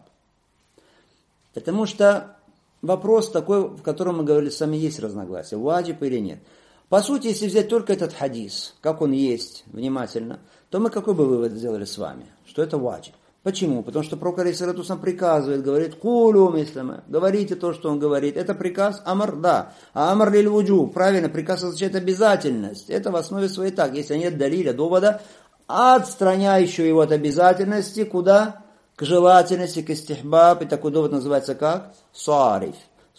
Потому что вопрос такой, в котором мы говорили, сами есть разногласия, ваджиб или нет. По сути, если взять только этот хадис, как он есть, внимательно, то мы какой бы вывод сделали с вами? Что это ваджиб. Почему? Потому что пророк алейхиссалату вассалям приказывает, говорит, кулу мислама, говорите то, что он говорит. Это приказ амар, да. А амар лиль вуджуб, правильно, приказ означает обязательность. Это в основе своей так. Если нет далиля, довода, отстраняющую его от обязательности, куда? К желательности, к истихбаб, и такой довод называется как? Сариф.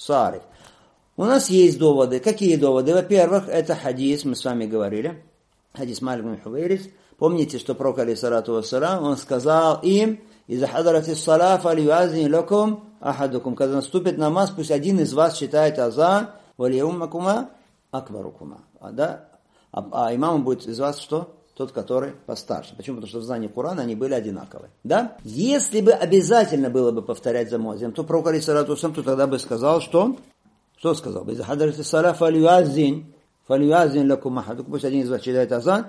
У нас есть доводы. Какие доводы? Во-первых, это хадис, мы с вами говорили, хадис Малик бин Хувейрис. Помните, что пророк алейхиссалату вассалям, он сказал им, «Иза хадаратис салаф аль-юазин лакум ахадукум». Когда наступит намаз, пусть один из вас читает азан, валиуммакума акбарукума. А имамом будет из вас что? Тот, который постарше. Почему? Потому что в знании Корана они были одинаковые. Да? Если бы обязательно было бы повторять за муаззином, то пророк алейхиссалату вассалям тогда бы сказал, что? Что сказал бы? «Иза хадаратис салаф аль-юазин лакум ахадукум». Пусть один из вас читает азан,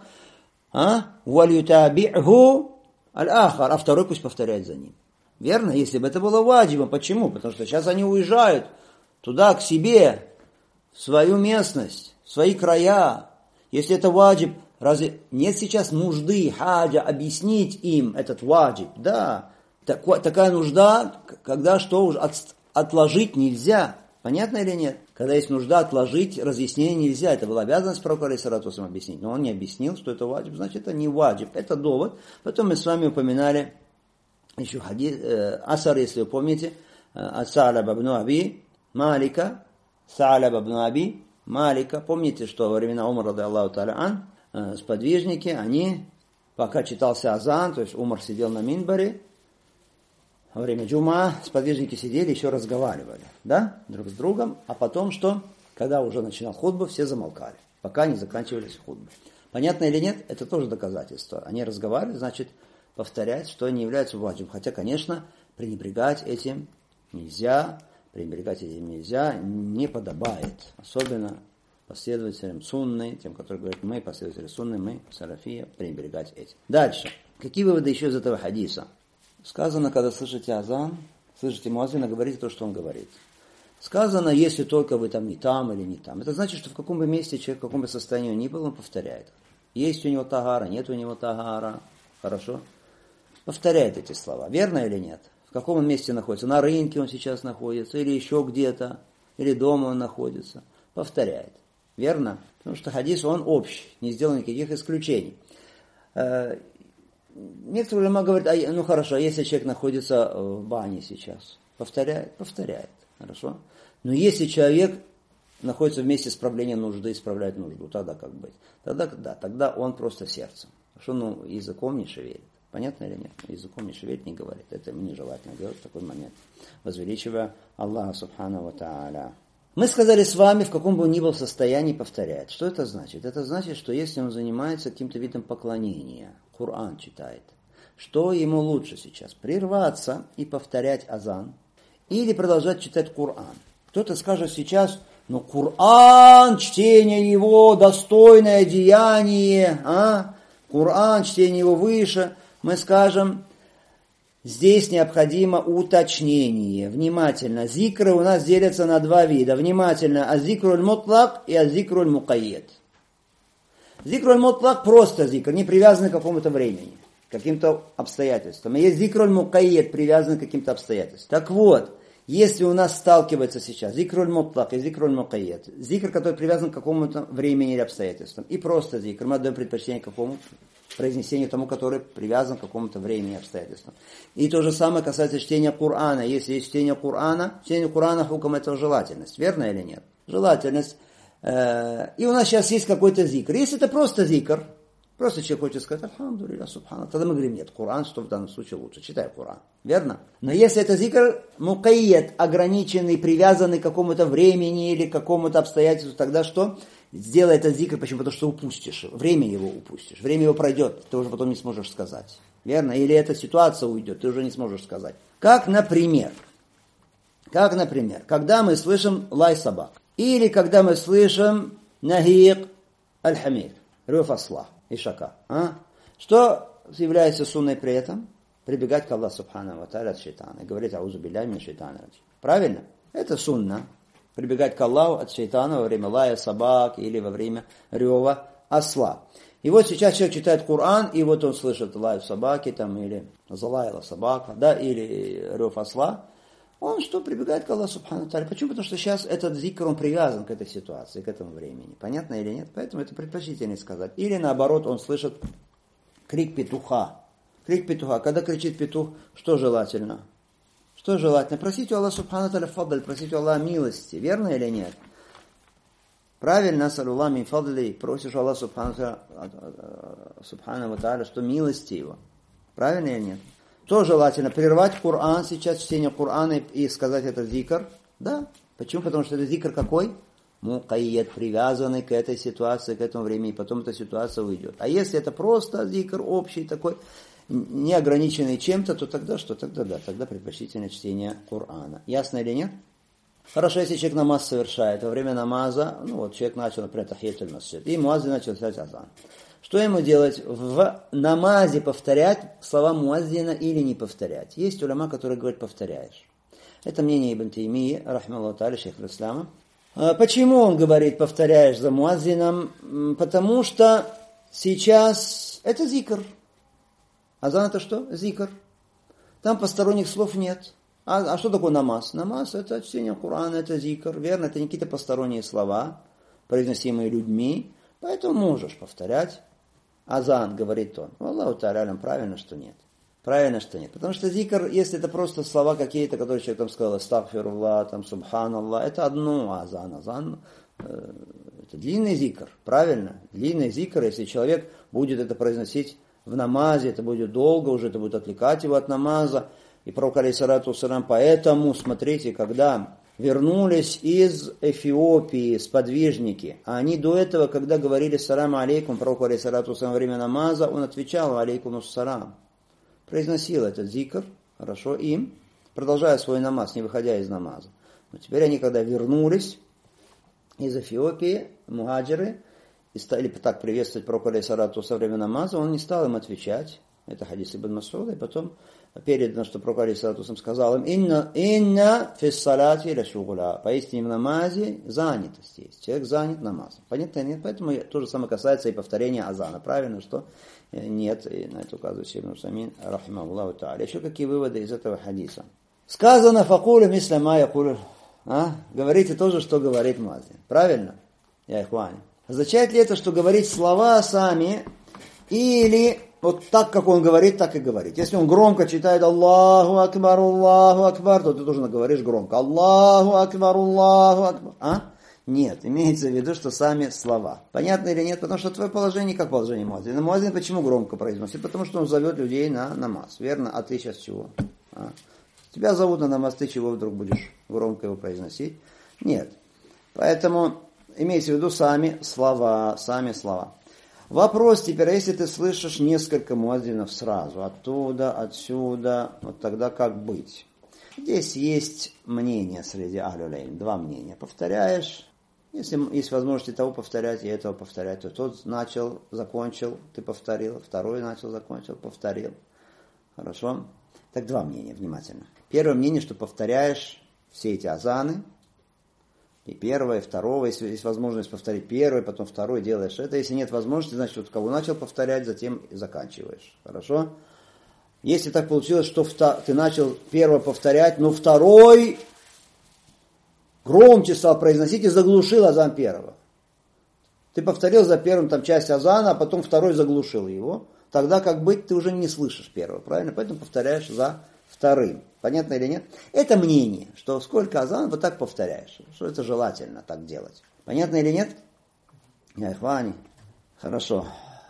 «Валютаби'ху аль-ахар», а второй пусть повторяет за ним. Верно? Если бы это было ваджибом. Почему? Потому что сейчас они уезжают туда, к себе, в свою местность, в свои края. Если это ваджиб, разве нет сейчас нужды, хаджа, объяснить им этот ваджиб? Да. Такая нужда, когда что уже отложить нельзя. Понятно или нет? Когда есть нужда отложить, разъяснение нельзя. Это была обязанность пророка алейхиссалату вассалям объяснить. Но он не объяснил, что это ваджиб. Значит, это не ваджиб. Это довод. Потом мы с вами упоминали еще хадис, асар, если вы помните, от Са'лаба ибн Аби Малика. Помните, что во времена Умара, радийаллаху та'аля ан, сподвижники, они, пока читался азан, то есть Умар сидел на минбаре, во время джума сподвижники сидели, еще разговаривали, да, друг с другом, а потом что? Когда уже начинал хутбу, все замолкали, пока не заканчивались хутбы. Понятно или нет? Это тоже доказательство. Они разговаривали, значит, повторять, что не является ваджибом. Хотя, конечно, пренебрегать этим нельзя, не подобает. Особенно последователям сунны, тем, которые говорят, мы последователи сунны, мы салафия, пренебрегать этим. Дальше. Какие выводы еще из этого хадиса? Сказано, когда слышите азан, слышите муаззина, говорите то, что он говорит. Сказано, если только вы там не там или не там. Это значит, что в каком бы месте человек, в каком бы состоянии он ни был, он повторяет. Есть у него тагара, нет у него тагара. Хорошо? Повторяет эти слова. Верно или нет? В каком он месте находится? На рынке он сейчас находится, или еще где-то, или дома он находится. Повторяет. Верно? Потому что хадис, он общий, не сделал никаких исключений. Некоторые улама говорят, ну хорошо, если человек находится в бане сейчас, повторяет. Хорошо? Но если человек находится вместе с проблемой нужды, исправляет нужду, тогда как быть? Тогда он просто сердцем. Потому что языком не шевелит. Понятно или нет? Языком не шевелит, не говорит. Это нежелательно делать в такой момент, возвеличивая Аллаха Субхану ва Тааля. Мы сказали с вами, в каком бы он ни был состоянии повторять. Что это значит? Это значит, что если он занимается каким-то видом поклонения, Коран читает, что ему лучше сейчас? Прерваться и повторять азан или продолжать читать Коран? Кто-то скажет сейчас, но Коран, чтение его, достойное деяние, Коран, чтение его выше. Мы скажем, здесь необходимо уточнение. Внимательно. Зикры у нас делятся на два вида. Внимательно. Азикруль мутлак и азикруль мукайед. Зикруль мутлак просто зикр, не привязанный к какому-то времени, каким-то обстоятельствам. И есть зикруль мукайед, привязанный к каким-то обстоятельствам. Так вот, если у нас сталкивается сейчас зикруль мутлак и зикруль мукайед, зикр, который привязан к какому-то времени или обстоятельствам, и просто зикр, мы отдаем предпочтение какому произнесению тому, который привязан к какому-то времени и обстоятельствам. И то же самое касается чтения Корана. Если есть чтение Корана хуком это желательность. Верно или нет? Желательность. И у нас сейчас есть какой-то зикр. Если это просто зикр, просто человек хочет сказать «Алхамдулилля, субхана», тогда мы говорим «нет, Коран, что в данном случае лучше, читай Коран». Верно? Но если это зикр мукайед, ограниченный, привязанный к какому-то времени или к какому-то обстоятельству, тогда что? Сделай этот зикр, почему? Потому что упустишь, время его упустишь, время его пройдет, ты уже потом не сможешь сказать. Верно? Или эта ситуация уйдет, ты уже не сможешь сказать. Как, например, когда мы слышим лай собак, или когда мы слышим нахик аль-хамир, рев осла и шака. Что является сунной при этом? Прибегать к Аллаху Субхану ва Тааля от шайтана и говорить аузу билляхи мин шайтани раджим. Правильно? Это сунна. Прибегать к Аллаху от шайтана во время лая собак или во время рева осла. И вот сейчас человек читает Коран, и вот он слышит лай собаки, там, или залаяла собака, да, или рев осла. Он что? Прибегает к Аллаху Субхану Тааля. Почему? Потому что сейчас этот зикр, он привязан к этой ситуации, к этому времени. Понятно или нет? Поэтому это предпочтительнее сказать. Или наоборот, он слышит крик петуха. Крик петуха. Когда кричит петух, что желательно? Что желательно? Просить у Аллаха Субхану Тааля фадаль, просить у Аллаха милости. Верно или нет? Правильно, саллаллаху мин фадли, просишь у Аллаха Субхану Тааля, что милости его. Правильно или нет? То желательно прервать Коран, сейчас чтение Корана и сказать этот зикр. Да. Почему? Потому что это зикр какой? Мукайед, привязанный к этой ситуации, к этому времени, и потом эта ситуация уйдет. А если это просто зикр общий такой, не ограниченный чем-то, то тогда что? Тогда да, тогда предпочтительное чтение Корана. Ясно или нет? Хорошо, если человек намаз совершает, во время намаза, человек начал, например, тахиятуль масджид, и муаззин начал читать азан. Что ему делать? В намазе повторять слова муаззина или не повторять? Есть уляма, которые говорят, повторяешь. Это мнение Ибн Таймии, рахмаллаху тааля, шейх ислама. Почему он говорит, повторяешь за муаззином? Потому что сейчас это зикр. Азан это что? Зикр. Там посторонних слов нет. А что такое намаз? Намаз это чтение Корана, это зикр. Верно, это не какие-то посторонние слова, произносимые людьми. Поэтому можешь повторять. Азан, говорит он. Аллаху тааля, правильно, что нет. Правильно, что нет. Потому что зикр, если это просто слова какие-то, которые человек там сказал, астагфируллах, там, субханаллах, это одно азан. Азан это длинный зикр. Правильно? Длинный зикр, если человек будет это произносить в намазе, это будет долго, уже это будет отвлекать его от намаза. И пророк, алейхиссалату вассалям, поэтому, смотрите, когда вернулись из Эфиопии сподвижники, а они до этого, когда говорили «Салам алейкум», пророку, алейхиссалату вассалям, во время намаза, он отвечал «Алейкум ассалам». Произносил этот зикр, хорошо, им, продолжая свой намаз, не выходя из намаза. Но теперь они, когда вернулись из Эфиопии, мухаджиры, и стали так приветствовать пророка, алейхиссалату вассалям, во время намаза, он не стал им отвечать. Это хадис Ибн Масуда, и потом передано, что пророк, алейхиссалату вассалям, сказал им «Инна фиссалати ля шугуля». Поистине в намазе занятость есть. Человек занят намазом. Понятно? Нет? Поэтому то же самое касается и повторения азана. Правильно, что нет, и на это указывает Ибн Усаймин, рахимахуллаху тааля. Еще какие выводы из этого хадиса? Сказано «Факулю мисля ма якулю». Говорите то же, что говорит муаззин. Правильно? Я ихвани. Означает ли это, что говорить слова сами, или вот так, как он говорит, так и говорить? Если он громко читает Аллаху Акбар, то ты должен говоришь громко Аллаху Акбар, Аллаху Акбар. Нет, имеется в виду, что сами слова. Понятно или нет? Потому что твое положение как положение муаззина. Муаззин почему громко произносит? Потому что он зовет людей на намаз. Верно? А ты сейчас чего? Тебя зовут на намаз, ты чего вдруг будешь громко его произносить? Нет. Поэтому имеется в виду сами слова. Вопрос теперь, если ты слышишь несколько муаззинов сразу, оттуда, отсюда, вот тогда как быть? Здесь есть мнение среди ахлюль-илм, два мнения. Повторяешь, если есть возможность и того повторять, и этого повторять, то тот начал, закончил, ты повторил, второй начал, закончил, повторил. Хорошо? Так два мнения, внимательно. Первое мнение, что повторяешь все эти азаны, и первое, и второе, если есть возможность повторить первое, потом второе, делаешь это. Если нет возможности, значит, вот кого начал повторять, затем заканчиваешь. Хорошо? Если так получилось, что ты начал первое повторять, но второй громче стал произносить и заглушил азан первого. Ты повторил за первым там часть азана, а потом второй заглушил его. Тогда как быть, ты уже не слышишь первого, правильно? Поэтому повторяешь за вторым. Понятно или нет? Это мнение, что сколько азан, вот так повторяешь. Что это желательно так делать. Понятно или нет? Яхвани. Хорошо.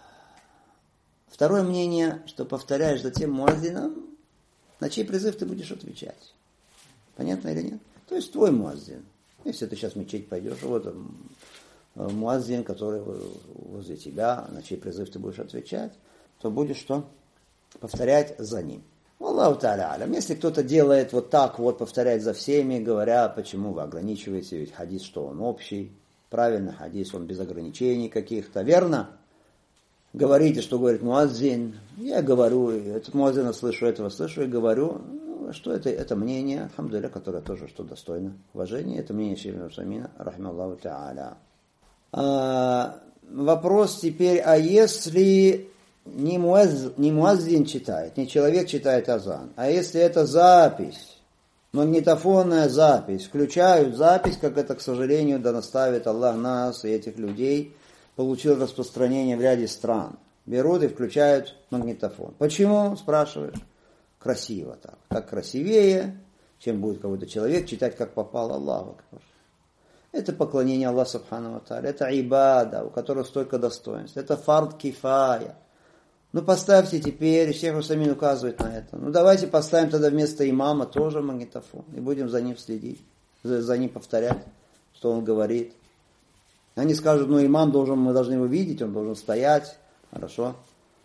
Второе мнение, что повторяешь за тем муаззином, на чей призыв ты будешь отвечать. Понятно или нет? То есть твой муаззин. Если ты сейчас в мечеть пойдешь, вот муаззин, который возле тебя, на чей призыв ты будешь отвечать, то будешь что? Повторять за ним. Аллаху та'аля алям. Если кто-то делает вот так вот, повторяет за всеми, говоря, почему вы ограничиваете, ведь хадис, что он общий. Правильно, хадис, он без ограничений каких-то. Верно? Говорите, что говорит муаззин. Я говорю, этот муаззина слышу, этого слышу и говорю, что это мнение, алхамдулилля, которое тоже что достойно уважения. Это мнение Шейха ибн Усаймина, рахималлаху та'аля. Вопрос теперь, а если не муаззин читает, не человек читает азан, а если это запись, магнитофонная запись, включают запись, как это, к сожалению, да наставит Аллах нас и этих людей, получил распространение в ряде стран. Берут и включают магнитофон. Почему, спрашиваешь? Красиво так. Так красивее, чем будет какой-то человек читать, как попало Аллаху. Это поклонение Аллаху Субхану ва Тааля. Это ибада, у которого столько достоинств. Это фард кифая. Ну поставьте теперь, Шейх Усаймин указывает на это. Ну давайте поставим тогда вместо имама тоже магнитофон. И будем за ним следить, за ним повторять, что он говорит. Они скажут, ну имам мы должны его видеть, он должен стоять. Хорошо.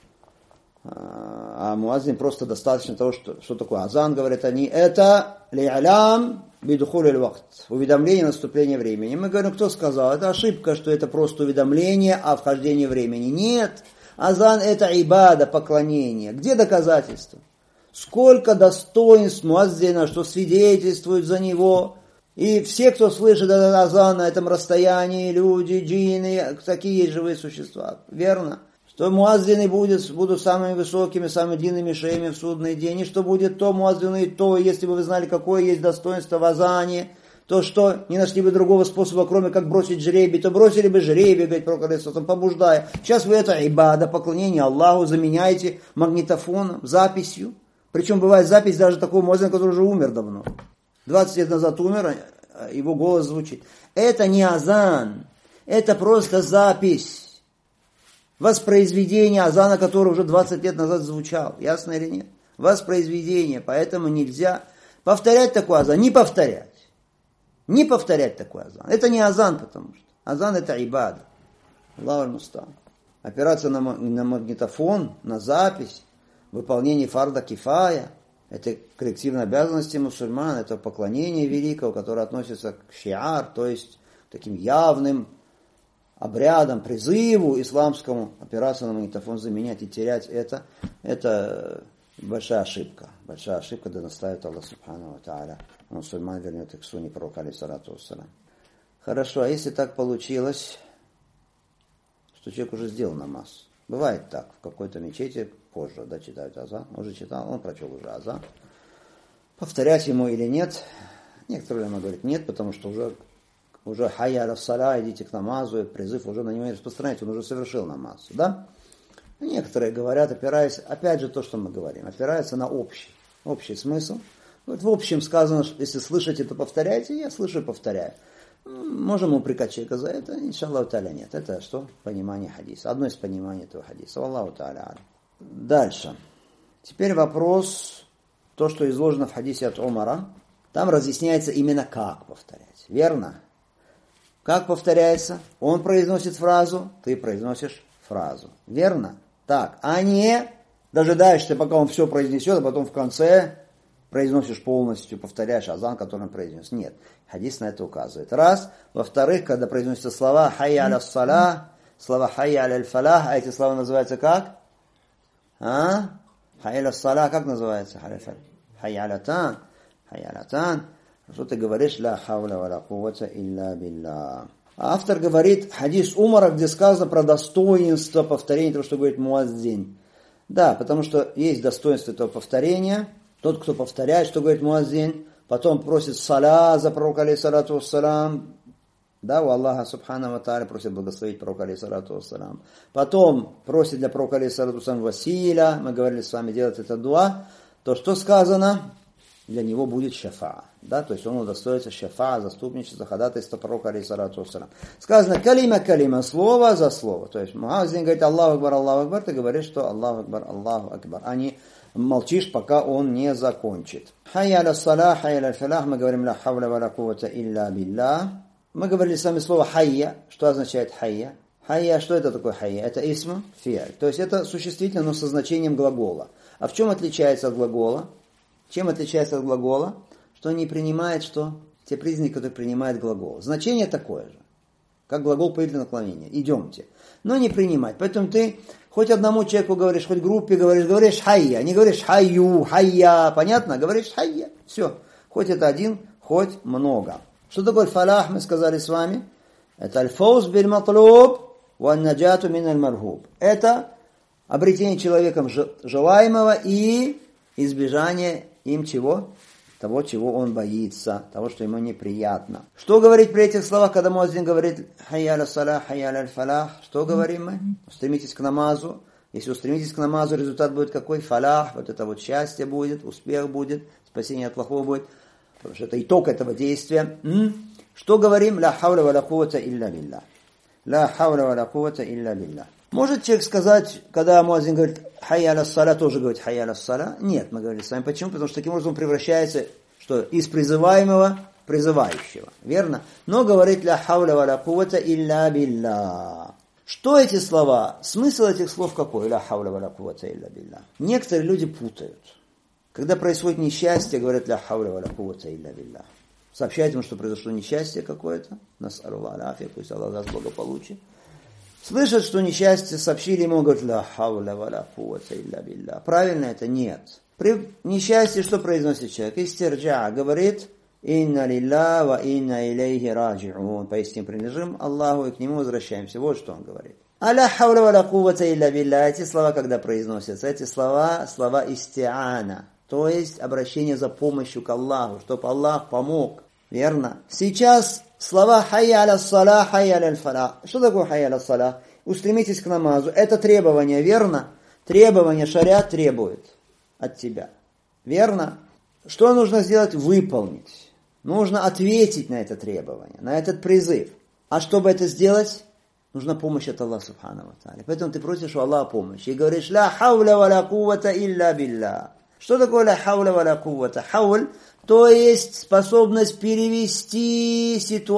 А муаззин просто достаточно того, что такое азан, говорят они, это ли'алям бидухуль аль-вахт, уведомление наступления времени. Мы говорим, кто сказал? Это ошибка, что это просто уведомление о вхождении времени. Нет, азан это ибада, поклонение. Где доказательства? Сколько достоинств муаззина, что свидетельствуют за него. И все, кто слышит этот азан на этом расстоянии, люди, джинны, такие живые существа. Верно? Что муаззины будут самыми высокими, самыми длинными шеями в судный день, и что будет то муаззины, то, если бы вы знали, какое есть достоинство в азане, то что не нашли бы другого способа, кроме как бросить жребий, то бросили бы жребий, говорит Пророк, побуждая. Сейчас вы это ибада, поклонение Аллаху, заменяете магнитофоном, записью. Причем бывает запись даже такого муаззина, который уже умер давно. 20 лет назад умер, его голос звучит. Это не азан, это просто запись. Воспроизведение азана, который уже 20 лет назад звучал. Ясно или нет? Воспроизведение. Поэтому нельзя повторять такой азан. Не повторять. Не повторять такой азан. Это не азан, потому что азан это ибада. Аллаху аль-муста'ан. Опираться на магнитофон, на запись, выполнение фарда кифая. Это коллективные обязанности мусульман. Это поклонение великого, которое относится к шиар, то есть таким явным обрядом, призыву исламскому, опираться на магнитофон, заменять и терять это большая ошибка. Большая ошибка, да наставит Аллах Субхану ва Тааля. Мусульман вернет их к сунне пророка алейхиссалату вассалям. Хорошо, а если так получилось, что человек уже сделал намаз? Бывает так, в какой-то мечети позже, да, читают азан, он уже читал, он прочел уже азан. Повторять ему или нет? Некоторые говорят нет, потому что уже хайя ля-саля, идите к намазу, призыв уже на него не распространяется, он уже совершил намаз, да? Некоторые говорят, опираясь, опять же то, что мы говорим, опираются на общий смысл. Вот в общем сказано, что если слышите, то повторяйте, я слышу и повторяю. Можем упрекать человека за это, иншаллаху та'аля нет. Это что? Понимание хадиса. Одно из пониманий этого хадиса. Аллаху та'аля. Дальше. Теперь вопрос, то, что изложено в хадисе от Умара. Там разъясняется именно как повторять. Верно? Как повторяется? Он произносит фразу, ты произносишь фразу. Верно? Так, а не дожидаешься, пока он все произнесет, а потом в конце произносишь полностью, повторяешь азан, который он произнес. Нет, хадис на это указывает. Раз. Во-вторых, когда произносятся слова «хайя аля салах», слова «хайя аля фалах», а эти слова называются как? «Хайя аля салах», как называется? «Хайя аля тан». «Хайя аля тан». Что ты говоришь? «Ла хавля ва ла куввата илля билля». Автор говорит хадис Умара, где сказано про достоинство повторения того, что говорит муаззин. Да, потому что есть достоинство этого повторения. Тот, кто повторяет, что говорит муаззин, потом просит саля за пророка алейхиссалату вассалам. Да, у Аллаха субхану ва тааля просит благословить пророка алейхиссалату вассалам. Потом просит для пророка алейхиссалату вассалам василя. Мы говорили с вами делать это дуа. То, что сказано, для него будет шафа. Да, то есть он удостоится шафа, заступничества, ходатайства пророка алейхиссалату вассалам. Сказано калима, слово за слово. То есть муаззин говорит Аллаху акбар, ты говоришь, что Аллаху акбар. А не молчишь, пока он не закончит. Хайя аля салах, хайя аля фалах, мы говорим ла хавля ва ла куввата илля билля. Мы говорили с вами слово хайя. Что означает хайя? Хайя, что это такое хайя? Это исм фиаль. То есть это существительное, но со значением глагола. А в чем отличается от глагола? Чем отличается от глагола? Что не принимает, что? Те признаки, которые принимает глагол. Значение такое же, как глагол повелительного наклонения. Идемте. Но не принимать. Поэтому ты хоть одному человеку говоришь, хоть группе говоришь хайя. Не говоришь хайю, хайя. Понятно? Говоришь хайя. Все. Хоть это один, хоть много. Что такое фалах, мы сказали с вами? Это аль-фауз биль-матлуб ва-наджату мин-аль-мархуб. Это обретение человеком желаемого и избежание им чего? Того, чего он боится, того, что ему неприятно. Что говорить при этих словах, когда муаззин говорит хайя аля салах, хайя аля фалах? Что говорим мы? Устремитесь к намазу. Если устремитесь к намазу, результат будет какой? Фалах, вот это вот счастье будет, успех будет, спасение от плохого будет. Потому что это итог этого действия. Что говорим? Ла хавля ва ла куввата илля билля. Ла хавля ва ла куввата илля билля. Может человек сказать, когда муаззин говорит хайя аля саля, тоже говорит хайя аля саля? Нет, мы говорили с вами. Почему? Потому что таким образом он превращается что, из призываемого в призывающего. Верно? Но говорит ла хавля ва ла куввата илля билля. Что эти слова? Смысл этих слов какой? Ла хавля ва ла куввата илля билля. Некоторые люди путают. Когда происходит несчастье, говорят ля хавля ва ла куввата илля билля. Сообщает ему, что произошло несчастье какое-то. Нас'алуллах аль-афия, пусть Аллах даст благополучие. Слышат, что несчастье, сообщили ему, говорят, ла хавля ва ла куввата илля билля. Правильно это? Нет. При несчастье что произносит человек? Истирджа, говорит, инна лилля ва инна илейхи раджи'ун. Поистине принадлежим Аллаху и к нему возвращаемся. Вот что он говорит. Аля хавля ва ла куввата илля билля. Эти слова, когда произносятся, эти слова исти'ана. То есть обращение за помощью к Аллаху, чтобы Аллах помог. Верно? Сейчас слова хайя аля салах, хайя аля фалах. Что такое хайя аля салах? Устремитесь к намазу. Это требование, верно? Требование шариат требует от тебя. Верно? Что нужно сделать? Выполнить. Нужно ответить на это требование, на этот призыв. А чтобы это сделать, нужна помощь от Аллаха субхану ва тааля. Поэтому ты просишь у Аллаха помощи и говоришь ла хавля ва ла куввата илля билля. Что такое ла хавля ва ла куввата? Хауль, то есть способность перевести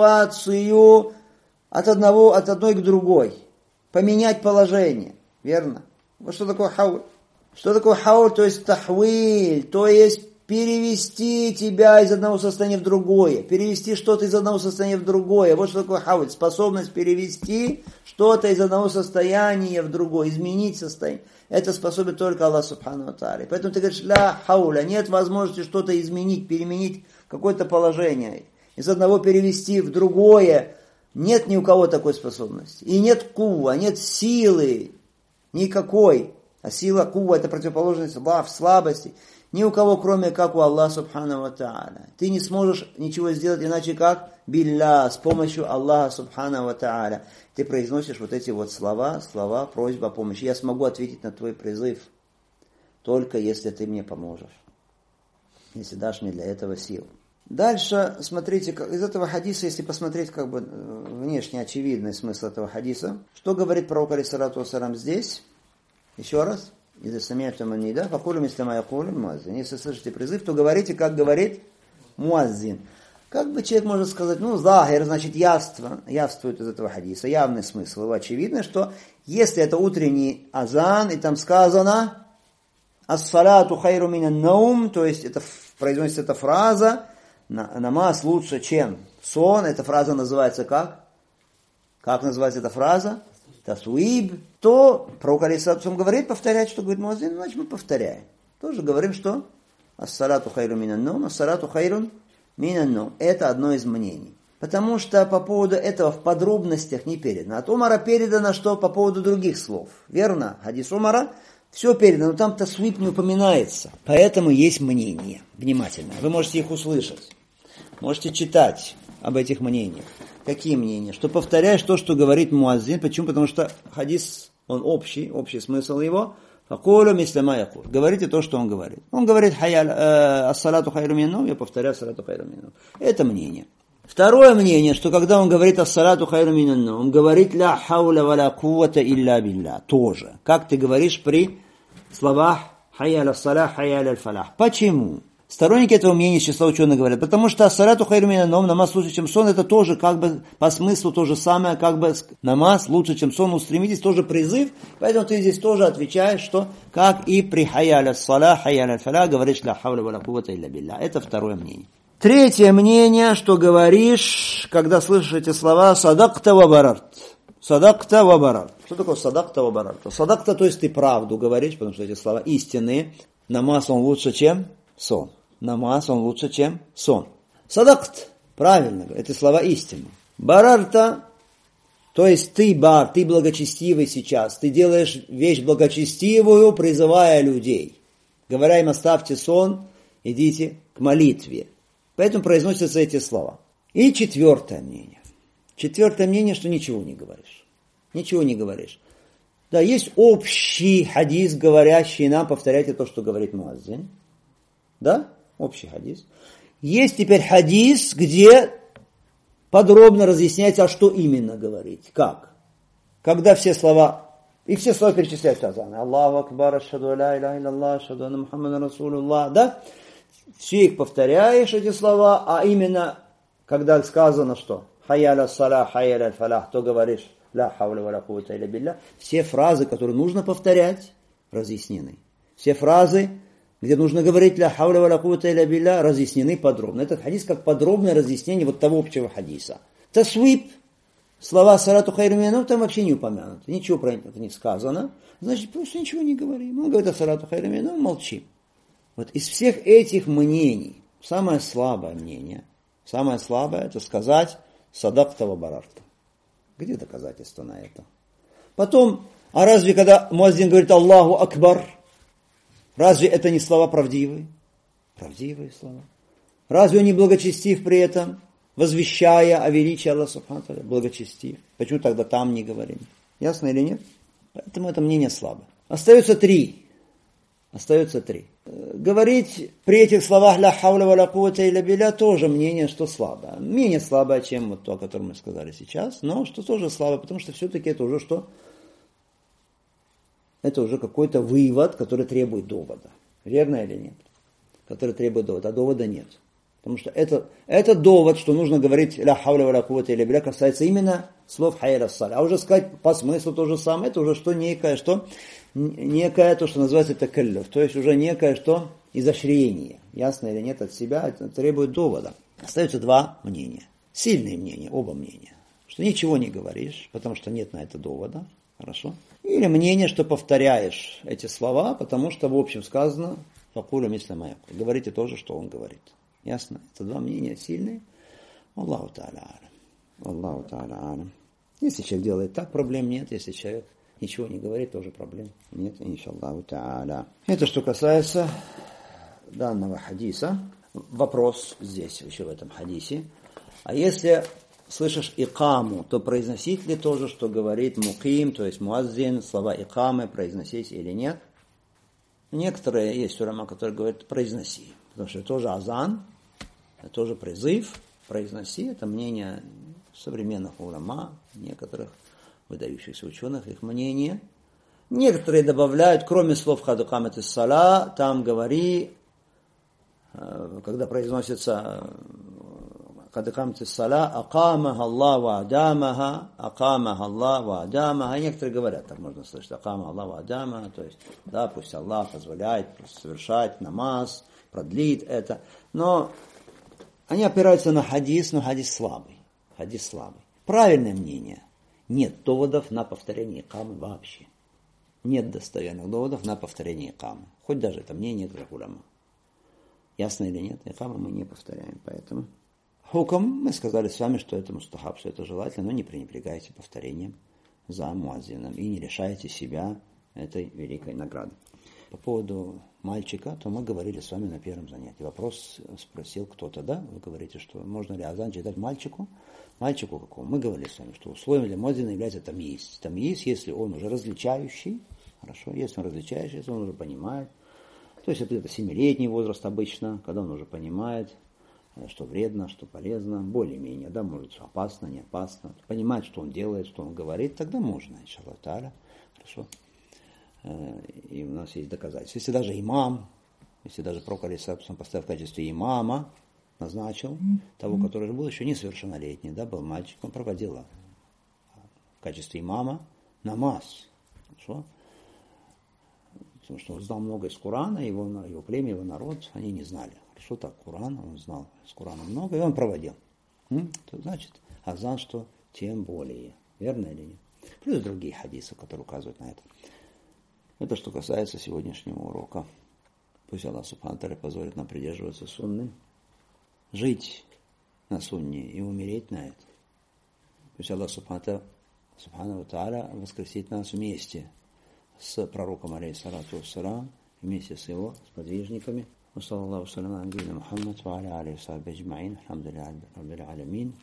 ситуацию от одной к другой. Поменять положение. Верно? Вот что такое хауль? Что такое хауль? То есть тахвиль, то есть перевести тебя из одного состояния в другое. Перевести что-то из одного состояния в другое. Вот что такое хауль. Способность перевести что-то из одного состояния в другое. Изменить состояние. Это способен только Аллах субхану ва тааля. Поэтому ты говоришь, ля хауля, нет возможности что-то изменить, переменить какое-то положение. Из одного перевести в другое. Нет ни у кого такой способности. И нет кува, нет силы никакой. А сила кува это противоположность лав, слабости. Ни у кого, кроме как у Аллаха субхану ва тааля. Ты не сможешь ничего сделать иначе как билля, с помощью Аллаха субхану ва тааля. Ты произносишь вот эти вот слова, просьба о помощи. Я смогу ответить на твой призыв, только если ты мне поможешь. Если дашь мне для этого сил. Дальше, смотрите, из этого хадиса, если посмотреть как бы внешне очевидный смысл этого хадиса, что говорит пророк алейхиссалату вассалям здесь? Еще раз. Если слышите призыв, то говорите, как говорит муаззин. Как бы человек может сказать, захир, значит, явствует из этого хадиса, явный смысл. Его очевидно, что если это утренний азан, и там сказано «Ас-салату хайру минан наум», то есть это, произносится эта фраза, намаз лучше, чем сон, эта фраза называется как? Как называется эта фраза? Тасуиб. То пророк алейхиссалату говорит, повторять, что говорит муаззин, значит мы повторяем. Тоже говорим, что «Ас-салату хайру минан наум», «Ас-салату хайрун минан наум». Это одно из мнений. Потому что по поводу этого в подробностях не передано. От Умара передано, что по поводу других слов. Верно? Хадис Умара. Все передано, но там тасвиб не упоминается. Поэтому есть мнения. Внимательно. Вы можете их услышать. Можете читать об этих мнениях. Какие мнения? Что повторяешь то, что говорит муаззин. Почему? Потому что хадис, он общий смысл его. Факулу мислама якуль. Говорите то, что он говорит. Он говорит ас-салату хайру минан наум, я повторяю ас-салату хайру минан наум. Это мнение. Второе мнение, что когда он говорит ас-салату хайру минан наум, он говорит ля хауля ва ля куввата илля билля. Тоже. Как ты говоришь при словах хайя аля-салах, хайя аля-фалах. Почему? Сторонники этого мнения из числа ученых говорят, потому что ас-салату хайру минан наум, намаз лучше, чем сон, это тоже как бы по смыслу то же самое, как бы намаз лучше, чем сон, устремитесь, тоже призыв, поэтому ты здесь тоже отвечаешь, что как и при хайя аля-салах, хайя аля-фалах говоришь ля хауля ва ля куввата илля билля. Это второе мнение. Третье мнение, что говоришь, когда слышишь эти слова, садакта ва барарт. Садакта ва барарт. Что такое садакта ва барарт? Садакта, то есть ты правду говоришь, потому что эти слова истинные. Намаз он лучше, чем сон. Намаз он лучше, чем сон. Садакт, правильно, эти слова истинные. Барарта, то есть ты благочестивый сейчас. Ты делаешь вещь благочестивую, призывая людей. Говоря им, оставьте сон, идите к молитве. Поэтому произносятся эти слова. И четвертое мнение. Четвертое мнение, что ничего не говоришь. Ничего не говоришь. Да, есть общий хадис, говорящий нам, повторяйте то, что говорит муаззин. Да, общий хадис. Есть теперь хадис, где подробно разъясняется, а что именно говорить. Как? Когда все слова, и все слова перечисляются азаны. Аллаху акбар, ашхаду ля иляха илляллах, ашхаду анна Мухаммадан расулуллах. Да? Все их повторяешь, эти слова, а именно, когда сказано, что хайя аля-салах, хайя аля-фалах, то говоришь ля хауля ва ля куввата илля билля. Все фразы, которые нужно повторять, разъяснены. Все фразы, где нужно говорить ля хауля ва ля куввата илля билля, разъяснены подробно. Этот хадис как подробное разъяснение вот того общего хадиса. Тасвиб, слова салату хайру минан наум, там вообще не упомянуты. Ничего про это не сказано. Значит, просто ничего не говорим. Он говорит о салату хайру минан наум, молчим. Вот из всех этих мнений, самое слабое мнение, самое слабое, это сказать садакта ва барарта. Где доказательства на это? Потом, а разве когда муаззин говорит Аллаху акбар, разве это не слова правдивые? Правдивые слова. Разве он не благочестив при этом, возвещая о величии Аллаха субхану ва тааля? Благочестив. Почему тогда там не говорим? Ясно или нет? Поэтому это мнение слабое. Остается три. Говорить при этих словах ля хауля ва ля куввата илля билля тоже мнение, что слабое. Менее слабое, чем вот то, о котором мы сказали сейчас, но что тоже слабое, потому что все-таки это уже что? Это уже какой-то вывод, который требует довода. Верно или нет? Который требует довода, а довода нет. Потому что это довод, что нужно говорить ля хауля ва ля куввата илля билля, касается именно слов хайя аля-салах. А уже сказать по смыслу то же самое, это уже что некое, то, что называется такаллюф, то есть уже некое, что изощрение, ясно или нет, от себя, это требует довода. Остаются два мнения, сильные мнения, оба мнения, что ничего не говоришь, потому что нет на это довода, хорошо? Или мнение, что повторяешь эти слова, потому что в общем сказано, факулю мислама якуль, говорите то же, что он говорит, ясно? Это два мнения сильные, Аллаху та'аля алям. Если человек делает так, проблем нет, если человек ничего не говорит, тоже проблем нет, иншаллаху та'аля. Это что касается данного хадиса. Вопрос здесь, еще в этом хадисе. А если слышишь икаму, то произносить ли тоже, что говорит муким, то есть муаззин, слова икамы, произносить или нет? Некоторые есть улама, которые говорят, произноси. Потому что тоже азан, тоже призыв, произноси, это мнение современных уляма, некоторых выдающихся ученых, их мнение. Некоторые добавляют, кроме слов хадукамат ис-сала, там говори, когда произносится хадукамат ис-сала, акамаха Аллах ва адамаха, акамаха Аллах ва адамаха. Некоторые говорят, так можно слышать, акамаха Аллах ва адамаха, то есть, да, пусть Аллах позволяет совершать намаз, продлит это. Но они опираются на хадис, но хадис слабый. Хадис слабый. Правильное мнение. Нет доводов на повторение икамы вообще. Нет достоверных доводов на повторение икамы. Хоть даже это мнение некоторых уляма. Ясно или нет? Икамы мы не повторяем. Поэтому хукам мы сказали с вами, что это мустахаб, что это желательно, но не пренебрегайте повторением за муаззином и не лишайте себя этой великой награды. По поводу мальчика, то мы говорили с вами на первом занятии. Вопрос спросил кто-то, да? Вы говорите, что можно ли азан читать мальчику? Мальчику какому? Мы говорили с вами, что условием для муаззина является тамйиз. Тамйиз, если он уже различающий, хорошо, если он различающий, если он уже понимает. То есть это 7-летний возраст обычно, когда он уже понимает, что вредно, что полезно, более-менее, да, может, что опасно, не опасно. Понимает, что он делает, что он говорит, тогда можно, иншаллах тааля, хорошо. И у нас есть доказательства. Если даже имам, если даже пророк алейхиссалям поставил в качестве имама, назначил того, который же был еще несовершеннолетний, да, был мальчик, он проводил в качестве имама намаз. Хорошо? Потому что он знал много из Корана, его племя, его народ, они не знали. Хорошо, так, Коран, он знал из Корана много, и он проводил. То значит, азан, что тем более. Верно или нет? Плюс другие хадисы, которые указывают на это. Это что касается сегодняшнего урока. Пусть Аллах Субхану ва Тааля позволит нам придерживаться сунны, жить на сунне и умереть на это. Пусть Аллах Субхану ва Тааля воскресит нас вместе с пророком, алейхиссалату вассалам, вместе с его сподвижниками. Wa sallallahu sallam ala nabiyina Muhammad wa ala alihi wa sahbihi ajma'in. Alhamdulillahi rabbil alamin.